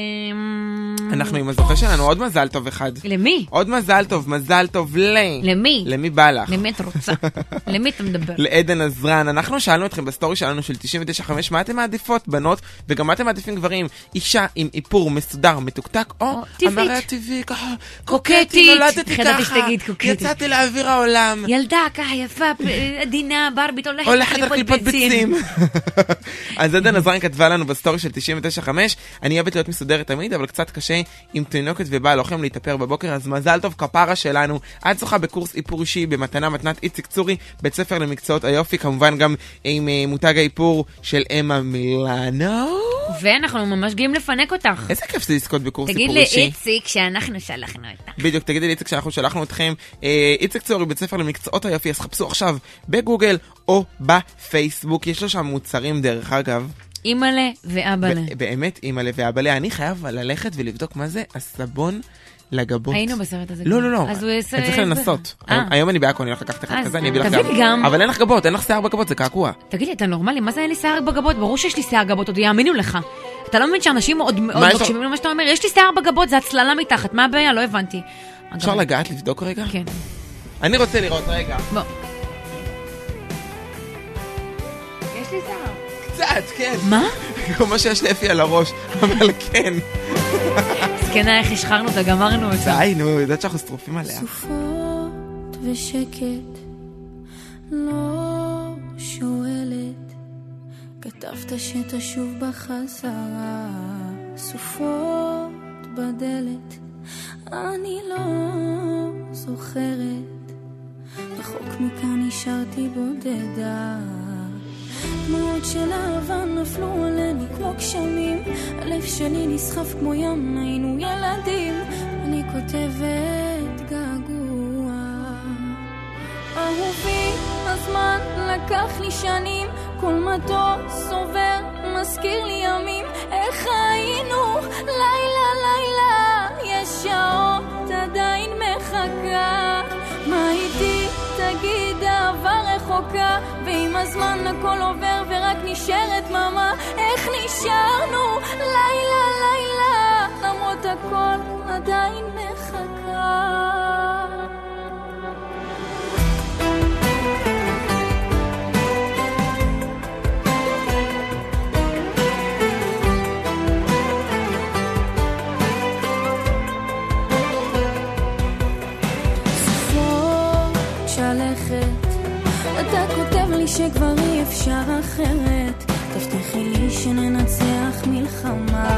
אנחנו עם הזוכה שלנו, עוד מזל טוב אחד. למי? עוד מזל טוב למי? למי בא לך? למי את רוצה? למי אתה מדבר? לעדן עזרן. אנחנו שאלנו אתכם בסטורי שלנו של 99.5 מה אתם מעדיפות, בנות, וגם מה אתם מעדיפים גברים, אישה עם איפור מסודר, מתוקתק, או המראה טבעי, ככה, קוקטית, נולדתי ככה, יצאתי לאוויר העולם. ילדה ככה יפה, עדינה, ברבית, הולכת על קליפות ביצים. אז עדן עזרן כתבה לנו בסטורי של 99.5, אני אוהבת להיות מסודרת תמיד, אבל קצת קשה עם תינוקת ובעל לוחם להתאפר בבוקר, אז מזל טוב כפרה שלנו. את זוכה בקורס איפור אישי במתנה מתנת איציק צורי, בית ספר למקצועות היופי, כמובן גם עם מותג האיפור של אמה מילאנו. ואנחנו ממש גאים לפנק אותך. איזה כיף זה לזכות בקורס איפור אישי. תגיד לאיציק שאנחנו שלחנו אותך. בדיוק, תגידי לאיציק שאנחנו שלחנו אתכם. איציק צורי, בית ספר למקצועות היופי, אז חפשו עכשיו בגוגל או בפייסבוק, יש לו שם מוצרים דרך אגב. אימאלה ואבאלה. באמת אימאלה ואבאלה. אני חייב ללכת ולבדוק מה זה הסבון לגבות. היינו בסרט הזה. לא. אני צריך לנסות. היום אני בעכו, אני הולך לקחת אחד כזה, אני אביא לך גם. אבל אין לך גבות, אין לך שיער בגבות, זה קעקוע. תגיד לי, אתה נורמלי? מה זה אין לי שיער בגבות? ברור שיש לי שיער גבות, עוד יאמינו לך. אתה לא מבין שאנשים עוד מקשיבים למה שאתה אומר? יש לי שיער בגבות, זה הצללה מתחת. מה הבעיה? לא הבנתי. אפשר לגעת, לבדוק רגע? כן. אני רוצה לראות רגע. בוא. יש לי שיער. קצת, כן. מה? כמו שיש לאפי על הראש, אבל כן. סקנה, איך השחרנו אותה, גמרנו אותה. די, נו, יודעת שאנחנו שרופים עליה. סופות ושקט, לא שואלת, כתבת שתשוב בחזרה, סופות בדלת, אני לא זוכרת, רחוק מכאן נשארתי בודדה, דמעות של אהבה נפלו עלינו כמו גשמים, הלב שלי נסחף כמו ים, היינו ילדים, אני כותבת געגוע. אהובי, הזמן לקח לי שנים, כל מטוס עובר מזכיר לי ימים, איך היינו לילה לילה, יש שעות עדיין מחכה, מה איתי תגיד אהבה רחוקה, ועם הזמן הכל עובר ורק נשארת ממה, איך נשארנו לילה לילה, למרות הכל עדיין מחכה. אתה כותב לי שכבר אי אפשר אחרת, תבטיחי לי שננצח מלחמה,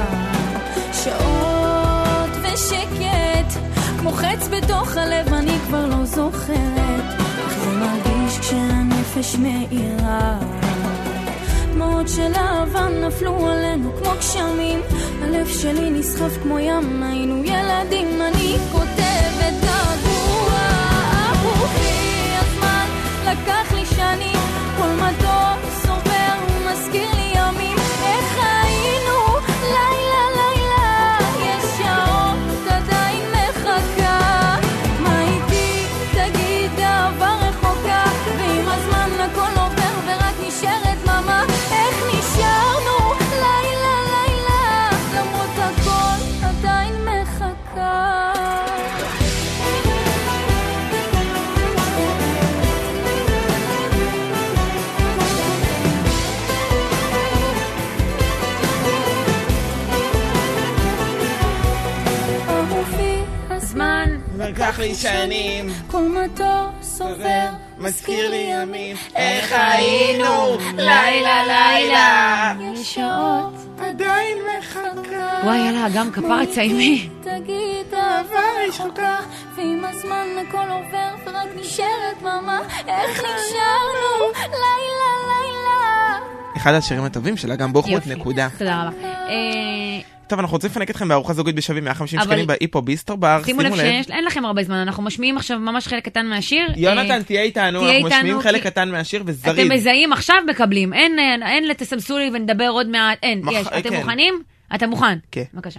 שעות ושקט כמו חץ בתוך הלב, אני כבר לא זוכרת איך זה מרגיש כשהנפש מאירה, דמעות של אהבה נפלו עלינו כמו גשמים, הלב שלי נסחף כמו ים, היינו ילדים, אני כותבת געגוע. אהובי, הזמן לקח לי שנים, כל מטוס עובר ומזכיר לי ימים, איך היינו לילה לילה, יש שעות עדיין מחכה, מה איתי תגיד אהבה רחוקה, ועם הזמן הכל עובר ורק נשארת ממה, איך נשארנו לילה לילה, למרות הכל עדיין מחכה. לי שנים, כל מטוס עובר, מזכיר לי ימים, איך היינו, לילה לילה, יש שעות עדיין מחכה. וואי, יאללה, גם כפרה ציימי. תגיד אהבה רחוקה, ועם הזמן הכל עובר ורק נשארת דממה, איך נשארנו לילה לילה. אחד השירים הטובים שלה, גם בוחרות, יופי. נקודה. תודה רבה. טוב, אנחנו רוצים לפנק אתכם בארוחה זוגית בשווים 150 שקלים באיפו ביסטרו בר. שימו לב שאין לכם הרבה זמן, אנחנו משמיעים עכשיו ממש חלק קטן מהשיר. יונתן, תהיה איתנו, אנחנו משמיעים חלק קטן מהשיר וזריז. אתם מזהים עכשיו מקבלים, אין לתסמסו לי ונדבר עוד מעט, אין, יש. אתם מוכנים? אתה מוכן? כן. בבקשה.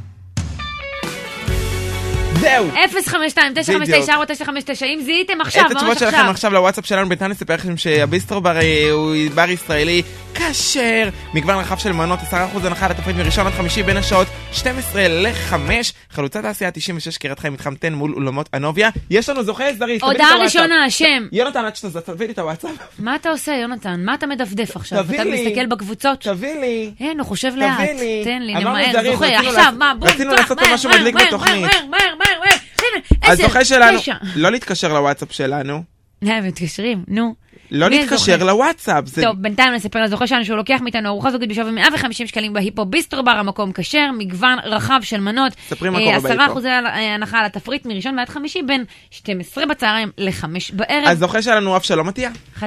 זהו. 052-959-4959, אם זיהיתם עכשיו, ממש עכשיו. את התשובות שלכם עכשיו לוואטסאפ שלנו, בינתיים נספר לכם שהביסטרו בר הוא בר ישראלי כשר, מגוון רחב של מנות, 10% הנחה לתפריט מראשון עד חמישי בין השעות 12 ל-5, חלוצת העשייה 96 קריית חיים מתחם 10 מול אולמות אנוביה. יש לנו זוכה זריז, הודעה ראשונה, השם. יונתן, עד שאתה תביא לי את הוואטסאפ. מה אתה עושה, יונתן? מה אתה מדפדף עכשיו? תביא אתה לי. מסתכל בקבוצות? תביא לי. אין, הוא חושב לאט. תביא לי. תן לי, אמרנו נמהר, זריז, זוכה. עכשיו, מה? בוא, רצינו לעשות פה משהו מדליק בתוכנית. מהר. הזוכה שלנו, לא להתקשר לוואטסאפ שלנו. מתקשרים, נו. לא להתקשר לוואטסאפ. טוב, בינתיים נספר לזוכה שלנו שהוא לוקח מאיתנו ארוחה זוגית בשווי 150 שקלים בהיפו ביסטרו בר, המקום כשר, מגוון רחב של מנות. ספרים מה קורה בהיפו. 10% הנחה על התפריט מראשון ועד חמישי בין 12 בצהריים ל-5 בערב. הזוכה שלנו אבשלום עטיה.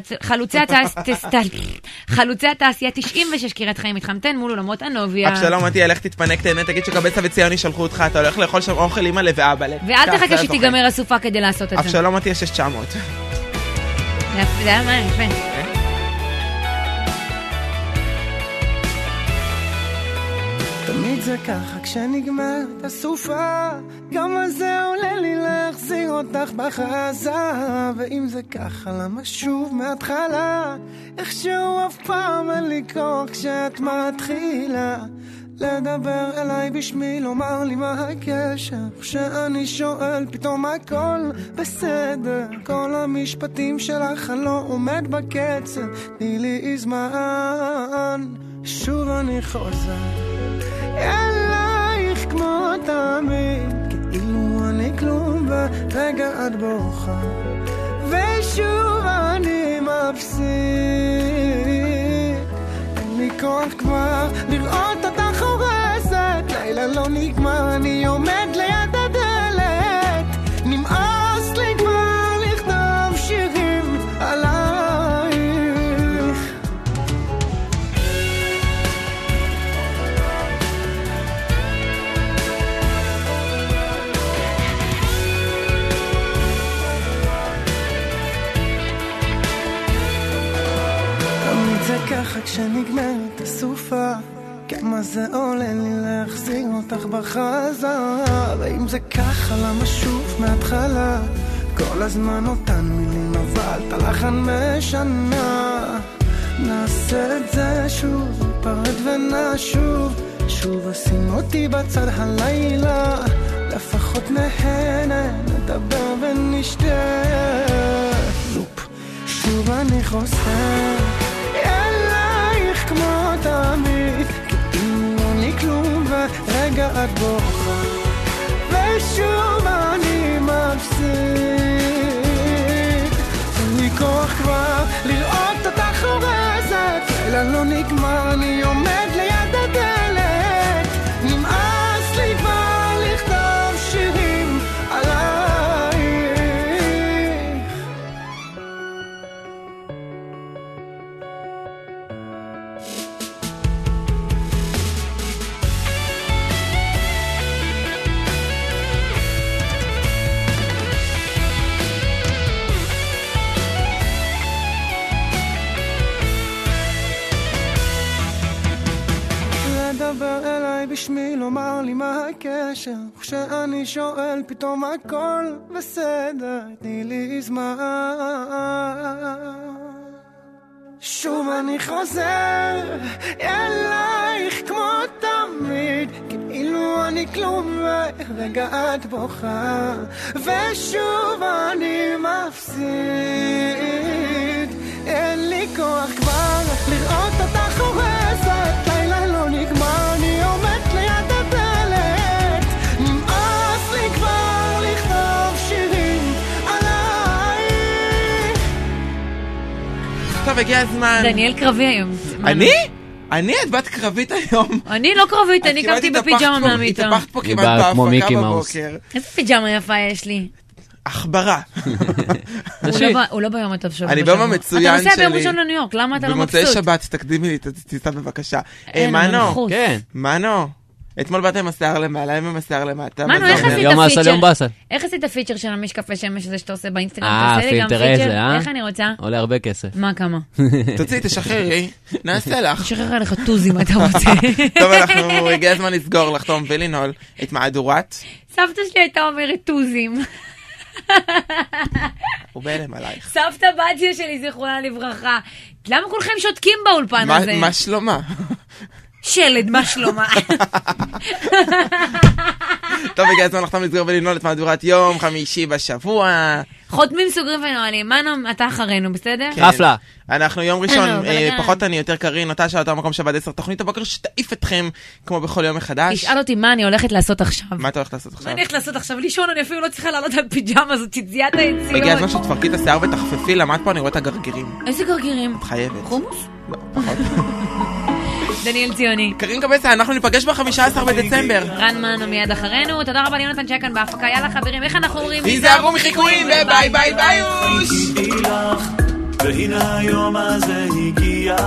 חלוצי התעשייה 96 קריית חיים מתחם 10 מול אולמות אנוביה. אבשלום עטיה, לך תתפנק, תהנה, תגיד שקבצה וציוני שלחו אותך, אתה הולך לאכול שם אוכל אמא ואבא. ואל תחכה שתיגמר הסופה כדי לעשות את זה. אבשלום עטיה 6900. זה היה מה, יפה. תמיד זה ככה כשנגמרת הסופה, כמה זה עולה לי להחזיר אותך בחזה, ואם זה ככה למה שוב מההתחלה, איכשהו אף פעם אין לי כוח כשאת מתחילה לדבר אליי בשמי, לומר לי מה הקשר, כשאני שואל פתאום הכל בסדר, כל המשפטים שלך אני לא עומד בקצב, תני לי זמן, שוב אני חוזר אלייך כמו תמיד, כאילו אני כלום ורגע את בוכה, ושוב אני מפסיד, אין לי כוח כבר לראות אותך הורסת, לילה לא נגמר, אני עומד ליד הדלת, נמאס לי כבר לכתוב שירים עלייך. תמיד זה ככה כשנגמרת הסופה, כמה זה עולה לי להחזיר אותך בחזרה, ואם זה ככה למה שוב מההתחלה, כל הזמן אותן מילים אבל את הלחן משנה, נעשה את זה שוב, פרד ונשוב, שוב אשים אותי בצד הלילה, לפחות נהנה, נדבר ונשתה, לופ, שוב אני חוסר אלייך כמו תמיד, כאילו אני כלום ורגע את בוכה, ושוב אני מפסיד, אין לי כוח כבר לראות אותך הורסת, לילה לא נגמר, אני עומד ליד הדלת, נמאס לי כבר לכתוב שירים עלייך. לדבר אליי בשמי, לומר לי מה הקשר, כשאני שואל פתאום הכל בסדר, תני לי זמן, שוב אני חוזר אלייך כמו תמיד, כאילו אני כלום ורגע את בוכה, ושוב אני מפסיד, אין לי כוח כבר לראות אותך הורסת, לילה לא נגמר, אני עומד ליד הדלת, נמאס לי כבר לכתוב שירים טוב, הגיע הזמן. דניאל קרבי היום. אני את בת קרבית היום. אני לא קרבית, אני קמתי בפיג'מה מהמיטה. התהפכת פה כמעט בהפקה בבוקר. איזה פיג'מה יפה יש לי? אכברה. הוא לא ביום הטוב שבוע. אני ביום המצוין שלי. אתה נוסע ביום ראשון לניו יורק, למה אתה לא מבסוט? במוצאי שבת, תקדימי לי, תצטע בבקשה. מנו, מנו. אתמול באת עם השיער למעלה, עם השיער למטה. מנו, איך עשית יום עשה, יום בסל. איך עשית פיצ'ר של המשקפי שמש הזה שאתה עושה באינסטגרם? פילטר איזה, איך אני רוצה? עולה הרבה כסף. מה, כמה? תוציא, תשחררי, נעשה לך. תשחרר עליך טוזים, אתה רוצה. טוב, אנחנו הגיע הזמן לסגור, לחתום ולנעול את מהדורת. סבתא שלי הייתה אומרת טוזים. הוא בהלם עלייך. סבתא בתיה שלי, זיכרונה לברכה. למה כולכם שותקים באולפן הזה? מה שלומה? שלד, מה שלומה? טוב, הגיע הזמן לחתום לסגור ולנעול את מהדורת יום חמישי בשבוע. חותמים, סוגרים ונועלים. מנו, אתה אחרינו, בסדר? חפלה. אנחנו יום ראשון, פחות אני יותר קרין, אותה שעה, אותו מקום שבת 10, תוכנית הבוקר שתעיף אתכם כמו בכל יום מחדש. תשאל אותי מה אני הולכת לעשות עכשיו. מה אתה הולכת לעשות עכשיו? מה אני הולכת לעשות עכשיו? לישון, אני אפילו לא צריכה לעלות על פיג'מה, זאת תזיית היציאות. הגיע הזמן שתפרקי את השיער ותחפפי, למד פה אני רואה את הגרגירים. איזה גרגירים? את חייבת. חומוס? לא, פחות. דניאל ציוני. קרין קבסה, אנחנו ניפגש ב-15 בדצמבר. רן מנו מיד אחרינו, תודה רבה ליונתן צ'קן בהפקה. יאללה חברים, איך אנחנו אומרים? תיזהרו מחיקויים וביי ביי ביוש. והנה היום הזה הגיע,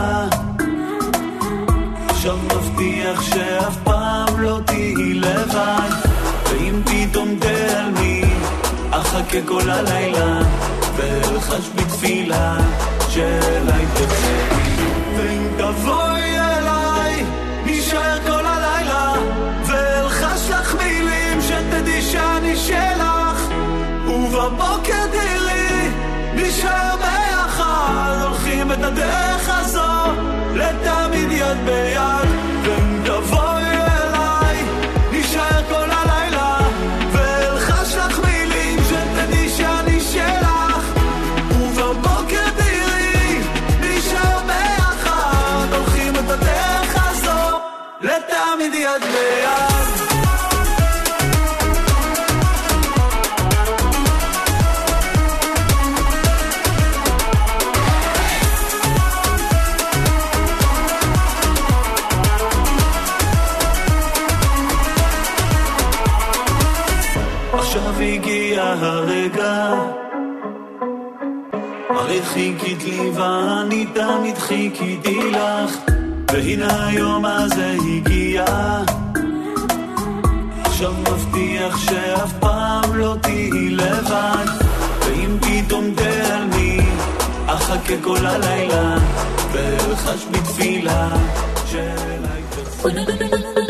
עכשיו מבטיח שאף פעם לא תהי לבד, ואם פתאום תעלמי אחכה כל הלילה ואלחש בתפילה שאליי תצא, ואם תבואי אליי נשאר כל הלילה ואלחש לך מילים שתדעי שאני שלך, ובבוקר תראי נשאר ביחד, הולכים את הדרך הזו לתמיד יד ביד, ואם תבואי אליי נשאר כל הלילה ואלחש לך מילים שתדעי שאני שלך, ובבוקר תראי נשאר ביחד, הולכים את הדרך הזו לתמיד יד ביד. עכשיו הגיע הרגע, הרי חיכית לי ואני תמיד חיכיתי לך, והנה היום הזה הגיע, עכשיו מבטיח שאף פעם לא תהי לבד, ואם פתאום תעלמי אחכה כל הלילה ואלחש בתפילה שאליי תצא.